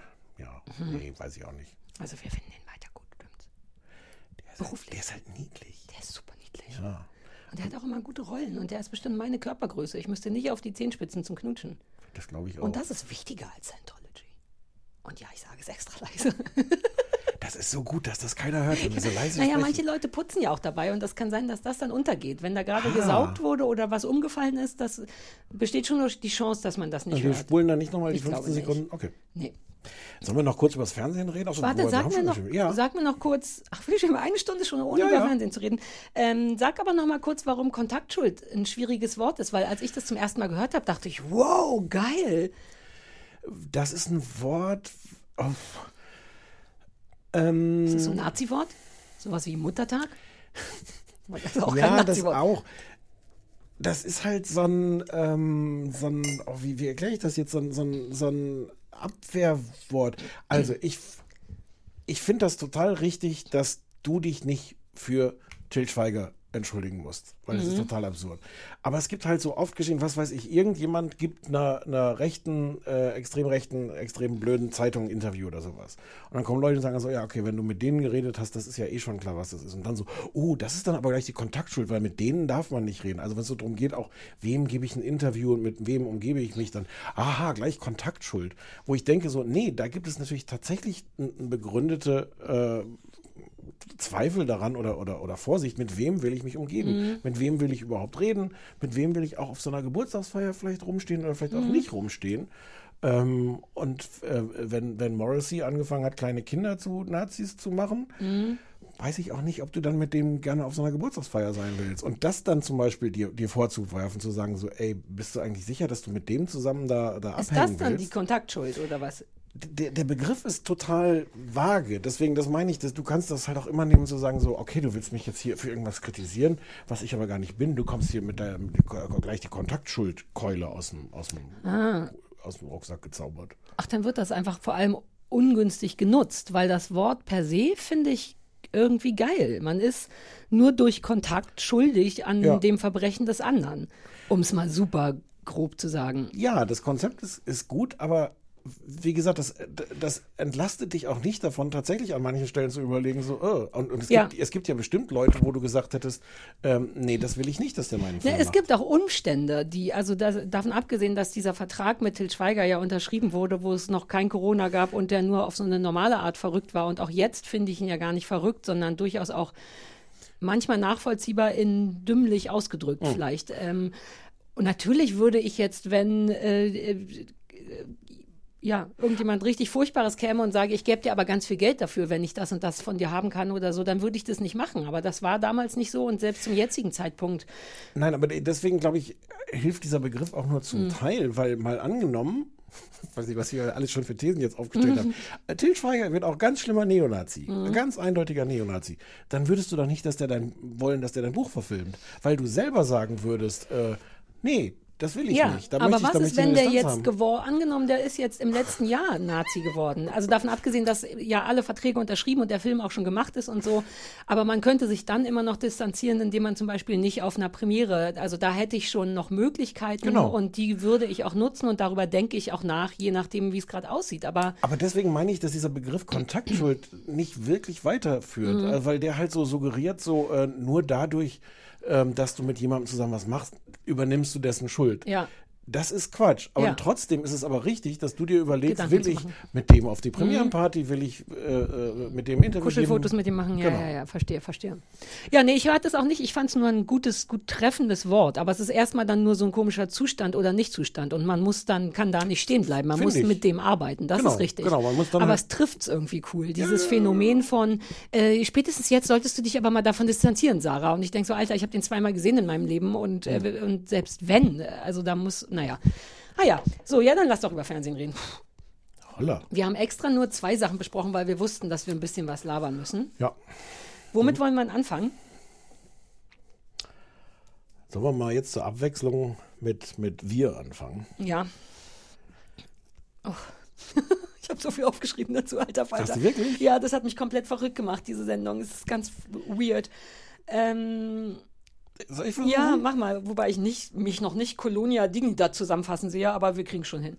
ja, Mhm. nee, weiß ich auch nicht. Also wir finden ihn weiter gut, stimmt's? Der ist, halt, der ist halt niedlich. Der ist super niedlich. Ja. Und der hat auch immer gute Rollen und der ist bestimmt meine Körpergröße. Ich müsste nicht auf die Zehenspitzen zum Knutschen. Das glaube ich auch. Und das ist wichtiger als Scientology. Und ja, ich sage es extra leise. Das ist so gut, dass das keiner hört, wenn wir so leise Naja, sprechen. manche Leute putzen ja auch dabei und das kann sein, dass das dann untergeht. Wenn da gerade Ah. gesaugt wurde oder was umgefallen ist, das besteht schon noch die Chance, dass man das nicht Und wir hört. spulen dann nicht nochmal die Ich glaube fünfzehn nicht. Sekunden? Okay. Nee. Sollen wir noch kurz über das Fernsehen reden? Ach so, Warte, wir sag haben mir, schon noch, geschrieben. Ja. sag mir noch kurz, ach, will ich schon mal eine Stunde schon, ohne Ja, über ja. Fernsehen zu reden. Ähm, sag aber noch mal kurz, warum Kontaktschuld ein schwieriges Wort ist, weil als ich das zum ersten Mal gehört habe, dachte ich, wow, geil. Das ist ein Wort. Oh, ähm, Ist das so ein Nazi-Wort? Sowas wie Muttertag? Das ist auch ja, kein das Nazi-Wort. auch. Das ist halt so ein, ähm, so ein oh, wie, wie erkläre ich das jetzt, so ein, so ein, so ein Abwehrwort. Also ich, ich finde das total richtig, dass du dich nicht für Til Schweiger entschuldigen musst, weil das ist Mhm. total absurd. Aber es gibt halt so oft geschehen, was weiß ich, irgendjemand gibt einer, einer rechten, äh, extrem rechten, extrem blöden Zeitung ein Interview oder sowas. Und dann kommen Leute und sagen so, ja, okay, wenn du mit denen geredet hast, das ist ja eh schon klar, was das ist. Und dann so, oh, das ist dann aber gleich die Kontaktschuld, weil mit denen darf man nicht reden. Also wenn es so darum geht, auch wem gebe ich ein Interview und mit wem umgebe ich mich dann, aha, gleich Kontaktschuld. Wo ich denke so, nee, da gibt es natürlich tatsächlich eine begründete äh, Zweifel daran oder, oder, oder Vorsicht, mit wem will ich mich umgeben? Mhm. Mit wem will ich überhaupt reden? Mit wem will ich auch auf so einer Geburtstagsfeier vielleicht rumstehen oder vielleicht auch Mhm. nicht rumstehen? Ähm, und äh, wenn, wenn Morrissey angefangen hat, kleine Kinder zu Nazis zu machen, Mhm. weiß ich auch nicht, ob du dann mit dem gerne auf so einer Geburtstagsfeier sein willst. Und das dann zum Beispiel dir, dir vorzuwerfen, zu sagen so, ey, bist du eigentlich sicher, dass du mit dem zusammen da, da Ist abhängen das dann willst? die Kontaktschuld oder was? Der, der Begriff ist total vage. Deswegen, das meine ich, dass du kannst das halt auch immer nehmen, zu sagen so, okay, du willst mich jetzt hier für irgendwas kritisieren, was ich aber gar nicht bin. Du kommst hier mit der mit gleich die Kontaktschuldkeule aus dem, aus dem, Ah. aus dem Rucksack gezaubert. Ach, dann wird das einfach vor allem ungünstig genutzt, weil das Wort per se finde ich irgendwie geil. Man ist nur durch Kontakt schuldig an Ja. dem Verbrechen des anderen, um es mal super grob zu sagen. Ja, das Konzept ist, ist gut, aber wie gesagt, das, das entlastet dich auch nicht davon, tatsächlich an manchen Stellen zu überlegen, so, oh. und, und es, Ja. gibt, es gibt ja bestimmt Leute, wo du gesagt hättest, ähm, nee, das will ich nicht, dass der meinen Film Ja, es macht. gibt auch Umstände, die, also das, davon abgesehen, dass dieser Vertrag mit Til Schweiger ja unterschrieben wurde, wo es noch kein Corona gab und der nur auf so eine normale Art verrückt war. Und auch jetzt finde ich ihn ja gar nicht verrückt, sondern durchaus auch manchmal nachvollziehbar in dümmlich ausgedrückt Hm. vielleicht. Ähm, und natürlich würde ich jetzt, wenn äh, äh, ja, irgendjemand richtig Furchtbares käme und sage, ich gebe dir aber ganz viel Geld dafür, wenn ich das und das von dir haben kann oder so, dann würde ich das nicht machen. Aber das war damals nicht so und selbst zum jetzigen Zeitpunkt. Nein, aber deswegen, glaube ich, hilft dieser Begriff auch nur zum Mhm. Teil, weil mal angenommen, ich weiß nicht, was wir alles schon für Thesen jetzt aufgestellt Mhm. haben, äh, Til Schweiger wird auch ganz schlimmer Neonazi, Mhm. ein ganz eindeutiger Neonazi. Dann würdest du doch nicht, dass der dein, wollen, dass der dein Buch verfilmt, weil du selber sagen würdest, äh, nee, das will ich ja, nicht. Da aber möchte ich, was da ist, möchte ich wenn eine der Distanz jetzt haben. geworden, angenommen, der ist jetzt im letzten Jahr Nazi geworden. Also davon abgesehen, dass ja alle Verträge unterschrieben und der Film auch schon gemacht ist und so. Aber man könnte sich dann immer noch distanzieren, indem man zum Beispiel nicht auf einer Premiere, also da hätte ich schon noch Möglichkeiten Genau. und die würde ich auch nutzen und darüber denke ich auch nach, je nachdem, wie es gerade aussieht. Aber Aber deswegen meine ich, dass dieser Begriff Kontaktschuld nicht wirklich weiterführt, Mhm. äh, weil der halt so suggeriert, so äh, nur dadurch, ähm, dass du mit jemandem zusammen was machst, übernimmst du dessen Schuld. ja. Das ist Quatsch. Aber Ja. trotzdem ist es aber richtig, dass du dir überlegst, Gedanken will zu ich machen. mit dem auf die Premierenparty, will ich äh, äh, mit dem Interview Kuschelfotos geben? mit ihm machen, ja, Genau. ja, ja, verstehe, verstehe. Ja, nee, ich hatte es auch nicht, ich fand es nur ein gutes, gut treffendes Wort, aber es ist erstmal dann nur so ein komischer Zustand oder Nicht-Zustand und man muss dann, kann da nicht stehen bleiben, man Find muss ich. mit dem arbeiten, das Genau, ist richtig. genau, man muss dann aber halt- es trifft es irgendwie cool, dieses Phänomen von, äh, spätestens jetzt solltest du dich aber mal davon distanzieren, Sarah. Und ich denke so, Alter, ich habe den zweimal gesehen in meinem Leben und, äh, und selbst wenn, also da muss, naja. Ah ja, so, ja, dann lass doch über Fernsehen reden. Holla. Wir haben extra nur zwei Sachen besprochen, weil wir wussten, dass wir ein bisschen was labern müssen. Ja. Womit wollen wir anfangen? Sollen wir mal jetzt zur Abwechslung mit, mit wir anfangen? Ja. Oh. Ich habe so viel aufgeschrieben dazu, alter Falter. Hast du wirklich? Ja, das hat mich komplett verrückt gemacht, diese Sendung. Es ist ganz weird. Ähm, Soll ich versuchen? ja, mach mal. Wobei ich nicht, mich noch nicht Colonia Dignidad zusammenfassen sehe, aber wir kriegen schon hin.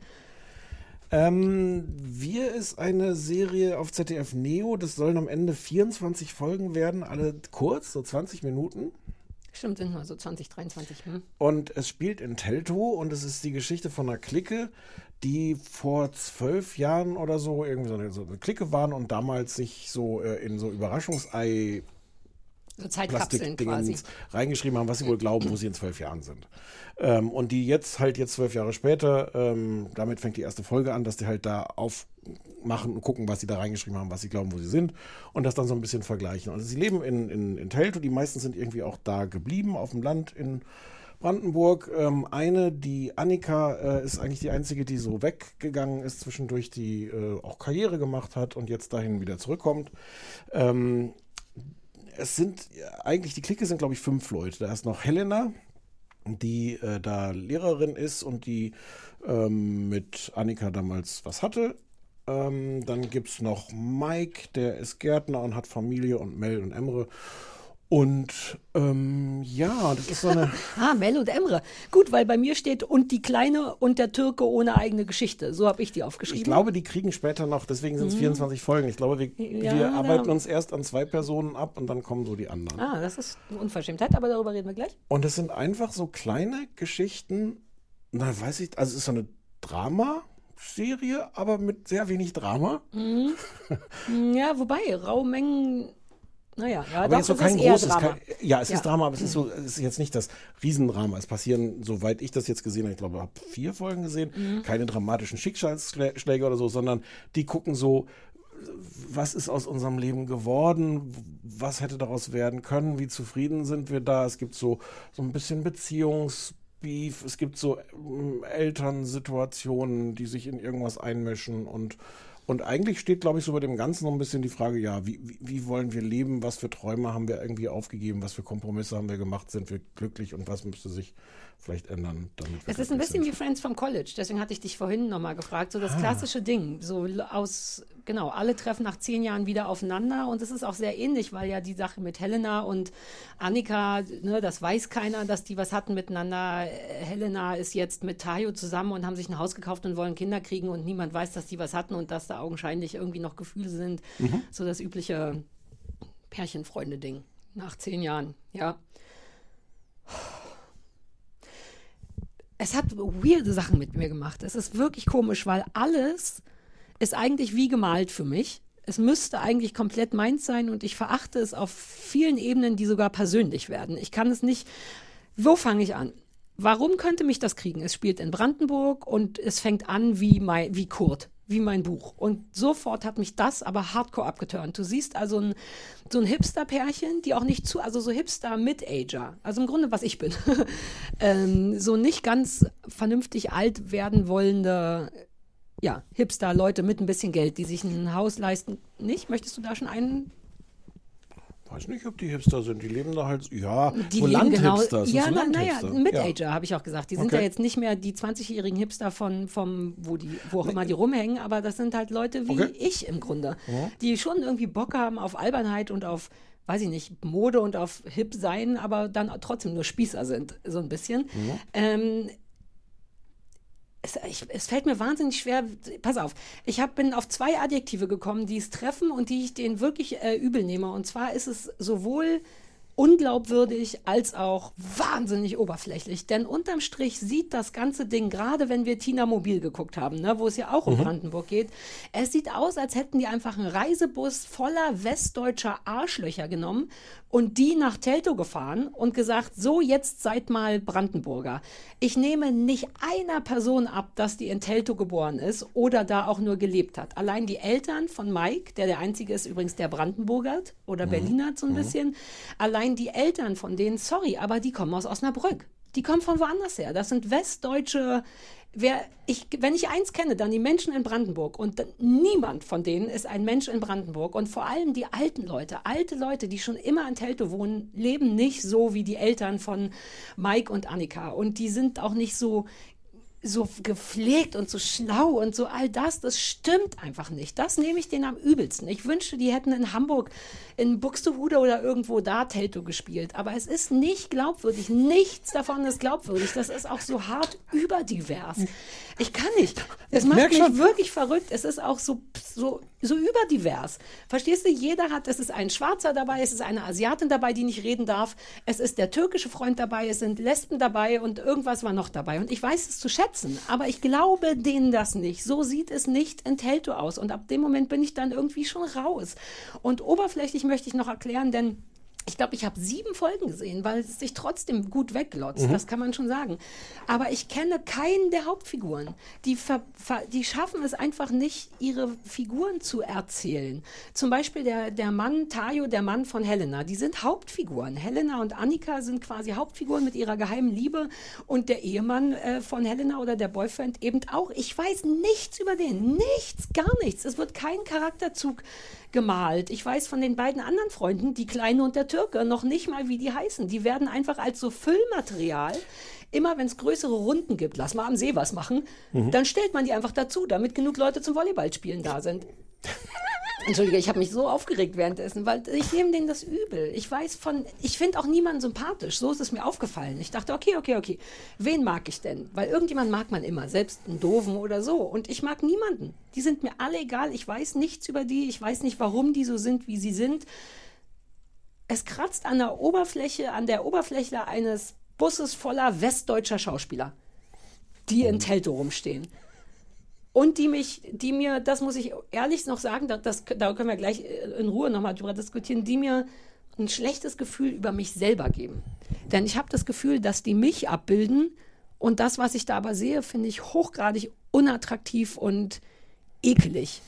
Ähm, wir ist eine Serie auf Z D F Neo. Das sollen am Ende vierundzwanzig Folgen werden, alle kurz, so zwanzig Minuten. Stimmt, sind nur so zwanzig, dreiundzwanzig. Hm? Und es spielt in Teltow und es ist die Geschichte von einer Clique, die vor zwölf Jahren oder so irgendwie so eine, so eine Clique waren und damals sich so äh, in so Überraschungsei So Zeitkapseln quasi. Plastikdingens reingeschrieben haben, was sie wohl glauben, wo sie in zwölf Jahren sind. Ähm, und die jetzt halt jetzt zwölf Jahre später, ähm, damit fängt die erste Folge an, dass die halt da aufmachen und gucken, was sie da reingeschrieben haben, was sie glauben, wo sie sind und das dann so ein bisschen vergleichen. Also sie leben in, in, in Teltow, die meisten sind irgendwie auch da geblieben, auf dem Land in Brandenburg. Ähm, eine, die Annika, äh, ist eigentlich die einzige, die so weggegangen ist zwischendurch, die äh, auch Karriere gemacht hat und jetzt dahin wieder zurückkommt. Ähm, Es sind eigentlich, die Clique sind, glaube ich, fünf Leute. Da ist noch Helena, die äh, da Lehrerin ist und die ähm, mit Annika damals was hatte. Ähm, dann gibt es noch Mike, der ist Gärtner und hat Familie und Mel und Emre. Und ähm, ja, das ist so eine... Ah, Mel und Emre. Gut, weil bei mir steht und die Kleine und der Türke ohne eigene Geschichte. So habe ich die aufgeschrieben. Ich glaube, die kriegen später noch, deswegen sind es Mhm. vierundzwanzig Folgen. Ich glaube, wir, Ja, wir da- arbeiten uns erst an zwei Personen ab und dann kommen so die anderen. Ah, das ist eine Unverschämtheit, aber darüber reden wir gleich. Und es sind einfach so kleine Geschichten, na weiß ich, also es ist so eine Drama-Serie, aber mit sehr wenig Drama. Mhm. Ja, wobei, Raumengen, naja, ja, aber doch, jetzt so es kein ist eher großes, Drama. kein, ja, es Ja. ist Drama, aber es ist so, es ist jetzt nicht das Riesendrama. Es passieren, soweit ich das jetzt gesehen habe, ich glaube, ich habe vier Folgen gesehen, Mhm. keine dramatischen Schicksalsschläge oder so, sondern die gucken so, was ist aus unserem Leben geworden, was hätte daraus werden können, wie zufrieden sind wir da. Es gibt so, so ein bisschen Beziehungsbeef, es gibt so ähm, Elternsituationen, die sich in irgendwas einmischen und Und eigentlich steht, glaube ich, so bei dem Ganzen noch ein bisschen die Frage, ja, wie, wie, wie wollen wir leben, was für Träume haben wir irgendwie aufgegeben, was für Kompromisse haben wir gemacht, sind wir glücklich und was müsste sich vielleicht ändern, damit wir Es ist ein glücklich bisschen sind. wie Friends from College, deswegen hatte ich dich vorhin nochmal gefragt, so das klassische Ding, so aus, genau, alle treffen nach zehn Jahren wieder aufeinander und es ist auch sehr ähnlich, weil ja die Sache mit Helena und Annika, ne, das weiß keiner, dass die was hatten miteinander. Helena ist jetzt mit Tayo zusammen und haben sich ein Haus gekauft und wollen Kinder kriegen und niemand weiß, dass die was hatten und dass da augenscheinlich irgendwie noch Gefühle sind. Mhm. So das übliche Pärchenfreunde-Ding nach zehn Jahren, ja. Es hat weirde Sachen mit mir gemacht. Es ist wirklich komisch, weil alles ist eigentlich wie gemalt für mich. Es müsste eigentlich komplett meins sein und ich verachte es auf vielen Ebenen, die sogar persönlich werden. Ich kann es nicht. Wo fange ich an? Warum könnte mich das kriegen? Es spielt in Brandenburg und es fängt an wie, mein, wie Kurt. wie mein Buch. Und sofort hat mich das aber hardcore abgeturnt. Du siehst also ein, so ein Hipster-Pärchen, die auch nicht zu, also so Hipster-Mid-Ager, also im Grunde, was ich bin, ähm, so nicht ganz vernünftig alt werden wollende, ja, Hipster-Leute mit ein bisschen Geld, die sich ein Haus leisten. Nicht? Möchtest du da schon einen? Weiß nicht, ob die Hipster sind. Die leben da halt, ja, Die so leben Landhipster. Genau, ja, so na, naja, Landhipster. Mid-Ager, Ja. habe ich auch gesagt. Die sind Okay. ja jetzt nicht mehr die zwanzigjährigen Hipster von, vom, wo, die, wo auch immer die rumhängen, aber das sind halt Leute wie Okay. ich im Grunde, Ja. die schon irgendwie Bock haben auf Albernheit und auf, weiß ich nicht, Mode und auf Hip sein, aber dann trotzdem nur Spießer sind, so ein bisschen. Ja. Ähm, Es, ich, es fällt mir wahnsinnig schwer, pass auf, ich hab, bin auf zwei Adjektive gekommen, die es treffen und die ich denen wirklich äh, übel nehme. Und zwar ist es sowohl unglaubwürdig als auch wahnsinnig oberflächlich. Denn unterm Strich sieht das ganze Ding, gerade wenn wir Tina Mobil geguckt haben, ne, wo es ja auch um Mhm. Brandenburg geht, es sieht aus, als hätten die einfach einen Reisebus voller westdeutscher Arschlöcher genommen und die nach Teltow gefahren und gesagt, so jetzt seid mal Brandenburger. Ich nehme nicht einer Person ab, dass die in Teltow geboren ist oder da auch nur gelebt hat. Allein die Eltern von Mike, der der einzige ist übrigens, der Brandenburger oder Mhm. Berliner so ein Mhm. bisschen, allein die Eltern von denen, sorry, aber die kommen aus Osnabrück. Die kommen von woanders her. Das sind westdeutsche, wer, ich, wenn ich eins kenne, dann die Menschen in Brandenburg. Und niemand von denen ist ein Mensch in Brandenburg. Und vor allem die alten Leute, alte Leute, die schon immer in Teltow wohnen, leben nicht so wie die Eltern von Mike und Annika. Und die sind auch nicht so so gepflegt und so schlau und so all das, das stimmt einfach nicht. Das nehme ich denen am übelsten. Ich wünschte, die hätten in Hamburg, in Buxtehude oder irgendwo da Teltow gespielt. Aber es ist nicht glaubwürdig. Nichts davon ist glaubwürdig. Das ist auch so hart überdivers. Ich kann nicht. Es macht merk mich schon. wirklich verrückt. Es ist auch so, so, so überdivers. Verstehst du? Jeder hat, es ist ein Schwarzer dabei, es ist eine Asiatin dabei, die nicht reden darf. Es ist der türkische Freund dabei, es sind Lesben dabei und irgendwas war noch dabei. Und ich weiß es zu schätzen, aber ich glaube denen das nicht. So sieht es nicht in Teltow aus. Und ab dem Moment bin ich dann irgendwie schon raus. Und oberflächlich möchte ich noch erklären, denn ich glaube, ich habe sieben Folgen gesehen, weil es sich trotzdem gut wegglotzt. Mhm. Das kann man schon sagen. Aber ich kenne keinen der Hauptfiguren. Die, ver, ver, die schaffen es einfach nicht, ihre Figuren zu erzählen. Zum Beispiel der, der Mann, Tayo, der Mann von Helena. Die sind Hauptfiguren. Helena und Annika sind quasi Hauptfiguren mit ihrer geheimen Liebe. Und der Ehemann äh, von Helena oder der Boyfriend eben auch. Ich weiß nichts über den. Nichts, gar nichts. Es wird kein Charakterzug gemalt. Ich weiß von den beiden anderen Freunden, die Kleine und der Türke, noch nicht mal, wie die heißen. Die werden einfach als so Füllmaterial, immer wenn es größere Runden gibt, lass mal am See was machen, Mhm. dann stellt man die einfach dazu, damit genug Leute zum Volleyballspielen da sind. Entschuldige, ich habe mich so aufgeregt währenddessen, weil ich nehme denen das übel. Ich weiß von, ich finde auch niemanden sympathisch. So ist es mir aufgefallen. Ich dachte, okay, okay, okay. Wen mag ich denn? Weil irgendjemand mag man immer, selbst einen Doofen oder so. Und ich mag niemanden. Die sind mir alle egal. Ich weiß nichts über die. Ich weiß nicht, warum die so sind, wie sie sind. Es kratzt an der Oberfläche, an der Oberfläche eines Busses voller westdeutscher Schauspieler, die in Teltow rumstehen. Und die mich, die mir, das muss ich ehrlich noch sagen, da, das, da können wir gleich in Ruhe nochmal drüber diskutieren, die mir ein schlechtes Gefühl über mich selber geben. Denn ich habe das Gefühl, dass die mich abbilden und das, was ich da aber sehe, finde ich hochgradig unattraktiv und ekelig.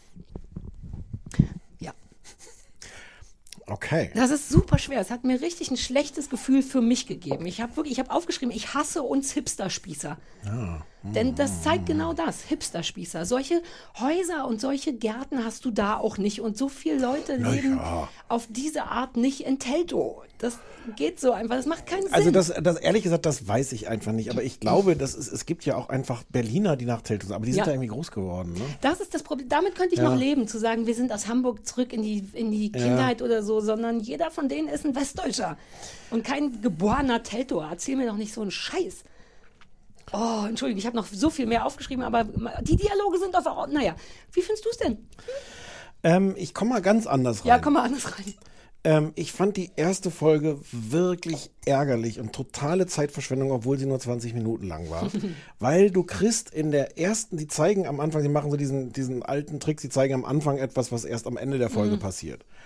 Ja. Okay. Das ist super schwer. Es hat mir richtig ein schlechtes Gefühl für mich gegeben. Ich habe wirklich, ich habe aufgeschrieben, ich hasse uns Hipster-Spießer. Ja. Denn das zeigt genau das, Hipster-Spießer. Solche Häuser und solche Gärten hast du da auch nicht. Und so viele Leute Na leben ja. auf diese Art nicht in Teltow. Das geht so einfach, das macht keinen Sinn. Also das, das ehrlich gesagt, das weiß ich einfach nicht. Aber ich glaube, dass es, es gibt ja auch einfach Berliner, die nach Teltow sind. Aber die sind Ja. da irgendwie groß geworden. Ne? Das ist das Problem. Damit könnte ich Ja. noch leben, zu sagen, wir sind aus Hamburg zurück in die, in die Ja. Kindheit oder so, sondern jeder von denen ist ein Westdeutscher und kein geborener Teltower. Erzähl mir doch nicht so einen Scheiß. Oh, Entschuldigung, ich habe noch so viel mehr aufgeschrieben, aber die Dialoge sind auf... Naja, wie findest du es denn? Ähm, ich komme mal ganz anders rein. Ja, komm mal anders rein. Ähm, ich fand die erste Folge wirklich ärgerlich und totale Zeitverschwendung, obwohl sie nur zwanzig Minuten lang war. Weil du kriegst in der ersten, die zeigen am Anfang, die machen so diesen, diesen alten Trick, sie zeigen am Anfang etwas, was erst am Ende der Folge Mhm. passiert.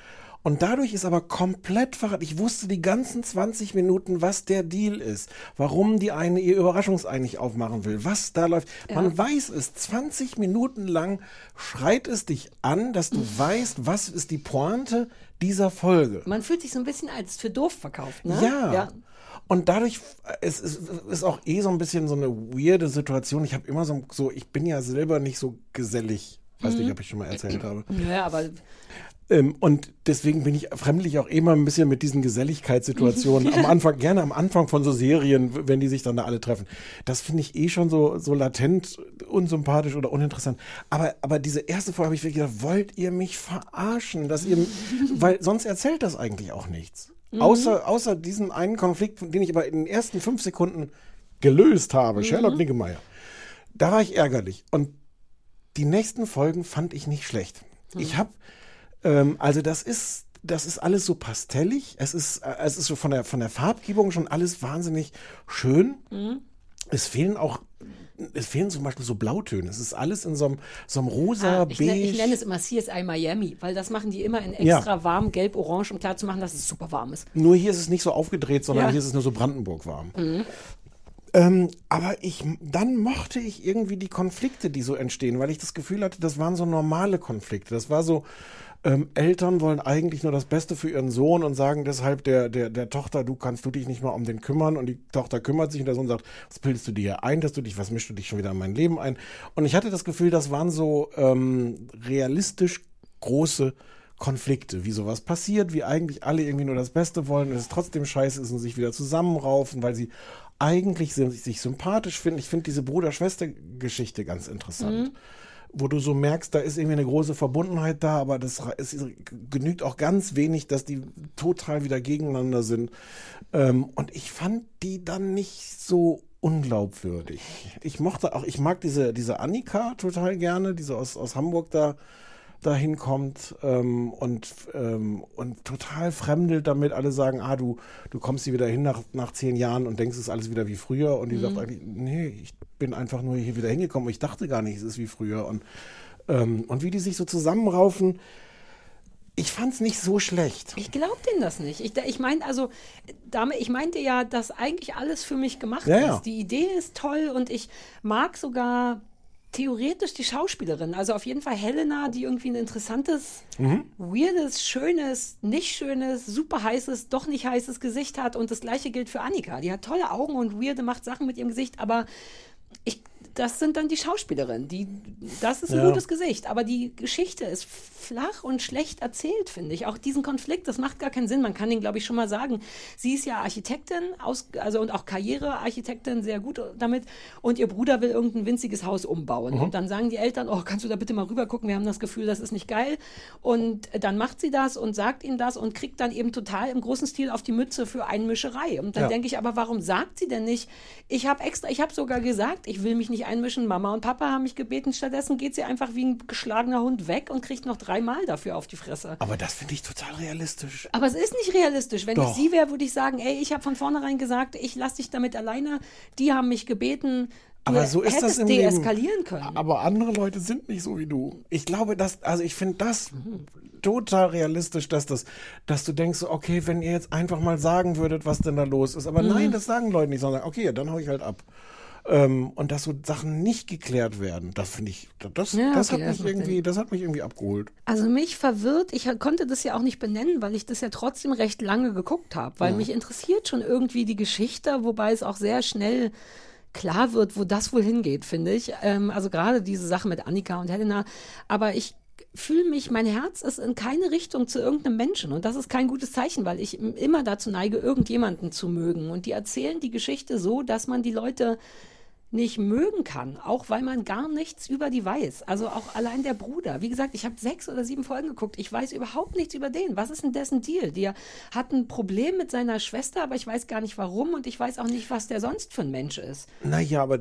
Und dadurch ist aber komplett verraten. Ich wusste die ganzen zwanzig Minuten, was der Deal ist. Warum die eine ihr Überraschungsei nicht aufmachen will. Was da läuft. Ja. Man weiß es. zwanzig Minuten lang schreit es dich an, dass du weißt, was ist die Pointe dieser Folge. Man fühlt sich so ein bisschen als für doof verkauft, ne? Ja. ja. Und dadurch, es ist, ist auch eh so ein bisschen so eine weirde Situation. Ich habe immer so, so, ich bin ja selber nicht so gesellig. Weiß mhm. nicht, ob ich schon mal erzählt habe. Ja, aber... Ähm, und deswegen bin ich fremdlich auch immer ein bisschen mit diesen Geselligkeitssituationen am Anfang, gerne am Anfang von so Serien, wenn die sich dann da alle treffen. Das finde ich eh schon so, so latent unsympathisch oder uninteressant. Aber, aber diese erste Folge habe ich wirklich gedacht, wollt ihr mich verarschen? Dass ihr, weil sonst erzählt das eigentlich auch nichts. Mhm. Außer, außer diesen einen Konflikt, den ich aber in den ersten fünf Sekunden gelöst habe, mhm. Sherlock Niggemeier. Da war ich ärgerlich. Und die nächsten Folgen fand ich nicht schlecht. Mhm. Ich habe ähm, also das ist das ist alles so pastellig. Es ist es ist so von der von der Farbgebung schon alles wahnsinnig schön. Mhm. Es fehlen auch Es fehlen zum Beispiel so Blautöne. Es ist alles in so einem, so einem rosa, ah, ich beige. Nenne, ich nenne es immer C S I Miami, weil das machen die immer in extra ja. warm, gelb, orange, um klar zu machen, dass es super warm ist. Nur hier ist es nicht so aufgedreht, sondern ja. hier ist es nur so Brandenburg warm. Mhm. Ähm, aber ich, dann mochte ich irgendwie die Konflikte, die so entstehen, weil ich das Gefühl hatte, das waren so normale Konflikte. Das war so, ähm, Eltern wollen eigentlich nur das Beste für ihren Sohn und sagen deshalb der, der, der Tochter, du kannst du dich nicht mal um den kümmern, und die Tochter kümmert sich und der Sohn sagt, was bildest du dir hier ein, dass du dich, was mischst du dich schon wieder in mein Leben ein? Und ich hatte das Gefühl, das waren so ähm, realistisch große Konflikte, wie sowas passiert, wie eigentlich alle irgendwie nur das Beste wollen und es trotzdem scheiße ist und sich wieder zusammenraufen, weil sie eigentlich sich sympathisch finden. Ich finde diese Bruder-Schwester-Geschichte ganz interessant. Mhm. Wo du so merkst, da ist irgendwie eine große Verbundenheit da, aber das es genügt auch ganz wenig, dass die total wieder gegeneinander sind. Ähm, und ich fand die dann nicht so unglaubwürdig. Ich mochte auch, ich mag diese, diese Annika total gerne, die so aus, aus Hamburg da dahin kommt ähm, und, ähm, und total fremdelt damit. Alle sagen, ah, du, du kommst hier wieder hin nach, nach zehn Jahren und denkst, es ist alles wieder wie früher. Und die mhm. sagt eigentlich, nee, ich bin einfach nur hier wieder hingekommen. Ich dachte gar nicht, es ist wie früher. Und, ähm, und wie die sich so zusammenraufen, ich fand's nicht so schlecht. Ich glaube denen das nicht. Ich, ich meine, also, damit, ich meinte ja, dass eigentlich alles für mich gemacht ja, ist. Ja. Die Idee ist toll und ich mag sogar theoretisch die Schauspielerin, also auf jeden Fall Helena, die irgendwie ein interessantes, mhm. weirdes, schönes, nicht schönes, super heißes, doch nicht heißes Gesicht hat, und das gleiche gilt für Annika. Die hat tolle Augen und weirde, macht Sachen mit ihrem Gesicht, aber ich, das sind dann die Schauspielerinnen, die, das ist ein ja. gutes Gesicht, aber die Geschichte ist flach und schlecht erzählt, finde ich. Auch diesen Konflikt, das macht gar keinen Sinn. Man kann den, glaube ich, schon mal sagen. Sie ist ja Architektin, aus, also und auch Karrierearchitektin, sehr gut damit. Und ihr Bruder will irgendein winziges Haus umbauen. Mhm. Und dann sagen die Eltern, oh, kannst du da bitte mal rüber gucken? Wir haben das Gefühl, das ist nicht geil. Und dann macht sie das und sagt ihnen das und kriegt dann eben total im großen Stil auf die Mütze für Einmischerei. Und dann ja. denke ich, aber warum sagt sie denn nicht, ich habe extra, ich habe sogar gesagt, ich will mich nicht einmischen. Mama und Papa haben mich gebeten. Stattdessen geht sie einfach wie ein geschlagener Hund weg und kriegt noch drei Mal dafür auf die Fresse. Aber das finde ich total realistisch. Aber es ist nicht realistisch. Wenn Doch. ich sie wäre, würde ich sagen, ey, ich habe von vornherein gesagt, ich lasse dich damit alleine. Die haben mich gebeten. Du aber so ist das im deeskalieren Leben. können. Aber andere Leute sind nicht so wie du. Ich glaube, dass, also ich finde das mhm. total realistisch, dass das, dass du denkst, okay, wenn ihr jetzt einfach mal sagen würdet, was denn da los ist. Aber mhm. nein, das sagen Leute nicht, sondern okay, dann hau ich halt ab. Ähm, und dass so Sachen nicht geklärt werden, das finde ich, das, ja, das okay, hat mich das irgendwie, das hat mich irgendwie abgeholt. Also mich verwirrt, ich konnte das ja auch nicht benennen, weil ich das ja trotzdem recht lange geguckt habe, weil ja. mich interessiert schon irgendwie die Geschichte, wobei es auch sehr schnell klar wird, wo das wohl hingeht, finde ich. Ähm, also gerade diese Sache mit Annika und Helena, aber ich fühle mich, mein Herz ist in keine Richtung zu irgendeinem Menschen, und das ist kein gutes Zeichen, weil ich immer dazu neige, irgendjemanden zu mögen, und die erzählen die Geschichte so, dass man die Leute nicht mögen kann, auch weil man gar nichts über die weiß. Also auch allein der Bruder. Wie gesagt, ich habe sechs oder sieben Folgen geguckt. Ich weiß überhaupt nichts über den. Was ist denn dessen Deal? Der hat ein Problem mit seiner Schwester, aber ich weiß gar nicht warum, und ich weiß auch nicht, was der sonst für ein Mensch ist. Naja, aber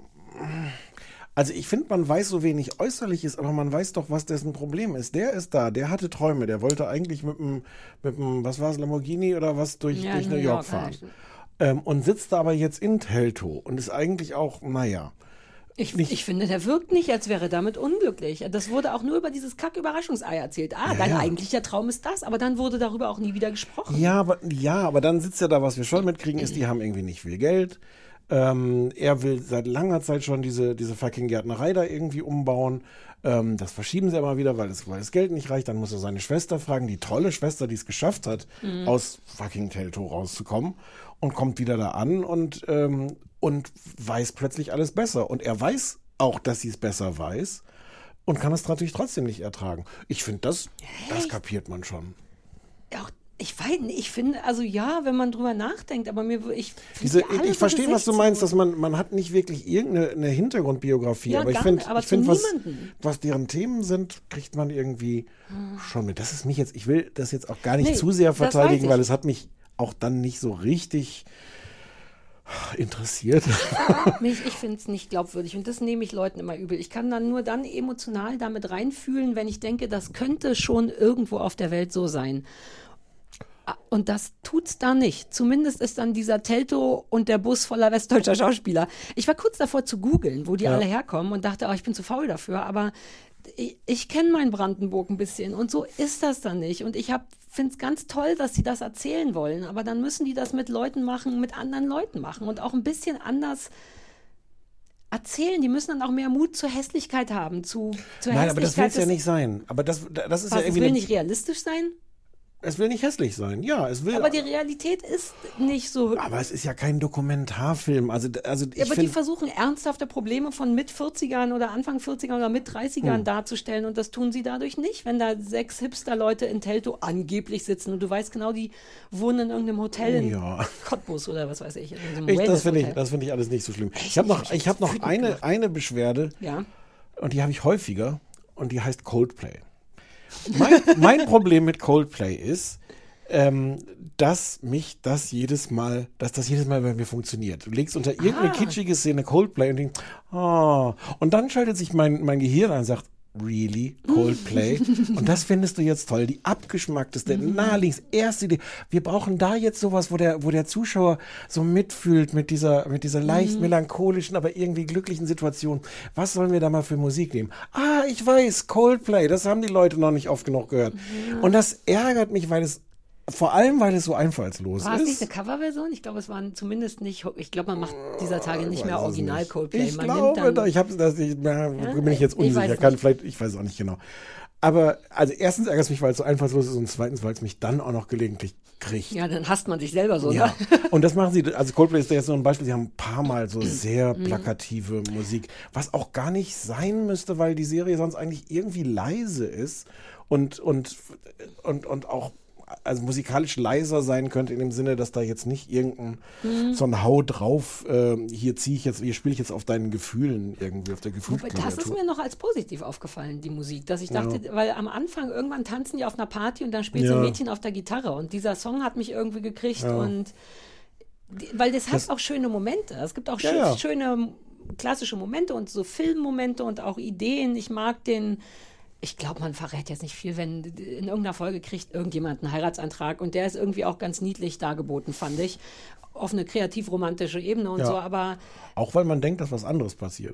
also ich finde, man weiß so wenig Äußerliches, aber man weiß doch, was dessen Problem ist. Der ist da, der hatte Träume, der wollte eigentlich mit dem, mit dem, was war es, Lamborghini oder was, durch, ja, durch New, New York, York fahren. Ja. Ähm, und sitzt da aber jetzt in Teltow und ist eigentlich auch, naja, Ich, ich finde, der wirkt nicht, als wäre er damit unglücklich. Das wurde auch nur über dieses Kack-Überraschungsei erzählt. Ah, Ja, dein ja. eigentlicher Traum ist das, aber dann wurde darüber auch nie wieder gesprochen. Ja, aber, ja, aber dann sitzt ja da, was wir schon mitkriegen, ist, die haben irgendwie nicht viel Geld. Ähm, er will seit langer Zeit schon diese, diese fucking Gärtnerei da irgendwie umbauen. Ähm, das verschieben sie immer wieder, weil das, weil das Geld nicht reicht. Dann muss er seine Schwester fragen, die tolle Schwester, die es geschafft hat, Mhm. aus fucking Teltow rauszukommen, und kommt wieder da an und, ähm, und weiß plötzlich alles besser. Und er weiß auch, dass sie es besser weiß und kann es natürlich trotzdem nicht ertragen. Ich finde, das, das kapiert man schon. Auch, ich weiß nicht, ich finde, also ja, wenn man drüber nachdenkt, aber mir, ich Diese, die alle ich so verstehe, was du Gesichts- meinst, dass man, man hat nicht wirklich irgendeine eine Hintergrundbiografie, Ja, aber ich gar finde, nicht, aber ich zu find, was, niemanden. was deren Themen sind, kriegt man irgendwie schon mit. Das ist mich jetzt, ich will das jetzt auch gar nicht Nee, zu sehr das weiß verteidigen, ich. weil es hat mich auch dann nicht so richtig interessiert. Mich, ich finde es nicht glaubwürdig und das nehme ich Leuten immer übel. Ich kann dann nur dann emotional damit reinfühlen, wenn ich denke, das könnte schon irgendwo auf der Welt so sein. Und das tut's da nicht. Zumindest ist dann dieser Teltow und der Bus voller westdeutscher Schauspieler. Ich war kurz davor zu googeln, wo die Ja. alle herkommen und dachte, oh, ich bin zu faul dafür. Aber ich, ich kenne mein Brandenburg ein bisschen und so ist das dann nicht. Und ich finde es ganz toll, dass sie das erzählen wollen. Aber dann müssen die das mit Leuten machen, mit anderen Leuten machen und auch ein bisschen anders erzählen. Die müssen dann auch mehr Mut zur Hässlichkeit haben. Zu, zur Nein, aber das Hässlichkeit will es ja des- nicht sein. Aber das, das ist Was, ja es irgendwie. will eine- nicht realistisch sein? Es will nicht hässlich sein, ja. Es will, Aber die Realität ist nicht so. aber es ist ja kein Dokumentarfilm. Also, also ich Ja, aber die finde. versuchen ernsthafte Probleme von mit vierzigern oder Anfang vierzigern oder mit dreißigern Hm. darzustellen und das tun sie dadurch nicht, wenn da sechs Hipster-Leute in Teltow angeblich sitzen und du weißt genau, die wohnen in irgendeinem Hotel in Ja. Cottbus oder was weiß ich. In irgendeinem Ich, das finde ich, Wellness-Hotel. das finde ich alles nicht so schlimm. Ich habe noch, ich habe noch eine, eine Beschwerde, Ja. und die habe ich häufiger, und die heißt Coldplay. Mein, mein Problem mit Coldplay ist, ähm, dass mich das jedes Mal, dass das jedes Mal bei mir funktioniert. Du legst unter irgendeine Ah. kitschige Szene Coldplay und denkst, ah, und dann schaltet sich mein, mein Gehirn ein und sagt, really, Coldplay? Und das findest du jetzt toll, die abgeschmackteste, naheliegendste, erste Idee. Wir brauchen da jetzt sowas, wo der, wo der Zuschauer so mitfühlt mit dieser, mit dieser leicht Mhm. melancholischen, aber irgendwie glücklichen Situation. Was sollen wir da mal für Musik nehmen? Ah, ich weiß, Coldplay, das haben die Leute noch nicht oft genug gehört. Und das ärgert mich, weil es, vor allem, weil es so einfallslos War es nicht ist. eine Coverversion? Ich glaube, es waren zumindest nicht, ich glaube, man macht dieser Tage nicht mehr Weiß es Original nicht. Coldplay. Ich Man glaube, nimmt dann, da, ich habe das, ich, na, bin ich jetzt Ich weiß unsicher. es Kann nicht. vielleicht, ich weiß es auch nicht genau. Aber also erstens ärgert es mich, weil es so einfallslos ist, und zweitens, weil es mich dann auch noch gelegentlich kriegt. ja, dann hasst man sich selber so, Ja. ne? Und das machen sie, also Coldplay ist da jetzt nur ein Beispiel, sie haben ein paar Mal so sehr Mhm. plakative Musik, was auch gar nicht sein müsste, weil die Serie sonst eigentlich irgendwie leise ist und, und, und, und auch also musikalisch leiser sein könnte in dem Sinne, dass da jetzt nicht irgendein Mhm. so ein Hau drauf, äh, hier ziehe ich jetzt, hier spiele ich jetzt auf deinen Gefühlen irgendwie, auf der Wobei, Gefühlsklaviatur. das ist mir noch als positiv aufgefallen, die Musik, dass ich dachte, Ja. weil am Anfang irgendwann tanzen die auf einer Party und dann spielt so Ja. ein Mädchen auf der Gitarre und dieser Song hat mich irgendwie gekriegt Ja. und die, weil das hat Das- auch schöne Momente. Es gibt auch Ja, schö ja. schöne klassische Momente und so Filmmomente und auch Ideen. Ich mag den. Ich glaube, man verrät jetzt nicht viel, wenn in irgendeiner Folge kriegt irgendjemand einen Heiratsantrag und der ist irgendwie auch ganz niedlich dargeboten, fand ich. Auf eine kreativ-romantische Ebene und Ja. so, aber Auch weil man denkt, dass was anderes passiert.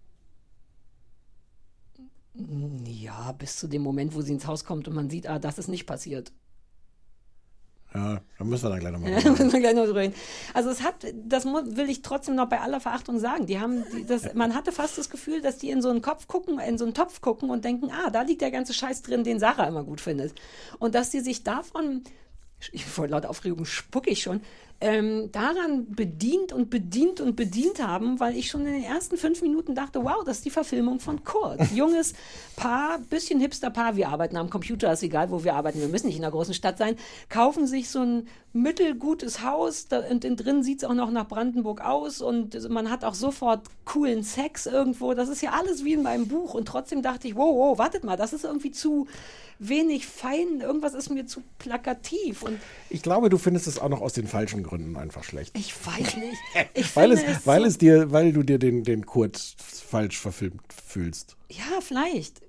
ja, bis zu dem Moment, wo sie ins Haus kommt und man sieht, ah, das ist nicht passiert. Ja, da müssen wir dann gleich nochmal. Ja, müssen wir gleich noch drüber reden. Also es hat, das mu- will ich trotzdem noch bei aller Verachtung sagen. Die haben, die, das, man hatte fast das Gefühl, dass die in so einen Kopf gucken, in so einen Topf gucken und denken, ah, da liegt der ganze Scheiß drin, den Sarah immer gut findet. Und dass sie sich davon, ich, vor lauter Aufregung spucke ich schon, ähm, daran bedient und bedient und bedient haben, weil ich schon in den ersten fünf Minuten dachte, wow, das ist die Verfilmung von Kurt. Junges Paar, bisschen Hipster-Paar, wir arbeiten am Computer, ist egal, wo wir arbeiten, wir müssen nicht in einer großen Stadt sein, kaufen sich so ein mittelgutes Haus da, und innen drin sieht es auch noch nach Brandenburg aus und man hat auch sofort coolen Sex irgendwo. Das ist ja alles wie in meinem Buch und trotzdem dachte ich, wow, wow, wartet mal, das ist irgendwie zu wenig fein, irgendwas ist mir zu plakativ und Ich glaube, du findest es auch noch aus den falschen Gründen einfach schlecht. ich weiß nicht. Ich Weil es, finde weil so- es dir, weil du dir den, den Kurt falsch verfilmt fühlst. Ja, vielleicht.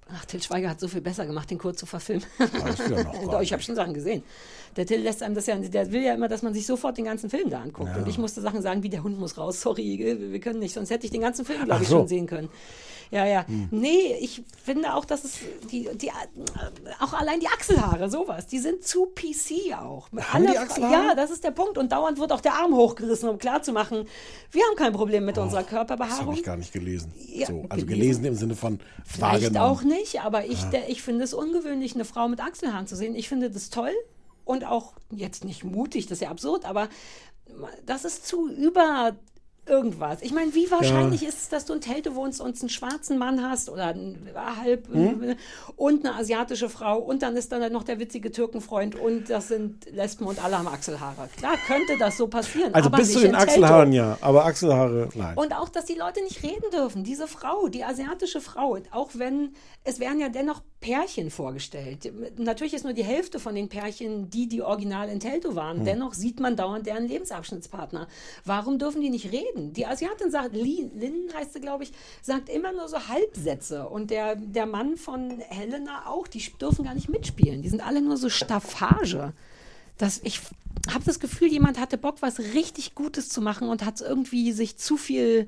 Ach, Till Schweiger hat so viel besser gemacht, den Kurt zu verfilmen. Weißt du ja noch gar Ich habe schon Sachen gesehen. Der Till lässt einem das ja, der will ja immer, dass man sich sofort den ganzen Film da anguckt. Ja. Und ich musste Sachen sagen, wie der Hund muss raus, sorry, wir können nicht, sonst hätte ich den ganzen Film, glaube Ach ich, so. schon sehen können. Ja, ja. Hm. Nee, ich finde auch, dass es die, die auch allein die Achselhaare, sowas, die sind zu P C auch. Haben die Achselhaare? Ja, das ist der Punkt. Und dauernd wird auch der Arm hochgerissen, um klarzumachen, wir haben kein Problem mit Oh, unserer Das Körperbehaarung. habe ich gar nicht gelesen. Ja, so, also gelesen? gelesen im Sinne von Vielleicht wahrgenommen. auch nicht, aber ich, Ja. der, ich finde es ungewöhnlich, eine Frau mit Achselhaaren zu sehen. Ich finde das toll und auch jetzt nicht mutig, das ist ja absurd, aber das ist zu über irgendwas. Ich meine, wie wahrscheinlich Ja. ist es, dass du in Teltow wohnst und einen schwarzen Mann hast oder einen halb Hm? und eine asiatische Frau und dann ist dann noch der witzige Türkenfreund und das sind Lesben und alle haben Achselhaare. Klar, könnte das so passieren, Also aber bis nicht zu den in Teltow. Achselhaaren ja, aber Achselhaare, nein. Und auch, dass die Leute nicht reden dürfen. Diese Frau, die asiatische Frau, auch wenn, es werden ja dennoch Pärchen vorgestellt. Natürlich ist nur die Hälfte von den Pärchen, die, die original in Teltow waren. Hm. Dennoch sieht man dauernd deren Lebensabschnittspartner. Warum dürfen die nicht reden? Die Asiatin sagt, Lin, Lin heißt sie, glaube ich, sagt immer nur so Halbsätze. Und der, der Mann von Helena auch, die dürfen gar nicht mitspielen. Die sind alle nur so Staffage. Das, ich habe das Gefühl, jemand hatte Bock, was richtig Gutes zu machen und hat irgendwie sich zu viel,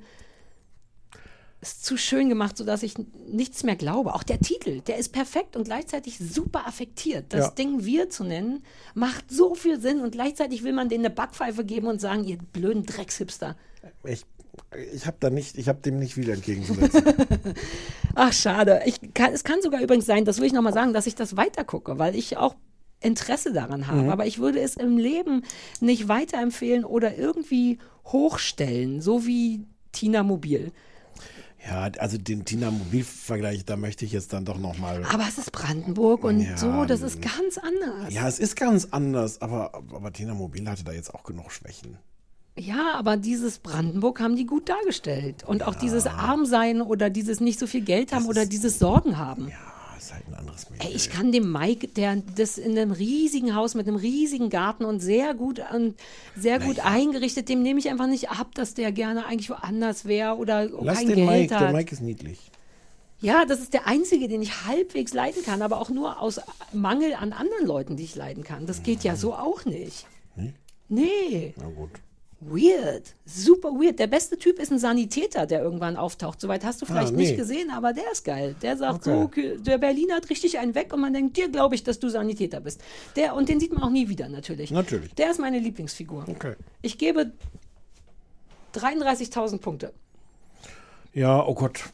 ist zu schön gemacht, sodass ich nichts mehr glaube. Auch der Titel, der ist perfekt und gleichzeitig super affektiert. Das Ja. Ding Wir zu nennen, macht so viel Sinn und gleichzeitig will man denen eine Backpfeife geben und sagen, ihr blöden Dreckshipster. Ich, ich habe da nicht, ich habe dem nicht viel entgegenzusetzen. Ach, schade. Ich kann, es kann sogar übrigens sein, das will ich nochmal sagen, dass ich das weitergucke, weil ich auch Interesse daran habe. Mhm. Aber ich würde es im Leben nicht weiterempfehlen oder irgendwie hochstellen, so wie Tina Mobil. Ja, also den Tina-Mobil-Vergleich, da möchte ich jetzt dann doch nochmal. Aber es ist Brandenburg und Ja, so, das ist ganz anders. Ja, es ist ganz anders, aber, aber Tina Mobil hatte da jetzt auch genug Schwächen. Ja, aber dieses Brandenburg haben die gut dargestellt. Und auch dieses Armsein oder dieses nicht so viel Geld haben oder dieses Sorgen haben. Ja, ist halt ein anderes Medium. Ey, ich kann dem Mike, der das in einem riesigen Haus mit einem riesigen Garten und sehr gut und sehr gut eingerichtet, dem nehme ich einfach nicht ab, dass der gerne eigentlich woanders wäre oder Lass kein den Geld Mike, hat. der Mike ist niedlich. Ja, das ist der einzige, den ich halbwegs leiden kann, aber auch nur aus Mangel an anderen Leuten, die ich leiden kann. Das geht ja so auch nicht. Nee? Nee. Na gut. Weird, super weird. Der beste Typ ist ein Sanitäter, der irgendwann auftaucht. Soweit hast du vielleicht Ah, nee. nicht gesehen, aber der ist geil. Der sagt Okay. so, der Berliner hat richtig einen weg und man denkt, dir glaube ich, dass du Sanitäter bist. Der, und den sieht man auch nie wieder, natürlich. Natürlich. Der ist meine Lieblingsfigur. Okay. Ich gebe dreiunddreißigtausend Punkte. Ja, oh Gott.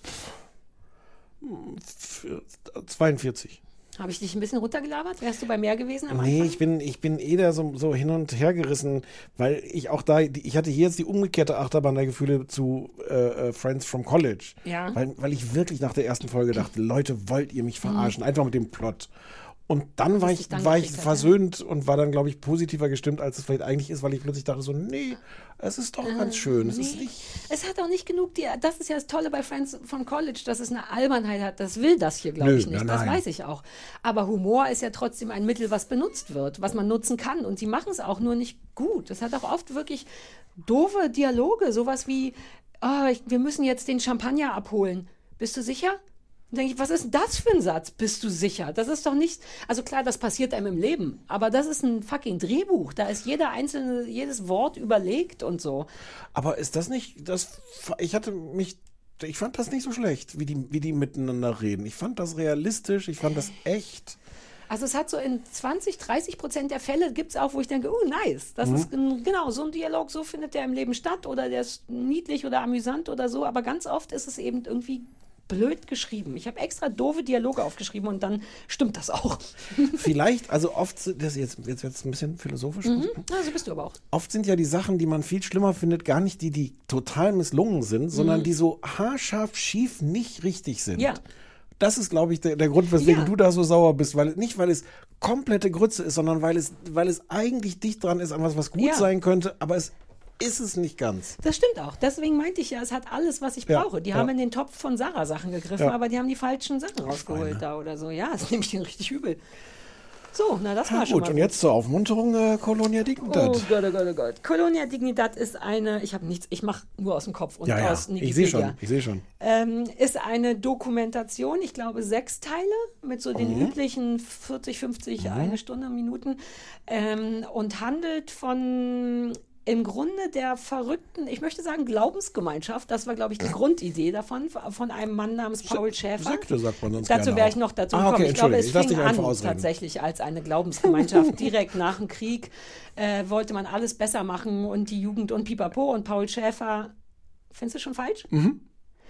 zweiundvierzig. Habe ich dich ein bisschen runtergelabert? Wärst du bei mehr gewesen am Nee, Anfang? ich bin, ich bin eh da so, so hin und her gerissen, weil ich auch da, ich hatte hier jetzt die umgekehrte Achterbahn der Gefühle zu äh, Friends from College. Ja. Weil, weil ich wirklich nach der ersten Folge dachte, Leute, wollt ihr mich verarschen? Einfach mit dem Plot. Und dann war Bis ich, dich dann war ich gekriegt hat, versöhnt und war dann, glaube ich, positiver gestimmt, als es vielleicht eigentlich ist, weil ich plötzlich dachte so, nee, es ist doch ganz schön. Es ist Nee. nicht. Es hat auch nicht genug, die, das ist ja das Tolle bei Friends von College, dass es eine Albernheit hat. Das will das hier, glaube Nö, ich, nicht. nein, Das nein. weiß ich auch. Aber Humor ist ja trotzdem ein Mittel, was benutzt wird, was man nutzen kann. Und die machen es auch nur nicht gut. Es hat auch oft wirklich doofe Dialoge. Sowas wie, oh, ich, wir müssen jetzt den Champagner abholen. Bist du sicher? Dann denke ich, was ist denn das für ein Satz? Bist du sicher? Das ist doch nicht, also klar, das passiert einem im Leben, aber das ist ein fucking Drehbuch. Da ist jeder einzelne, jedes Wort überlegt und so. Aber ist das nicht, das, ich hatte mich, ich fand das nicht so schlecht, wie die, wie die miteinander reden. Ich fand das realistisch, ich fand das echt. Also es hat so in zwanzig, dreißig Prozent der Fälle gibt es auch, wo ich denke, oh nice, das Mhm. ist ein- genau so ein Dialog, so findet der im Leben statt oder der ist niedlich oder amüsant oder so, aber ganz oft ist es eben irgendwie blöd geschrieben. Ich habe extra doofe Dialoge aufgeschrieben und dann stimmt das auch. Vielleicht, also oft, sind- das jetzt, jetzt wird es ein bisschen philosophisch. Mhm. Ja, so bist du aber auch. Oft sind ja die Sachen, die man viel schlimmer findet, gar nicht die, die total misslungen sind, sondern Mhm. die so haarscharf schief nicht richtig sind. Ja. Das ist, glaube ich, der, der Grund, weswegen Ja. du da so sauer bist. Weil, nicht, weil es komplette Grütze ist, sondern weil es, weil es eigentlich dicht dran ist an was, was gut Ja. sein könnte, aber es ist es nicht ganz. Das stimmt auch. Deswegen meinte ich ja, es hat alles, was ich Ja, brauche. Die ja. haben in den Topf von Sarah Sachen gegriffen, Ja. aber die haben die falschen Sachen rausgeholt Schweine. da oder so. Ja, das nehme ich denen richtig übel. So, na das war Ja, schon gut, mal und jetzt zur Aufmunterung äh, Colonia Dignidad. Oh Gott, oh Gott, oh Gott. Colonia Dignidad ist eine, ich habe nichts, ich mache nur aus dem Kopf und ja, ja, aus Wikipedia. ich sehe schon, ich sehe schon. Ähm, ist eine Dokumentation, ich glaube sechs Teile mit so den Mhm. üblichen vierzig, fünfzig, Mhm. eine Stunde, Minuten ähm, und handelt von im Grunde der verrückten, ich möchte sagen Glaubensgemeinschaft, das war glaube ich die Grundidee davon, von einem Mann namens Paul Schäfer. Sekte sagt man sonst Dazu gerne wäre auch. ich noch dazu Ah, gekommen. okay, ich glaube, es entschuldige, ich lass fing dich einfach an ausreden. tatsächlich als eine Glaubensgemeinschaft. Direkt nach dem Krieg äh, wollte man alles besser machen und die Jugend und Pipapo und Paul Schäfer, findest du schon falsch? Mhm.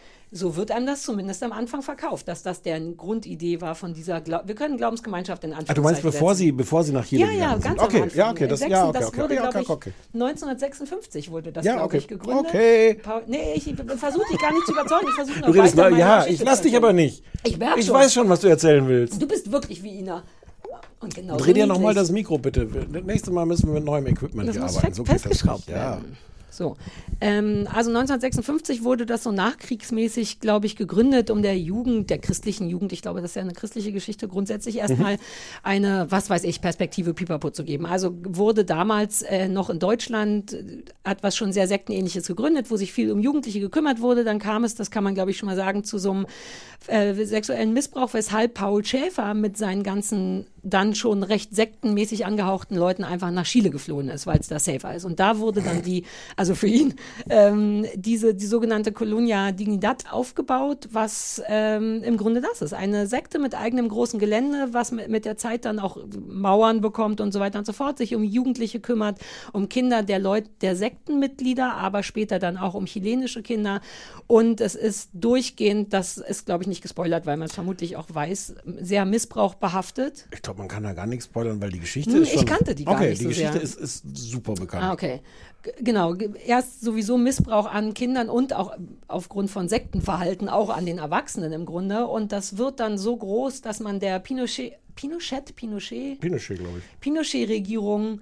So wird einem das zumindest am Anfang verkauft, dass das der Grundidee war von dieser, Gla wir können Glaubensgemeinschaft in Anführungszeichen Ah, du meinst, bevor setzen. sie, bevor sie nach Chile Ja, ja, gegangen ganz sind? Okay, am Anfang. ja, okay, Im das, Sechsten, ja, okay, das okay, wurde, ja, glaube okay, ich, okay. neunzehnhundertsechsundfünfzig wurde das, Ja, glaube okay. ich, gegründet. Okay. Paul, nee, ich versuche dich gar nicht zu überzeugen. Ich versuche Du noch redest weiter mal, meine ja, Geschichte ich lass zu dich erzählen. aber nicht. Ich merke Ich schon. weiß schon, was du erzählen willst. Du bist wirklich wie Ina. Und genau Dreh dir so nochmal niedlich. das Mikro, bitte. Das nächste Mal müssen wir mit neuem Equipment Das hier muss arbeiten. fe- So geht das festgeschraubt nicht. Ja. werden. So, ähm, also neunzehnhundertsechsundfünfzig wurde das so nachkriegsmäßig, glaube ich, gegründet, um der Jugend, der christlichen Jugend, ich glaube, das ist ja eine christliche Geschichte, grundsätzlich erstmal Mhm. eine, was weiß ich, Perspektive Pipapo zu geben. Also wurde damals äh, noch in Deutschland äh, etwas schon sehr Sektenähnliches gegründet, wo sich viel um Jugendliche gekümmert wurde. Dann kam es, das kann man, glaube ich, schon mal sagen, zu so einem äh, sexuellen Missbrauch, weshalb Paul Schäfer mit seinen ganzen dann schon recht sektenmäßig angehauchten Leuten einfach nach Chile geflohen ist, weil es da safer ist. Und da wurde dann die, also für ihn, ähm, diese die sogenannte Colonia Dignidad aufgebaut, was ähm, im Grunde das ist. Eine Sekte mit eigenem großen Gelände, was mit, mit der Zeit dann auch Mauern bekommt und so weiter und so fort, sich um Jugendliche kümmert, um Kinder der Leute, der Sektenmitglieder, aber später dann auch um chilenische Kinder. Und es ist durchgehend, das ist, glaube ich, nicht gespoilert, weil man es vermutlich auch weiß, sehr missbrauchbehaftet. Ich glaube, man kann da gar nichts spoilern, weil die Geschichte Hm, ist schon... ich kannte die gar okay, nicht die so Geschichte sehr. ist, ist super bekannt. Ah, okay. G- Genau, G- erst sowieso Missbrauch an Kindern und auch aufgrund von Sektenverhalten auch an den Erwachsenen im Grunde. Und das wird dann so groß, dass man der Pinochet, Pinochet, Pinochet, Pinochet, glaube ich. Pinochet-Regierung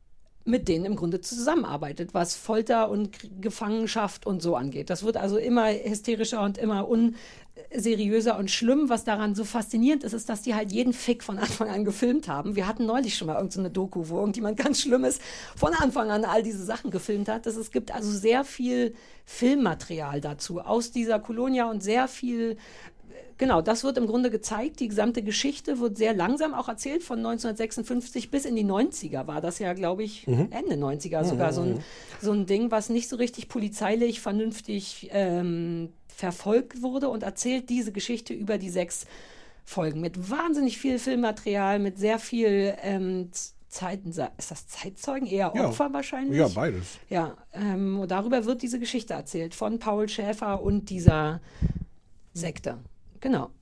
mit denen im Grunde zusammenarbeitet, was Folter und K- Gefangenschaft und so angeht. Das wird also immer hysterischer und immer unseriöser und schlimm. Was daran so faszinierend ist, ist, dass die halt jeden Fick von Anfang an gefilmt haben. Wir hatten neulich schon mal irgendeine so Doku, wo irgendjemand ganz Schlimmes von Anfang an all diese Sachen gefilmt hat. Das, es gibt also sehr viel Filmmaterial dazu aus dieser Colonia und sehr viel. Genau, das wird im Grunde gezeigt. Die gesamte Geschichte wird sehr langsam auch erzählt. Von neunzehnhundertsechsundfünfzig bis in die neunziger war das ja, glaube ich, Mhm. Ende neunziger Mhm, sogar so mhm. ein, so ein Ding, was nicht so richtig polizeilich vernünftig ähm, verfolgt wurde und erzählt diese Geschichte über die sechs Folgen mit wahnsinnig viel Filmmaterial, mit sehr viel ähm, Zeiten, ist das Zeitzeugen? Eher Ja. Opfer wahrscheinlich? Ja, beides. Ja, ähm, und darüber wird diese Geschichte erzählt von Paul Schäfer und dieser Sekte. Genau.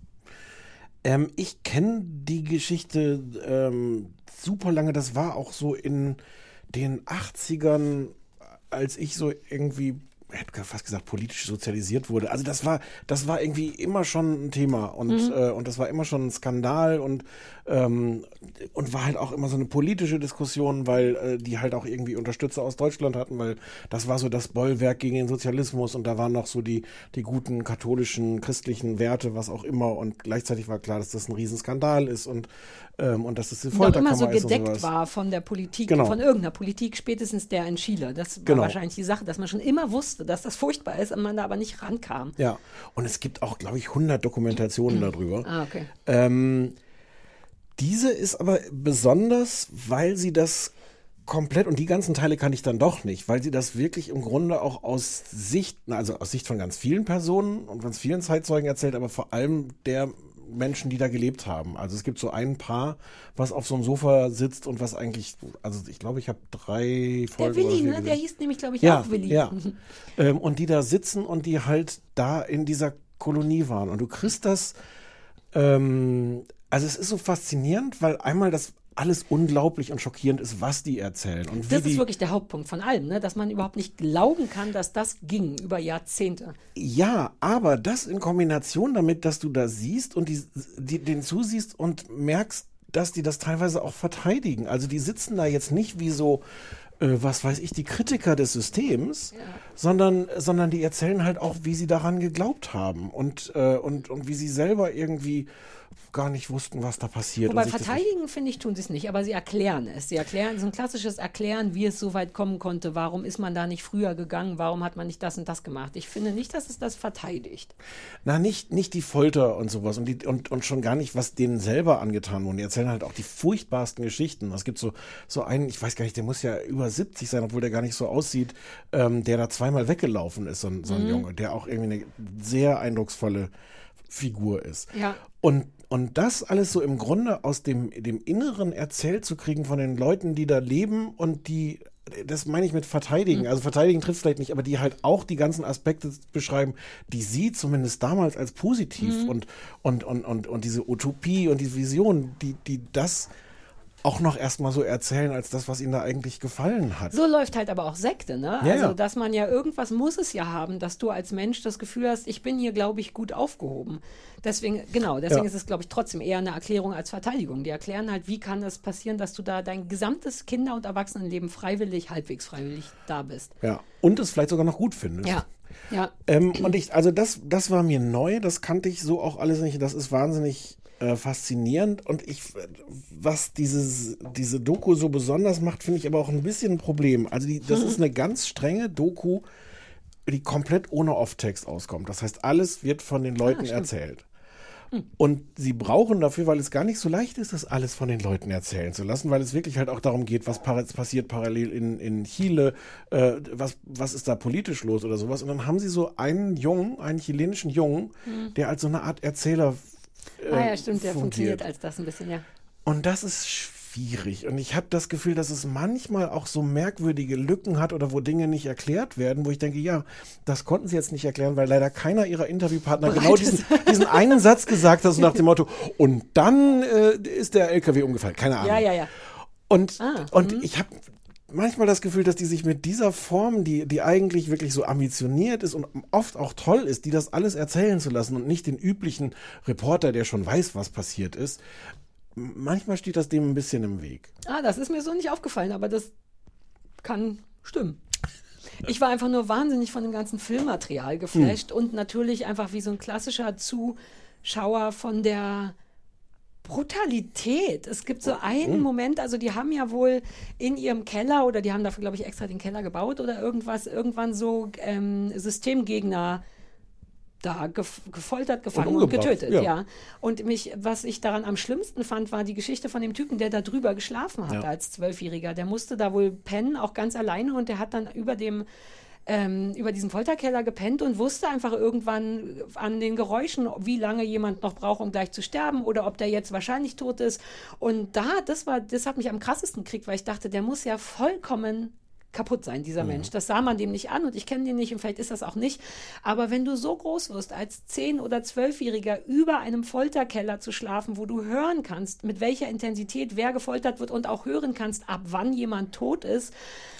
Ähm, ich kenne die Geschichte ähm, super lange. Das war auch so in den achtzigern, als ich so irgendwie, ich hätte fast gesagt, politisch sozialisiert wurde. Also das war, das war irgendwie immer schon ein Thema und, Mhm. äh, und das war immer schon ein Skandal und, ähm, und war halt auch immer so eine politische Diskussion, weil äh, die halt auch irgendwie Unterstützer aus Deutschland hatten, weil das war so das Bollwerk gegen den Sozialismus und da waren noch so die, die guten katholischen, christlichen Werte, was auch immer und gleichzeitig war klar, dass das ein Riesenskandal ist und, ähm, und dass das die Und auch immer Folterkammer so ist und gedeckt sowas. war von der Politik, Genau. von irgendeiner Politik, spätestens der in Chile. Das war Genau. wahrscheinlich die Sache, dass man schon immer wusste, dass das furchtbar ist und man da aber nicht rankam. Ja, und es gibt auch, glaube ich, hundert Dokumentationen darüber. Ah, okay. Ähm, diese ist aber besonders, weil sie das komplett, und die ganzen Teile kann ich dann doch nicht, weil sie das wirklich im Grunde auch aus Sicht, also aus Sicht von ganz vielen Personen und ganz vielen Zeitzeugen erzählt, aber vor allem der Menschen, die da gelebt haben. Also es gibt so ein Paar, was auf so einem Sofa sitzt und was eigentlich, also ich glaube, ich habe drei Folgen. Der Willi, oder vier ne? gesehen. Der hieß nämlich, glaube ich, Ja, auch Willi. ja. ähm, und die da sitzen und die halt da in dieser Kolonie waren. Und du kriegst das, ähm, also es ist so faszinierend, weil einmal das alles unglaublich und schockierend ist, was die erzählen. Und wie Das die, ist wirklich der Hauptpunkt von allem, ne? Dass man überhaupt nicht glauben kann, dass das ging über Jahrzehnte. Ja, aber das in Kombination damit, dass du da siehst und die, die, den zusiehst und merkst, dass die das teilweise auch verteidigen. Also die sitzen da jetzt nicht wie so, äh, was weiß ich, die Kritiker des Systems, Ja. sondern, sondern die erzählen halt auch, wie sie daran geglaubt haben und, äh, und, und wie sie selber irgendwie gar nicht wussten, was da passiert. Wobei und sich das verteidigen, finde ich, tun sie es nicht, aber sie erklären es. Sie erklären, so ein klassisches Erklären, wie es so weit kommen konnte, warum ist man da nicht früher gegangen, warum hat man nicht das und das gemacht. Ich finde nicht, dass es das verteidigt. Na, nicht, nicht die Folter und sowas und, die, und, und schon gar nicht, was denen selber angetan wurde. Die erzählen halt auch die furchtbarsten Geschichten. Es gibt so, so einen, ich weiß gar nicht, der muss ja über siebzig sein, obwohl der gar nicht so aussieht, ähm, der da zweimal weggelaufen ist, so, ein- so ein Mhm. Junge, der auch irgendwie eine sehr eindrucksvolle Figur ist. Ja. Und, und das alles so im Grunde aus dem, dem Inneren erzählt zu kriegen von den Leuten, die da leben und die, das meine ich mit verteidigen, also verteidigen trifft vielleicht nicht, aber die halt auch die ganzen Aspekte beschreiben, die sie zumindest damals als positiv Mhm. und, und, und, und, und diese Utopie und diese Vision, die, die das auch noch erstmal so erzählen, als das, was ihnen da eigentlich gefallen hat. So läuft halt aber auch Sekte, ne? Ja, also, ja. dass man ja irgendwas muss es ja haben, dass du als Mensch das Gefühl hast, ich bin hier, glaube ich, gut aufgehoben. Deswegen, genau, deswegen Ja. ist es, glaube ich, trotzdem eher eine Erklärung als Verteidigung. Die erklären halt, wie kann es passieren, dass du da dein gesamtes Kinder- und Erwachsenenleben freiwillig, halbwegs freiwillig da bist. Ja, und es vielleicht sogar noch gut findest. Ja, ja. Ähm, und ich, also das, das war mir neu, das kannte ich so auch alles nicht. Das ist wahnsinnig äh, faszinierend. Und ich, was dieses, diese Doku so besonders macht, finde ich aber auch ein bisschen ein Problem. Also die, das Mhm. ist eine ganz strenge Doku, die komplett ohne Off-Text auskommt. Das heißt, alles wird von den Leuten stimmt. erzählt. Und sie brauchen dafür, weil es gar nicht so leicht ist, das alles von den Leuten erzählen zu lassen, weil es wirklich halt auch darum geht, was para- passiert parallel in, in Chile, äh, was, was ist da politisch los oder sowas. Und dann haben sie so einen Jungen, einen chilenischen Jungen, Mhm. der als so eine Art Erzähler äh, ah ja, stimmt, der fungiert. funktioniert als das ein bisschen, ja. Und das ist schwierig. Und ich habe das Gefühl, dass es manchmal auch so merkwürdige Lücken hat oder wo Dinge nicht erklärt werden, wo ich denke, ja, das konnten sie jetzt nicht erklären, weil leider keiner ihrer Interviewpartner Bereit genau ist. diesen, diesen einen Satz gesagt hat, so nach dem Motto, und dann äh, ist der L K W umgefallen. Keine Ahnung. Ja, ja, ja. Und, Ah, und mhm. ich habe manchmal das Gefühl, dass die sich mit dieser Form, die, die eigentlich wirklich so ambitioniert ist und oft auch toll ist, die das alles erzählen zu lassen und nicht den üblichen Reporter, der schon weiß, was passiert ist, manchmal steht das dem ein bisschen im Weg. Ah, das ist mir so nicht aufgefallen, aber das kann stimmen. Ich war einfach nur wahnsinnig von dem ganzen Filmmaterial geflasht und natürlich einfach wie so ein klassischer Zuschauer von der Brutalität. Es gibt so einen Moment, also die haben ja wohl in ihrem Keller oder die haben dafür, glaube ich, extra den Keller gebaut oder irgendwas, irgendwann so ähm, Systemgegner da gef gefoltert, gefangen und, umgebracht, getötet, ja. ja. Und mich, was ich daran am schlimmsten fand, war die Geschichte von dem Typen, der da drüber geschlafen hat Ja. als Zwölfjähriger. Der musste da wohl pennen, auch ganz alleine, und der hat dann über dem ähm, über diesen Folterkeller gepennt und wusste einfach irgendwann an den Geräuschen, wie lange jemand noch braucht, um gleich zu sterben oder ob der jetzt wahrscheinlich tot ist. Und da, das war, das hat mich am krassesten gekriegt, weil ich dachte, der muss ja vollkommen kaputt sein, dieser Mhm. Mensch. Das sah man dem nicht an und ich kenne den nicht und vielleicht ist das auch nicht. Aber wenn du so groß wirst, als zehn- oder zwölfjähriger über einem Folterkeller zu schlafen, wo du hören kannst, mit welcher Intensität wer gefoltert wird und auch hören kannst, ab wann jemand tot ist,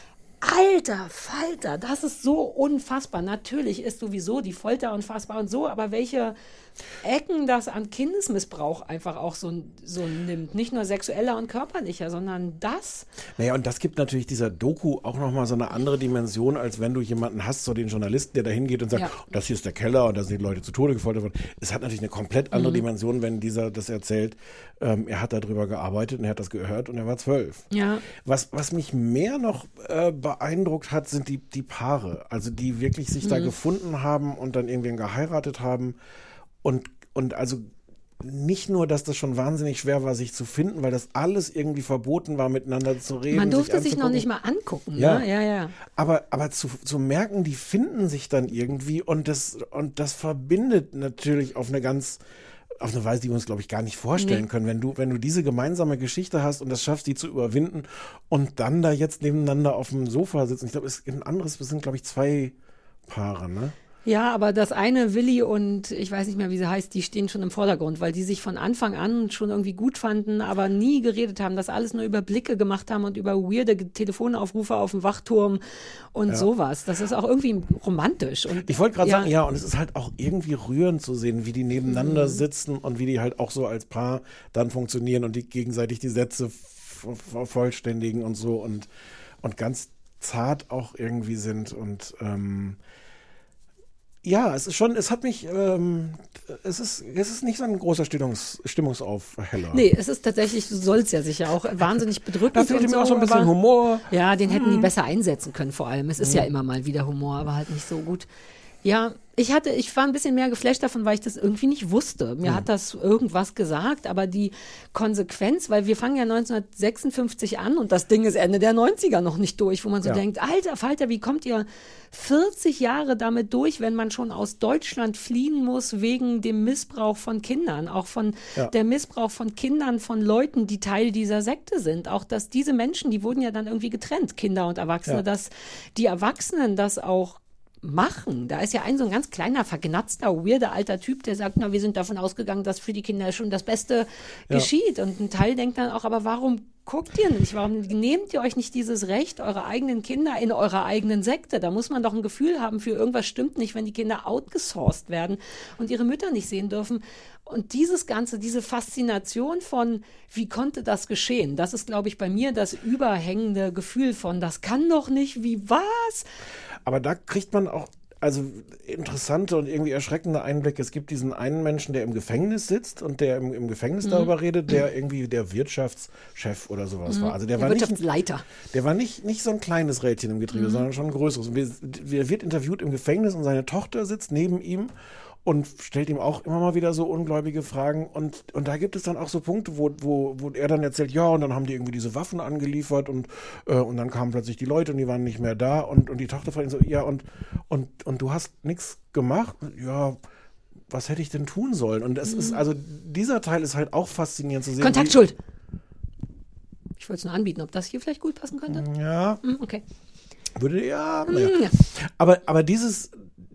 alter Falter, das ist so unfassbar. Natürlich ist sowieso die Folter unfassbar und so, aber welche Ecken das an Kindesmissbrauch einfach auch so, so nimmt. Nicht nur sexueller und körperlicher, sondern das. Naja, und das gibt natürlich dieser Doku auch nochmal so eine andere Dimension, als wenn du jemanden hast, so den Journalisten, der da hingeht und sagt, Ja. das hier ist der Keller und da sind die Leute zu Tode gefoltert worden. Es hat natürlich eine komplett andere Mhm. Dimension, wenn dieser das erzählt. Ähm, er hat darüber gearbeitet und er hat das gehört und er war zwölf. Ja. Was, was mich mehr noch äh, beeindruckt hat, sind die, die Paare, also die wirklich sich da Mhm. gefunden haben und dann irgendwen geheiratet haben. Und, und also nicht nur, dass das schon wahnsinnig schwer war, sich zu finden, weil das alles irgendwie verboten war, miteinander zu reden. Man durfte sich, anzugucken. noch nicht mal angucken. Ja. Ne? Ja, ja. Aber, aber zu, zu merken, die finden sich dann irgendwie und das, und das verbindet natürlich auf eine ganz, auf eine Weise, die wir uns, glaube ich, gar nicht vorstellen Nee. können. Wenn du, wenn du diese gemeinsame Geschichte hast und das schaffst, die zu überwinden und dann da jetzt nebeneinander auf dem Sofa sitzen. Ich glaube, es ist ein anderes, es sind, glaube ich, zwei Paare, ne? Ja, aber das eine, Willi und ich weiß nicht mehr, wie sie heißt, die stehen schon im Vordergrund, weil die sich von Anfang an schon irgendwie gut fanden, aber nie geredet haben, das alles nur über Blicke gemacht haben und über weirde Telefonaufrufe auf dem Wachturm und Ja. sowas. Das ist auch irgendwie romantisch. Und Ich wollte gerade ja, sagen, ja, und es ist halt auch irgendwie rührend zu sehen, wie die nebeneinander Mhm. sitzen und wie die halt auch so als Paar dann funktionieren und die gegenseitig die Sätze f- vervollständigen und so und, und ganz zart auch irgendwie sind und ähm, Ja, es ist schon, es hat mich, ähm, es ist, es ist nicht so ein großer Stimmungs, Stimmungsaufheller. Nee, es ist tatsächlich, du sollst ja sicher auch wahnsinnig bedrückend. Da fehlt und mir so, auch so ein bisschen aber, Humor. Ja, den hätten die Hm. besser einsetzen können vor allem. Es ist Hm. ja immer mal wieder Humor, aber halt nicht so gut. Ja, ich hatte, ich war ein bisschen mehr geflasht davon, weil ich das irgendwie nicht wusste. Mir Hm. hat das irgendwas gesagt, aber die Konsequenz, weil wir fangen ja neunzehnhundertsechsundfünfzig an und das Ding ist Ende der neunziger noch nicht durch, wo man so Ja. denkt, alter Falter, wie kommt ihr vierzig Jahre damit durch, wenn man schon aus Deutschland fliehen muss wegen dem Missbrauch von Kindern, auch von Ja. der Missbrauch von Kindern, von Leuten, die Teil dieser Sekte sind. Auch dass diese Menschen, die wurden ja dann irgendwie getrennt, Kinder und Erwachsene, Ja. dass die Erwachsenen das auch machen. Da ist ja ein so ein ganz kleiner, vergnatzter, weirder alter Typ, der sagt, na, wir sind davon ausgegangen, dass für die Kinder schon das Beste Ja. geschieht. Und ein Teil denkt dann auch, aber warum guckt ihr nicht? Warum nehmt ihr euch nicht dieses Recht, eure eigenen Kinder in eurer eigenen Sekte? Da muss man doch ein Gefühl haben für irgendwas stimmt nicht, wenn die Kinder outgesourced werden und ihre Mütter nicht sehen dürfen. Und dieses Ganze, diese Faszination von, wie konnte das geschehen? Das ist, glaube ich, bei mir das überhängende Gefühl von, das kann doch nicht, wie was? Aber da kriegt man auch also interessante und irgendwie erschreckende Einblicke. Es gibt diesen einen Menschen, der im Gefängnis sitzt und der im, im Gefängnis Mhm. darüber redet, der irgendwie der Wirtschaftschef oder sowas Mhm. war. Also der, Der war nicht, Wirtschaftsleiter. der war nicht, nicht so ein kleines Rädchen im Getriebe, Mhm. sondern schon ein größeres. Und wir, wir wird interviewt im Gefängnis und seine Tochter sitzt neben ihm und stellt ihm auch immer mal wieder so ungläubige Fragen. Und, und da gibt es dann auch so Punkte, wo, wo, wo er dann erzählt, ja, und dann haben die irgendwie diese Waffen angeliefert und, äh, und dann kamen plötzlich die Leute und die waren nicht mehr da. Und, und die Tochter fragt ihn so, ja, und, und, und du hast nichts gemacht? Ja, was hätte ich denn tun sollen? Und es Mhm. ist, also dieser Teil ist halt auch faszinierend zu sehen. Kontaktschuld. Ich wollte es nur anbieten, ob das hier vielleicht gut passen könnte. Wie, ja, Hm, okay. würde, ja, naja. Hm, ja. Aber, aber dieses,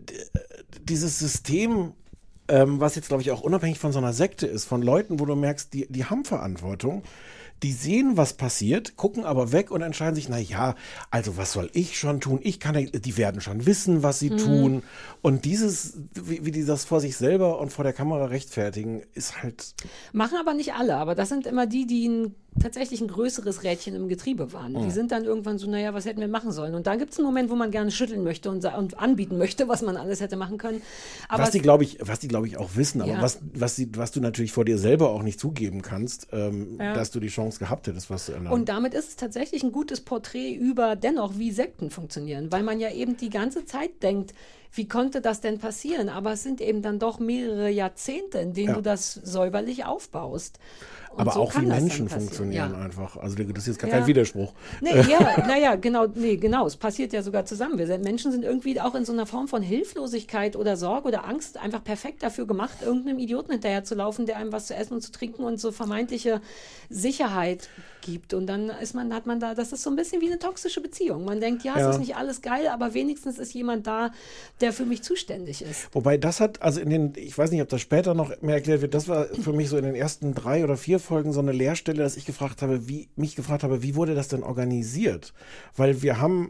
dieses System, ähm, was jetzt, glaube ich, auch unabhängig von so einer Sekte ist, von Leuten, wo du merkst, die, die haben Verantwortung, die sehen, was passiert, gucken aber weg und entscheiden sich, na ja, also was soll ich schon tun? Ich kann, ja- die werden schon wissen, was sie Mhm. tun. Und dieses, wie, wie die das vor sich selber und vor der Kamera rechtfertigen, ist halt, Machen aber nicht alle, aber das sind immer die, die ein, tatsächlich ein größeres Rädchen im Getriebe waren. Mhm. Die sind dann irgendwann so, naja, was hätten wir machen sollen? Und dann gibt es einen Moment, wo man gerne schütteln möchte und, sa- und anbieten möchte, was man alles hätte machen können. Aber was die, glaube ich, was die, glaube ich, auch wissen, aber Ja. was, was, die, was du natürlich vor dir selber auch nicht zugeben kannst, ähm, Ja. dass du die Chance gehabt hättest, was zu ändern. Und damit ist es tatsächlich ein gutes Porträt über dennoch, wie Sekten funktionieren, weil man ja eben die ganze Zeit denkt, wie konnte das denn passieren? Aber es sind eben dann doch mehrere Jahrzehnte, in denen Ja. du das säuberlich aufbaust. Und aber so auch kann wie das dann Menschen passieren. funktionieren Ja. einfach. Also das ist jetzt gar Ja. kein Widerspruch. Nee, ja, naja, genau, nee, genau. Es passiert ja sogar zusammen. Wir sind, Menschen sind irgendwie auch in so einer Form von Hilflosigkeit oder Sorge oder Angst einfach perfekt dafür gemacht, irgendeinem Idioten hinterher zu laufen, der einem was zu essen und zu trinken und so vermeintliche Sicherheit gibt. Und dann ist man, hat man da, das ist so ein bisschen wie eine toxische Beziehung. Man denkt, ja, Ja. es ist nicht alles geil, aber wenigstens ist jemand da, der für mich zuständig ist. Wobei das hat, also in den, ich weiß nicht, ob das später noch mehr erklärt wird, das war für mich so in den ersten drei oder vier Folgen so eine Leerstelle, dass ich gefragt habe, wie, mich gefragt habe, wie wurde das denn organisiert? Weil wir haben,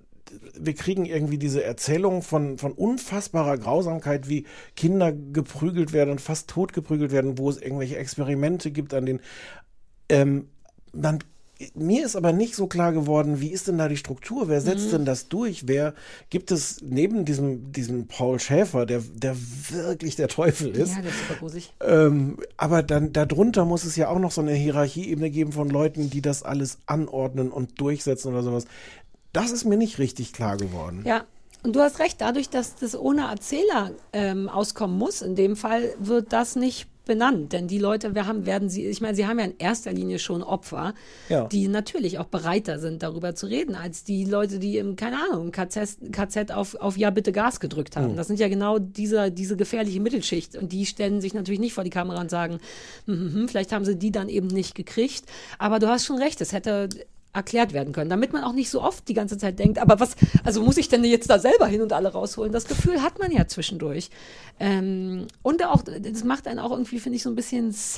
wir kriegen irgendwie diese Erzählung von, von unfassbarer Grausamkeit, wie Kinder geprügelt werden und fast tot geprügelt werden, wo es irgendwelche Experimente gibt, an denen, ähm, man, mir ist aber nicht so klar geworden, wie ist denn da die Struktur? Wer setzt Mhm. denn das durch? Wer gibt es neben diesem, diesem Paul Schäfer, der, der wirklich der Teufel ist? Ja, das ist super gruselig. Ähm, aber dann darunter muss es ja auch noch so eine Hierarchieebene geben von Leuten, die das alles anordnen und durchsetzen oder sowas. Das ist mir nicht richtig klar geworden. Ja, und du hast recht, dadurch, dass das ohne Erzähler ähm, auskommen muss, in dem Fall wird das nicht benannt, denn die Leute, wir haben, werden sie, ich meine, sie haben ja in erster Linie schon Opfer, Ja. die natürlich auch bereiter sind, darüber zu reden, als die Leute, die im, keine Ahnung, im K Z, K Z auf, auf Ja bitte Gas gedrückt haben. Mhm. Das sind ja genau diese, diese gefährliche Mittelschicht und die stellen sich natürlich nicht vor die Kamera und sagen, hm, hm, hm, vielleicht haben sie die dann eben nicht gekriegt, aber du hast schon recht, es hätte erklärt werden können, damit man auch nicht so oft die ganze Zeit denkt, aber was, also muss ich denn jetzt da selber hin und alle rausholen? Das Gefühl hat man ja zwischendurch. Ähm, und auch, das macht einen auch irgendwie, finde ich, so ein bisschen sick,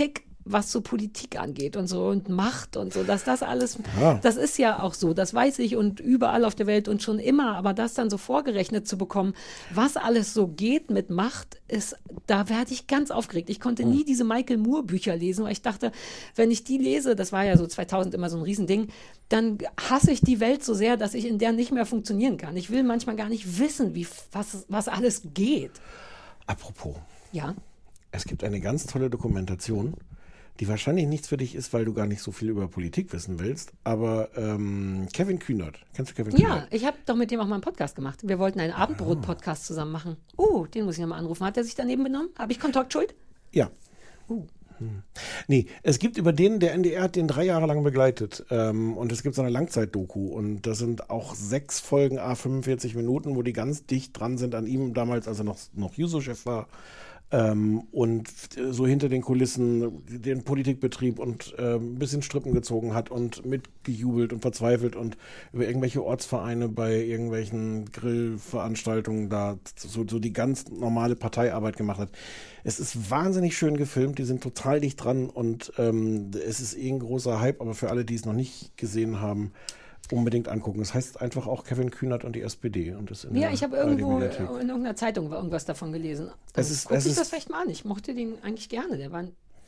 was so Politik angeht und so und Macht und so, dass das alles, Ja. das ist ja auch so, das weiß ich und überall auf der Welt und schon immer, aber das dann so vorgerechnet zu bekommen, was alles so geht mit Macht, ist, da werde ich ganz aufgeregt. Ich konnte nie diese Michael Moore Bücher lesen, weil ich dachte, wenn ich die lese, das war ja so zweitausend immer so ein Riesending, dann hasse ich die Welt so sehr, dass ich in der nicht mehr funktionieren kann. Ich will manchmal gar nicht wissen, wie, was, was alles geht. Apropos. Ja. Es gibt eine ganz tolle Dokumentation, die wahrscheinlich nichts für dich ist, weil du gar nicht so viel über Politik wissen willst. Aber ähm, Kevin Kühnert, kennst du Kevin Ja, Kühnert? ich habe doch mit dem auch mal einen Podcast gemacht. Wir wollten einen Abendbrot-Podcast zusammen machen. Uh, den muss ich nochmal anrufen. Hat er sich daneben benommen? Habe ich Kontaktschuld? Ja. Uh. Hm. Nee, es gibt über den, der N D R hat den drei Jahre lang begleitet. Ähm, und es gibt so eine Langzeit-Doku. Und das sind auch sechs Folgen, à fünfundvierzig Minuten, wo die ganz dicht dran sind an ihm damals, als er noch, noch Juso-Chef war. Ähm, und so hinter den Kulissen den Politikbetrieb und äh, ein bisschen Strippen gezogen hat und mitgejubelt und verzweifelt und über irgendwelche Ortsvereine bei irgendwelchen Grillveranstaltungen da so, so die ganz normale Parteiarbeit gemacht hat. Es ist wahnsinnig schön gefilmt, die sind total dicht dran und ähm, es ist eh ein großer Hype, aber für alle, die es noch nicht gesehen haben, unbedingt angucken. Das heißt einfach auch Kevin Kühnert und die S P D. Und das in Ja, der ich habe A R D irgendwo Mediathek. in irgendeiner Zeitung war irgendwas davon gelesen. Es ist- Guck es ich ist- das vielleicht mal an. Ich mochte den eigentlich gerne. Der war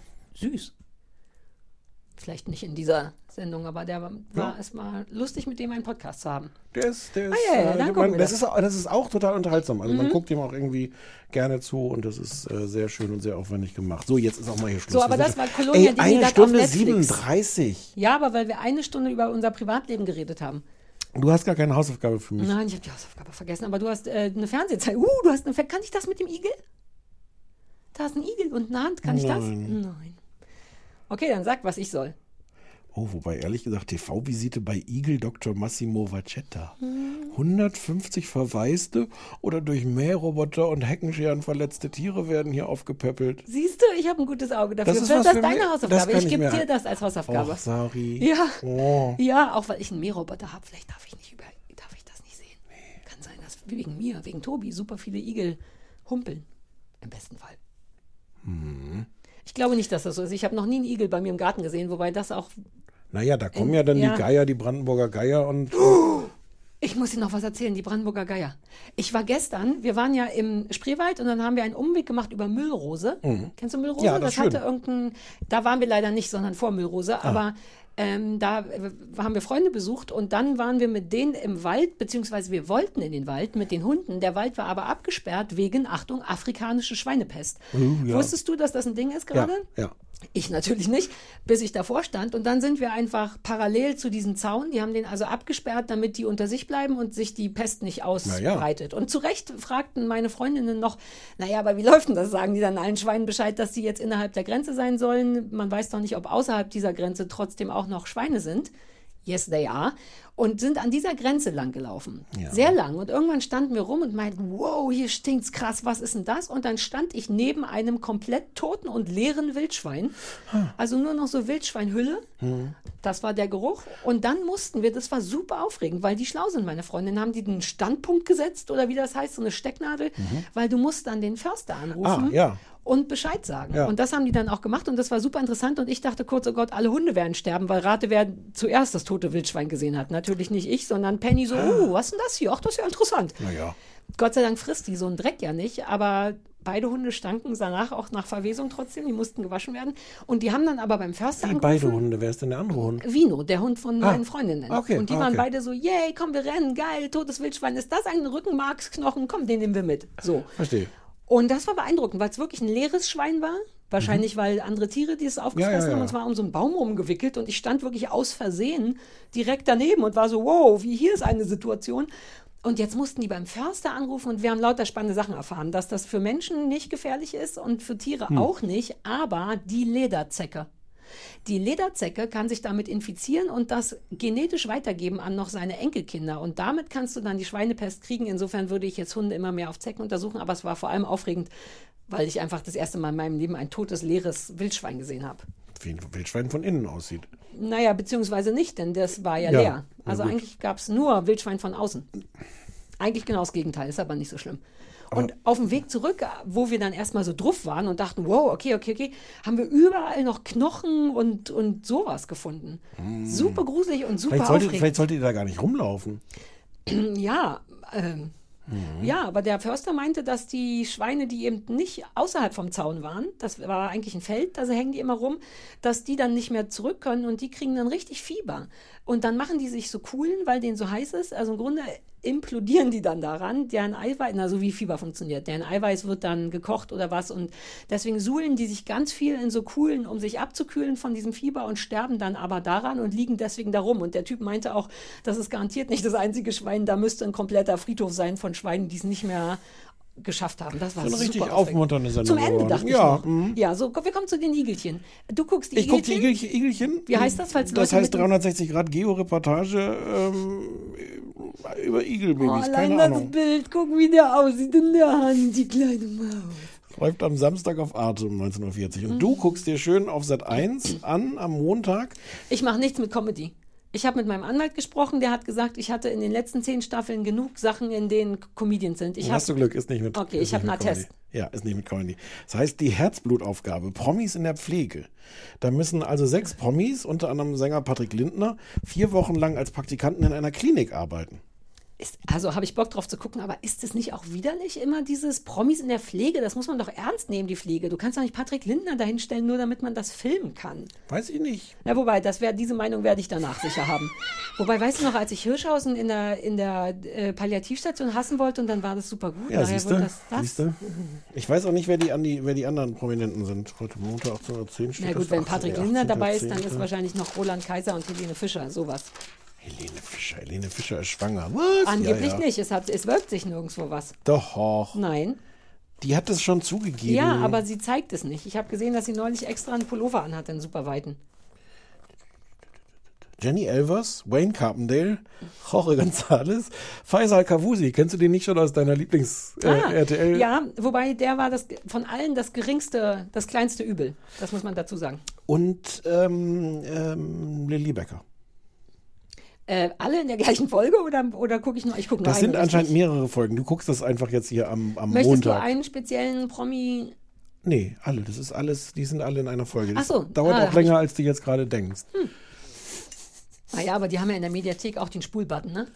süß. Vielleicht nicht in dieser Sendung, aber der war, war es mal lustig, mit dem einen Podcast zu haben. Der ist, der ist, Ah, ja, ja, äh, dann man, gucken wir das, das. ist, das ist auch total unterhaltsam. Also man Mhm. guckt ihm auch irgendwie gerne zu und das ist äh, sehr schön und sehr aufwendig gemacht. So, jetzt ist auch mal hier Schluss. So, aber Wir das sind war schon- Colonia Ey, Dignidad eine auf Stunde Netflix. siebenunddreißig. Ja, aber weil wir eine Stunde über unser Privatleben geredet haben. Du hast gar keine Hausaufgabe für mich. Nein, ich habe die Hausaufgabe vergessen, aber du hast äh, eine Fernsehzeit. Uh, du hast eine Fer Kann ich das mit dem Igel? Da ist ein Igel und eine Hand. Kann ich das? Nein. Nein. Okay, dann sag, was ich soll. Oh, wobei ehrlich gesagt, T V-Visite bei Igel Doktor Massimo Vacetta. Hm. hundertfünfzig verwaiste oder durch Mähroboter und Heckenscheren verletzte Tiere werden hier aufgepäppelt. Siehst du, ich habe ein gutes Auge dafür. Das ist Wird was das für deine mich- das Hausaufgabe? kann Ich ich gebe mir dir ein- das als Hausaufgabe. Och, sorry. Ja. Oh. Ja, auch weil ich einen Mähroboter habe. Vielleicht darf ich nicht über, darf ich das nicht sehen. Kann sein, dass wegen mir, wegen Tobi, super viele Igel humpeln. Im besten Fall. Hm. Ich glaube nicht, dass das so ist. Ich habe noch nie einen Igel bei mir im Garten gesehen, wobei das auch. Naja, da kommen In- ja dann ja. die Geier, die Brandenburger Geier und... Ich muss Ihnen noch was erzählen, die Brandenburger Geier. Ich war gestern, wir waren ja im Spreewald und dann haben wir einen Umweg gemacht über Müllrose. Mhm. Kennst du Müllrose? Ja, das ist hatte schön. irgendein, da waren wir leider nicht, sondern vor Müllrose, aber ähm, da äh, haben wir Freunde besucht und dann waren wir mit denen im Wald, beziehungsweise wir wollten in den Wald mit den Hunden. Der Wald war aber abgesperrt wegen, Achtung, afrikanische Schweinepest. Uh, ja. Wusstest du, dass das ein Ding ist gerade? Ja, ja. Ich natürlich nicht, bis ich davor stand. Und dann sind wir einfach parallel zu diesem Zaun. Die haben den also abgesperrt, damit die unter sich bleiben und sich die Pest nicht ausbreitet. Und zu Recht fragten meine Freundinnen noch, naja, aber wie läuft denn das? Sagen die dann allen Schweinen Bescheid, dass sie jetzt innerhalb der Grenze sein sollen? Man weiß doch nicht, ob außerhalb dieser Grenze trotzdem auch noch Schweine sind. Yes, they are. Und sind an dieser Grenze lang gelaufen. Ja. Sehr lang. Und irgendwann standen wir rum und meinten, wow, hier stinkt's krass, was ist denn das? Und dann stand ich neben einem komplett toten und leeren Wildschwein. Also nur noch so Wildschweinhülle. Hm. Das war der Geruch. Und dann mussten wir, das war super aufregend, weil die schlau sind, meine Freundin, haben die einen Standpunkt gesetzt oder wie das heißt, so eine Stecknadel, Mhm. weil du musst dann den Förster anrufen. Ah, ja. Und Bescheid sagen. Ja. Und das haben die dann auch gemacht und das war super interessant und ich dachte kurz, oh Gott, alle Hunde werden sterben, weil rate, wer zuerst das tote Wildschwein gesehen hat. Natürlich nicht ich, sondern Penny so, oh, was ist denn das hier? Ach, das ist ja interessant. Naja. Gott sei Dank frisst die so einen Dreck ja nicht, aber beide Hunde stanken danach auch nach Verwesung trotzdem, die mussten gewaschen werden. Und die haben dann aber beim Förster Wie angerufen. beide Hunde, wer ist denn der andere Hund? Vino, der Hund von Ah, meinen Freundinnen. okay, und die ah, waren okay. beide so, yay, komm, wir rennen, geil, totes Wildschwein, ist das ein Rückenmarksknochen? Komm, den nehmen wir mit. So. Verstehe. Und das war beeindruckend, weil es wirklich ein leeres Schwein war. Wahrscheinlich, Mhm. weil andere Tiere, die es aufgefressen Ja, ja, ja. haben, und zwar um so einen Baum rumgewickelt. Und ich stand wirklich aus Versehen direkt daneben und war so, wow, wie hier ist eine Situation. Und jetzt mussten die beim Förster anrufen und wir haben lauter spannende Sachen erfahren, dass das für Menschen nicht gefährlich ist und für Tiere Hm. auch nicht, aber die Lederzecke. Die Lederzecke kann sich damit infizieren und das genetisch weitergeben an noch seine Enkelkinder. Und damit kannst du dann die Schweinepest kriegen. Insofern würde ich jetzt Hunde immer mehr auf Zecken untersuchen. Aber es war vor allem aufregend, weil ich einfach das erste Mal in meinem Leben ein totes, leeres Wildschwein gesehen habe. Wie ein Wildschwein von innen aussieht. Naja, beziehungsweise nicht, denn das war ja, Ja, leer. na Also gut. eigentlich gab es nur Wildschwein von außen. Eigentlich genau das Gegenteil, ist aber nicht so schlimm. Und auf dem Weg zurück, wo wir dann erstmal so drauf waren und dachten, wow, okay, okay, okay, haben wir überall noch Knochen und, und sowas gefunden. Mm. Super gruselig und super vielleicht sollte, aufregend. Vielleicht solltet ihr da gar nicht rumlaufen. Ja, ähm, Mhm. Ja, aber der Förster meinte, dass die Schweine, die eben nicht außerhalb vom Zaun waren, das war eigentlich ein Feld, da hängen die immer rum, dass die dann nicht mehr zurück können und die kriegen dann richtig Fieber. Und dann machen die sich so Kuhlen, weil denen so heiß ist. Also im Grunde implodieren die dann daran, deren Eiweiß, na so wie Fieber funktioniert, deren Eiweiß wird dann gekocht oder was und deswegen suhlen die sich ganz viel in so Kuhlen, um sich abzukühlen von diesem Fieber und sterben dann aber daran und liegen deswegen da rum. Und der Typ meinte auch, das ist garantiert nicht das einzige Schwein, da müsste ein kompletter Friedhof sein von Schweinen, die es nicht mehr geschafft haben. Das war so eine super richtig aufmunternde Sendung. Zum Ende geworden. dachte ja, ich noch. Ja, so, wir kommen zu den Igelchen. Du guckst die ich Igelchen. Ich gucke die Igelchen, Igelchen. Wie heißt das? Falls das Leute heißt dreihundertsechzig Grad Geo-Reportage ähm, über Igelbabys. Oh, Keine allein Ahnung. das Bild, guck, wie der aussieht in der Hand, die kleine Maus. Läuft am Samstag auf Arte um neunzehn Uhr vierzig. Und mhm. du guckst dir schön auf Sat eins an am Montag. Ich mache nichts mit Comedy. Ich habe mit meinem Anwalt gesprochen, der hat gesagt, ich hatte in den letzten zehn Staffeln genug Sachen, in denen Comedians sind. Ich Hast hab, du Glück, ist nicht mit Okay, ich habe einen Attest. Ja, ist nicht mit Comedy. Das heißt, die Herzblutaufgabe, Promis in der Pflege. Da müssen also sechs Promis, unter anderem Sänger Patrick Lindner, vier Wochen lang als Praktikanten in einer Klinik arbeiten. Ist, also habe ich Bock drauf zu gucken, aber ist es nicht auch widerlich, immer dieses Promis in der Pflege? Das muss man doch ernst nehmen, die Pflege. Du kannst doch nicht Patrick Lindner dahinstellen, nur damit man das filmen kann. Weiß ich nicht. Na, wobei, das wär, diese Meinung werde ich danach sicher haben. Wobei, weißt du noch, als ich Hirschhausen in der, in der äh, Palliativstation hassen wollte und dann war das super gut. Ja, siehst du? Das, das? Ich weiß auch nicht, wer die, an die, wer die anderen Prominenten sind. Heute Montag achtzehn Uhr zehn steht. Na gut, das wenn achtzehn, Patrick ja, Lindner dabei ist, zehn, dann ist ja. wahrscheinlich noch Roland Kaiser und Helene Fischer, sowas. Helene Fischer, Helene Fischer ist schwanger. Was? Angeblich ja, ja. nicht, es, hat, es wirkt sich nirgendwo was. Doch. Nein. Die hat es schon zugegeben. Ja, aber sie zeigt es nicht. Ich habe gesehen, dass sie neulich extra einen Pullover anhat, einen super weiten. Jenny Elvers, Wayne Carpendale, Jorge González, Faisal Kavusi. Kennst du den nicht schon aus deiner Lieblings-R T L? Ah, ja, wobei der war das von allen das geringste, das kleinste Übel. Das muss man dazu sagen. Und ähm, ähm, Lilly Becker. Äh, alle in der gleichen Folge oder, oder gucke ich nur? Ich gucke nur Das sind eine, anscheinend richtig? mehrere Folgen. Du guckst das einfach jetzt hier am, am Möchtest Montag. du einen speziellen Promi? Nee, alle. Das ist alles, die sind alle in einer Folge. Das Ach so. dauert Ah, auch länger, ich... als du jetzt gerade denkst. Hm. Naja, aber die haben ja in der Mediathek auch den Spulbutton, ne?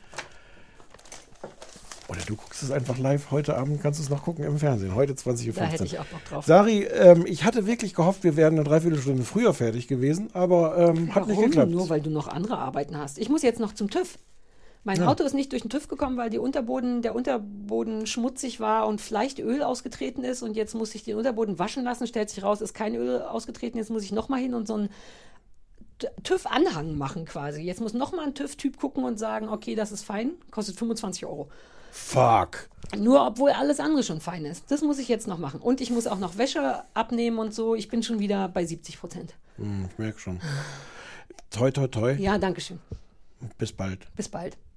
Oder du guckst es einfach live. Heute Abend kannst du es noch gucken im Fernsehen. Heute zwanzig Uhr fünfzehn. Da hätte ich auch Bock drauf. Sari, ähm, ich hatte wirklich gehofft, wir wären eine Dreiviertelstunde früher fertig gewesen, aber ähm, hat Warum? nicht geklappt. Nur weil du noch andere Arbeiten hast. Ich muss jetzt noch zum TÜV. Mein Ja. Auto ist nicht durch den TÜV gekommen, weil die Unterboden, der Unterboden schmutzig war und vielleicht Öl ausgetreten ist. Und jetzt muss ich den Unterboden waschen lassen. Stellt sich raus, ist kein Öl ausgetreten. Jetzt muss ich nochmal hin und so einen TÜV-Anhang machen quasi. Jetzt muss nochmal ein TÜV-Typ gucken und sagen, okay, das ist fein. Kostet fünfundzwanzig Euro. Fuck. Nur obwohl alles andere schon fein ist. Das muss ich jetzt noch machen. Und ich muss auch noch Wäsche abnehmen und so. Ich bin schon wieder bei siebzig Prozent. Hm, ich merke schon. Toi, toi, toi. Ja, danke schön. Bis bald. Bis bald.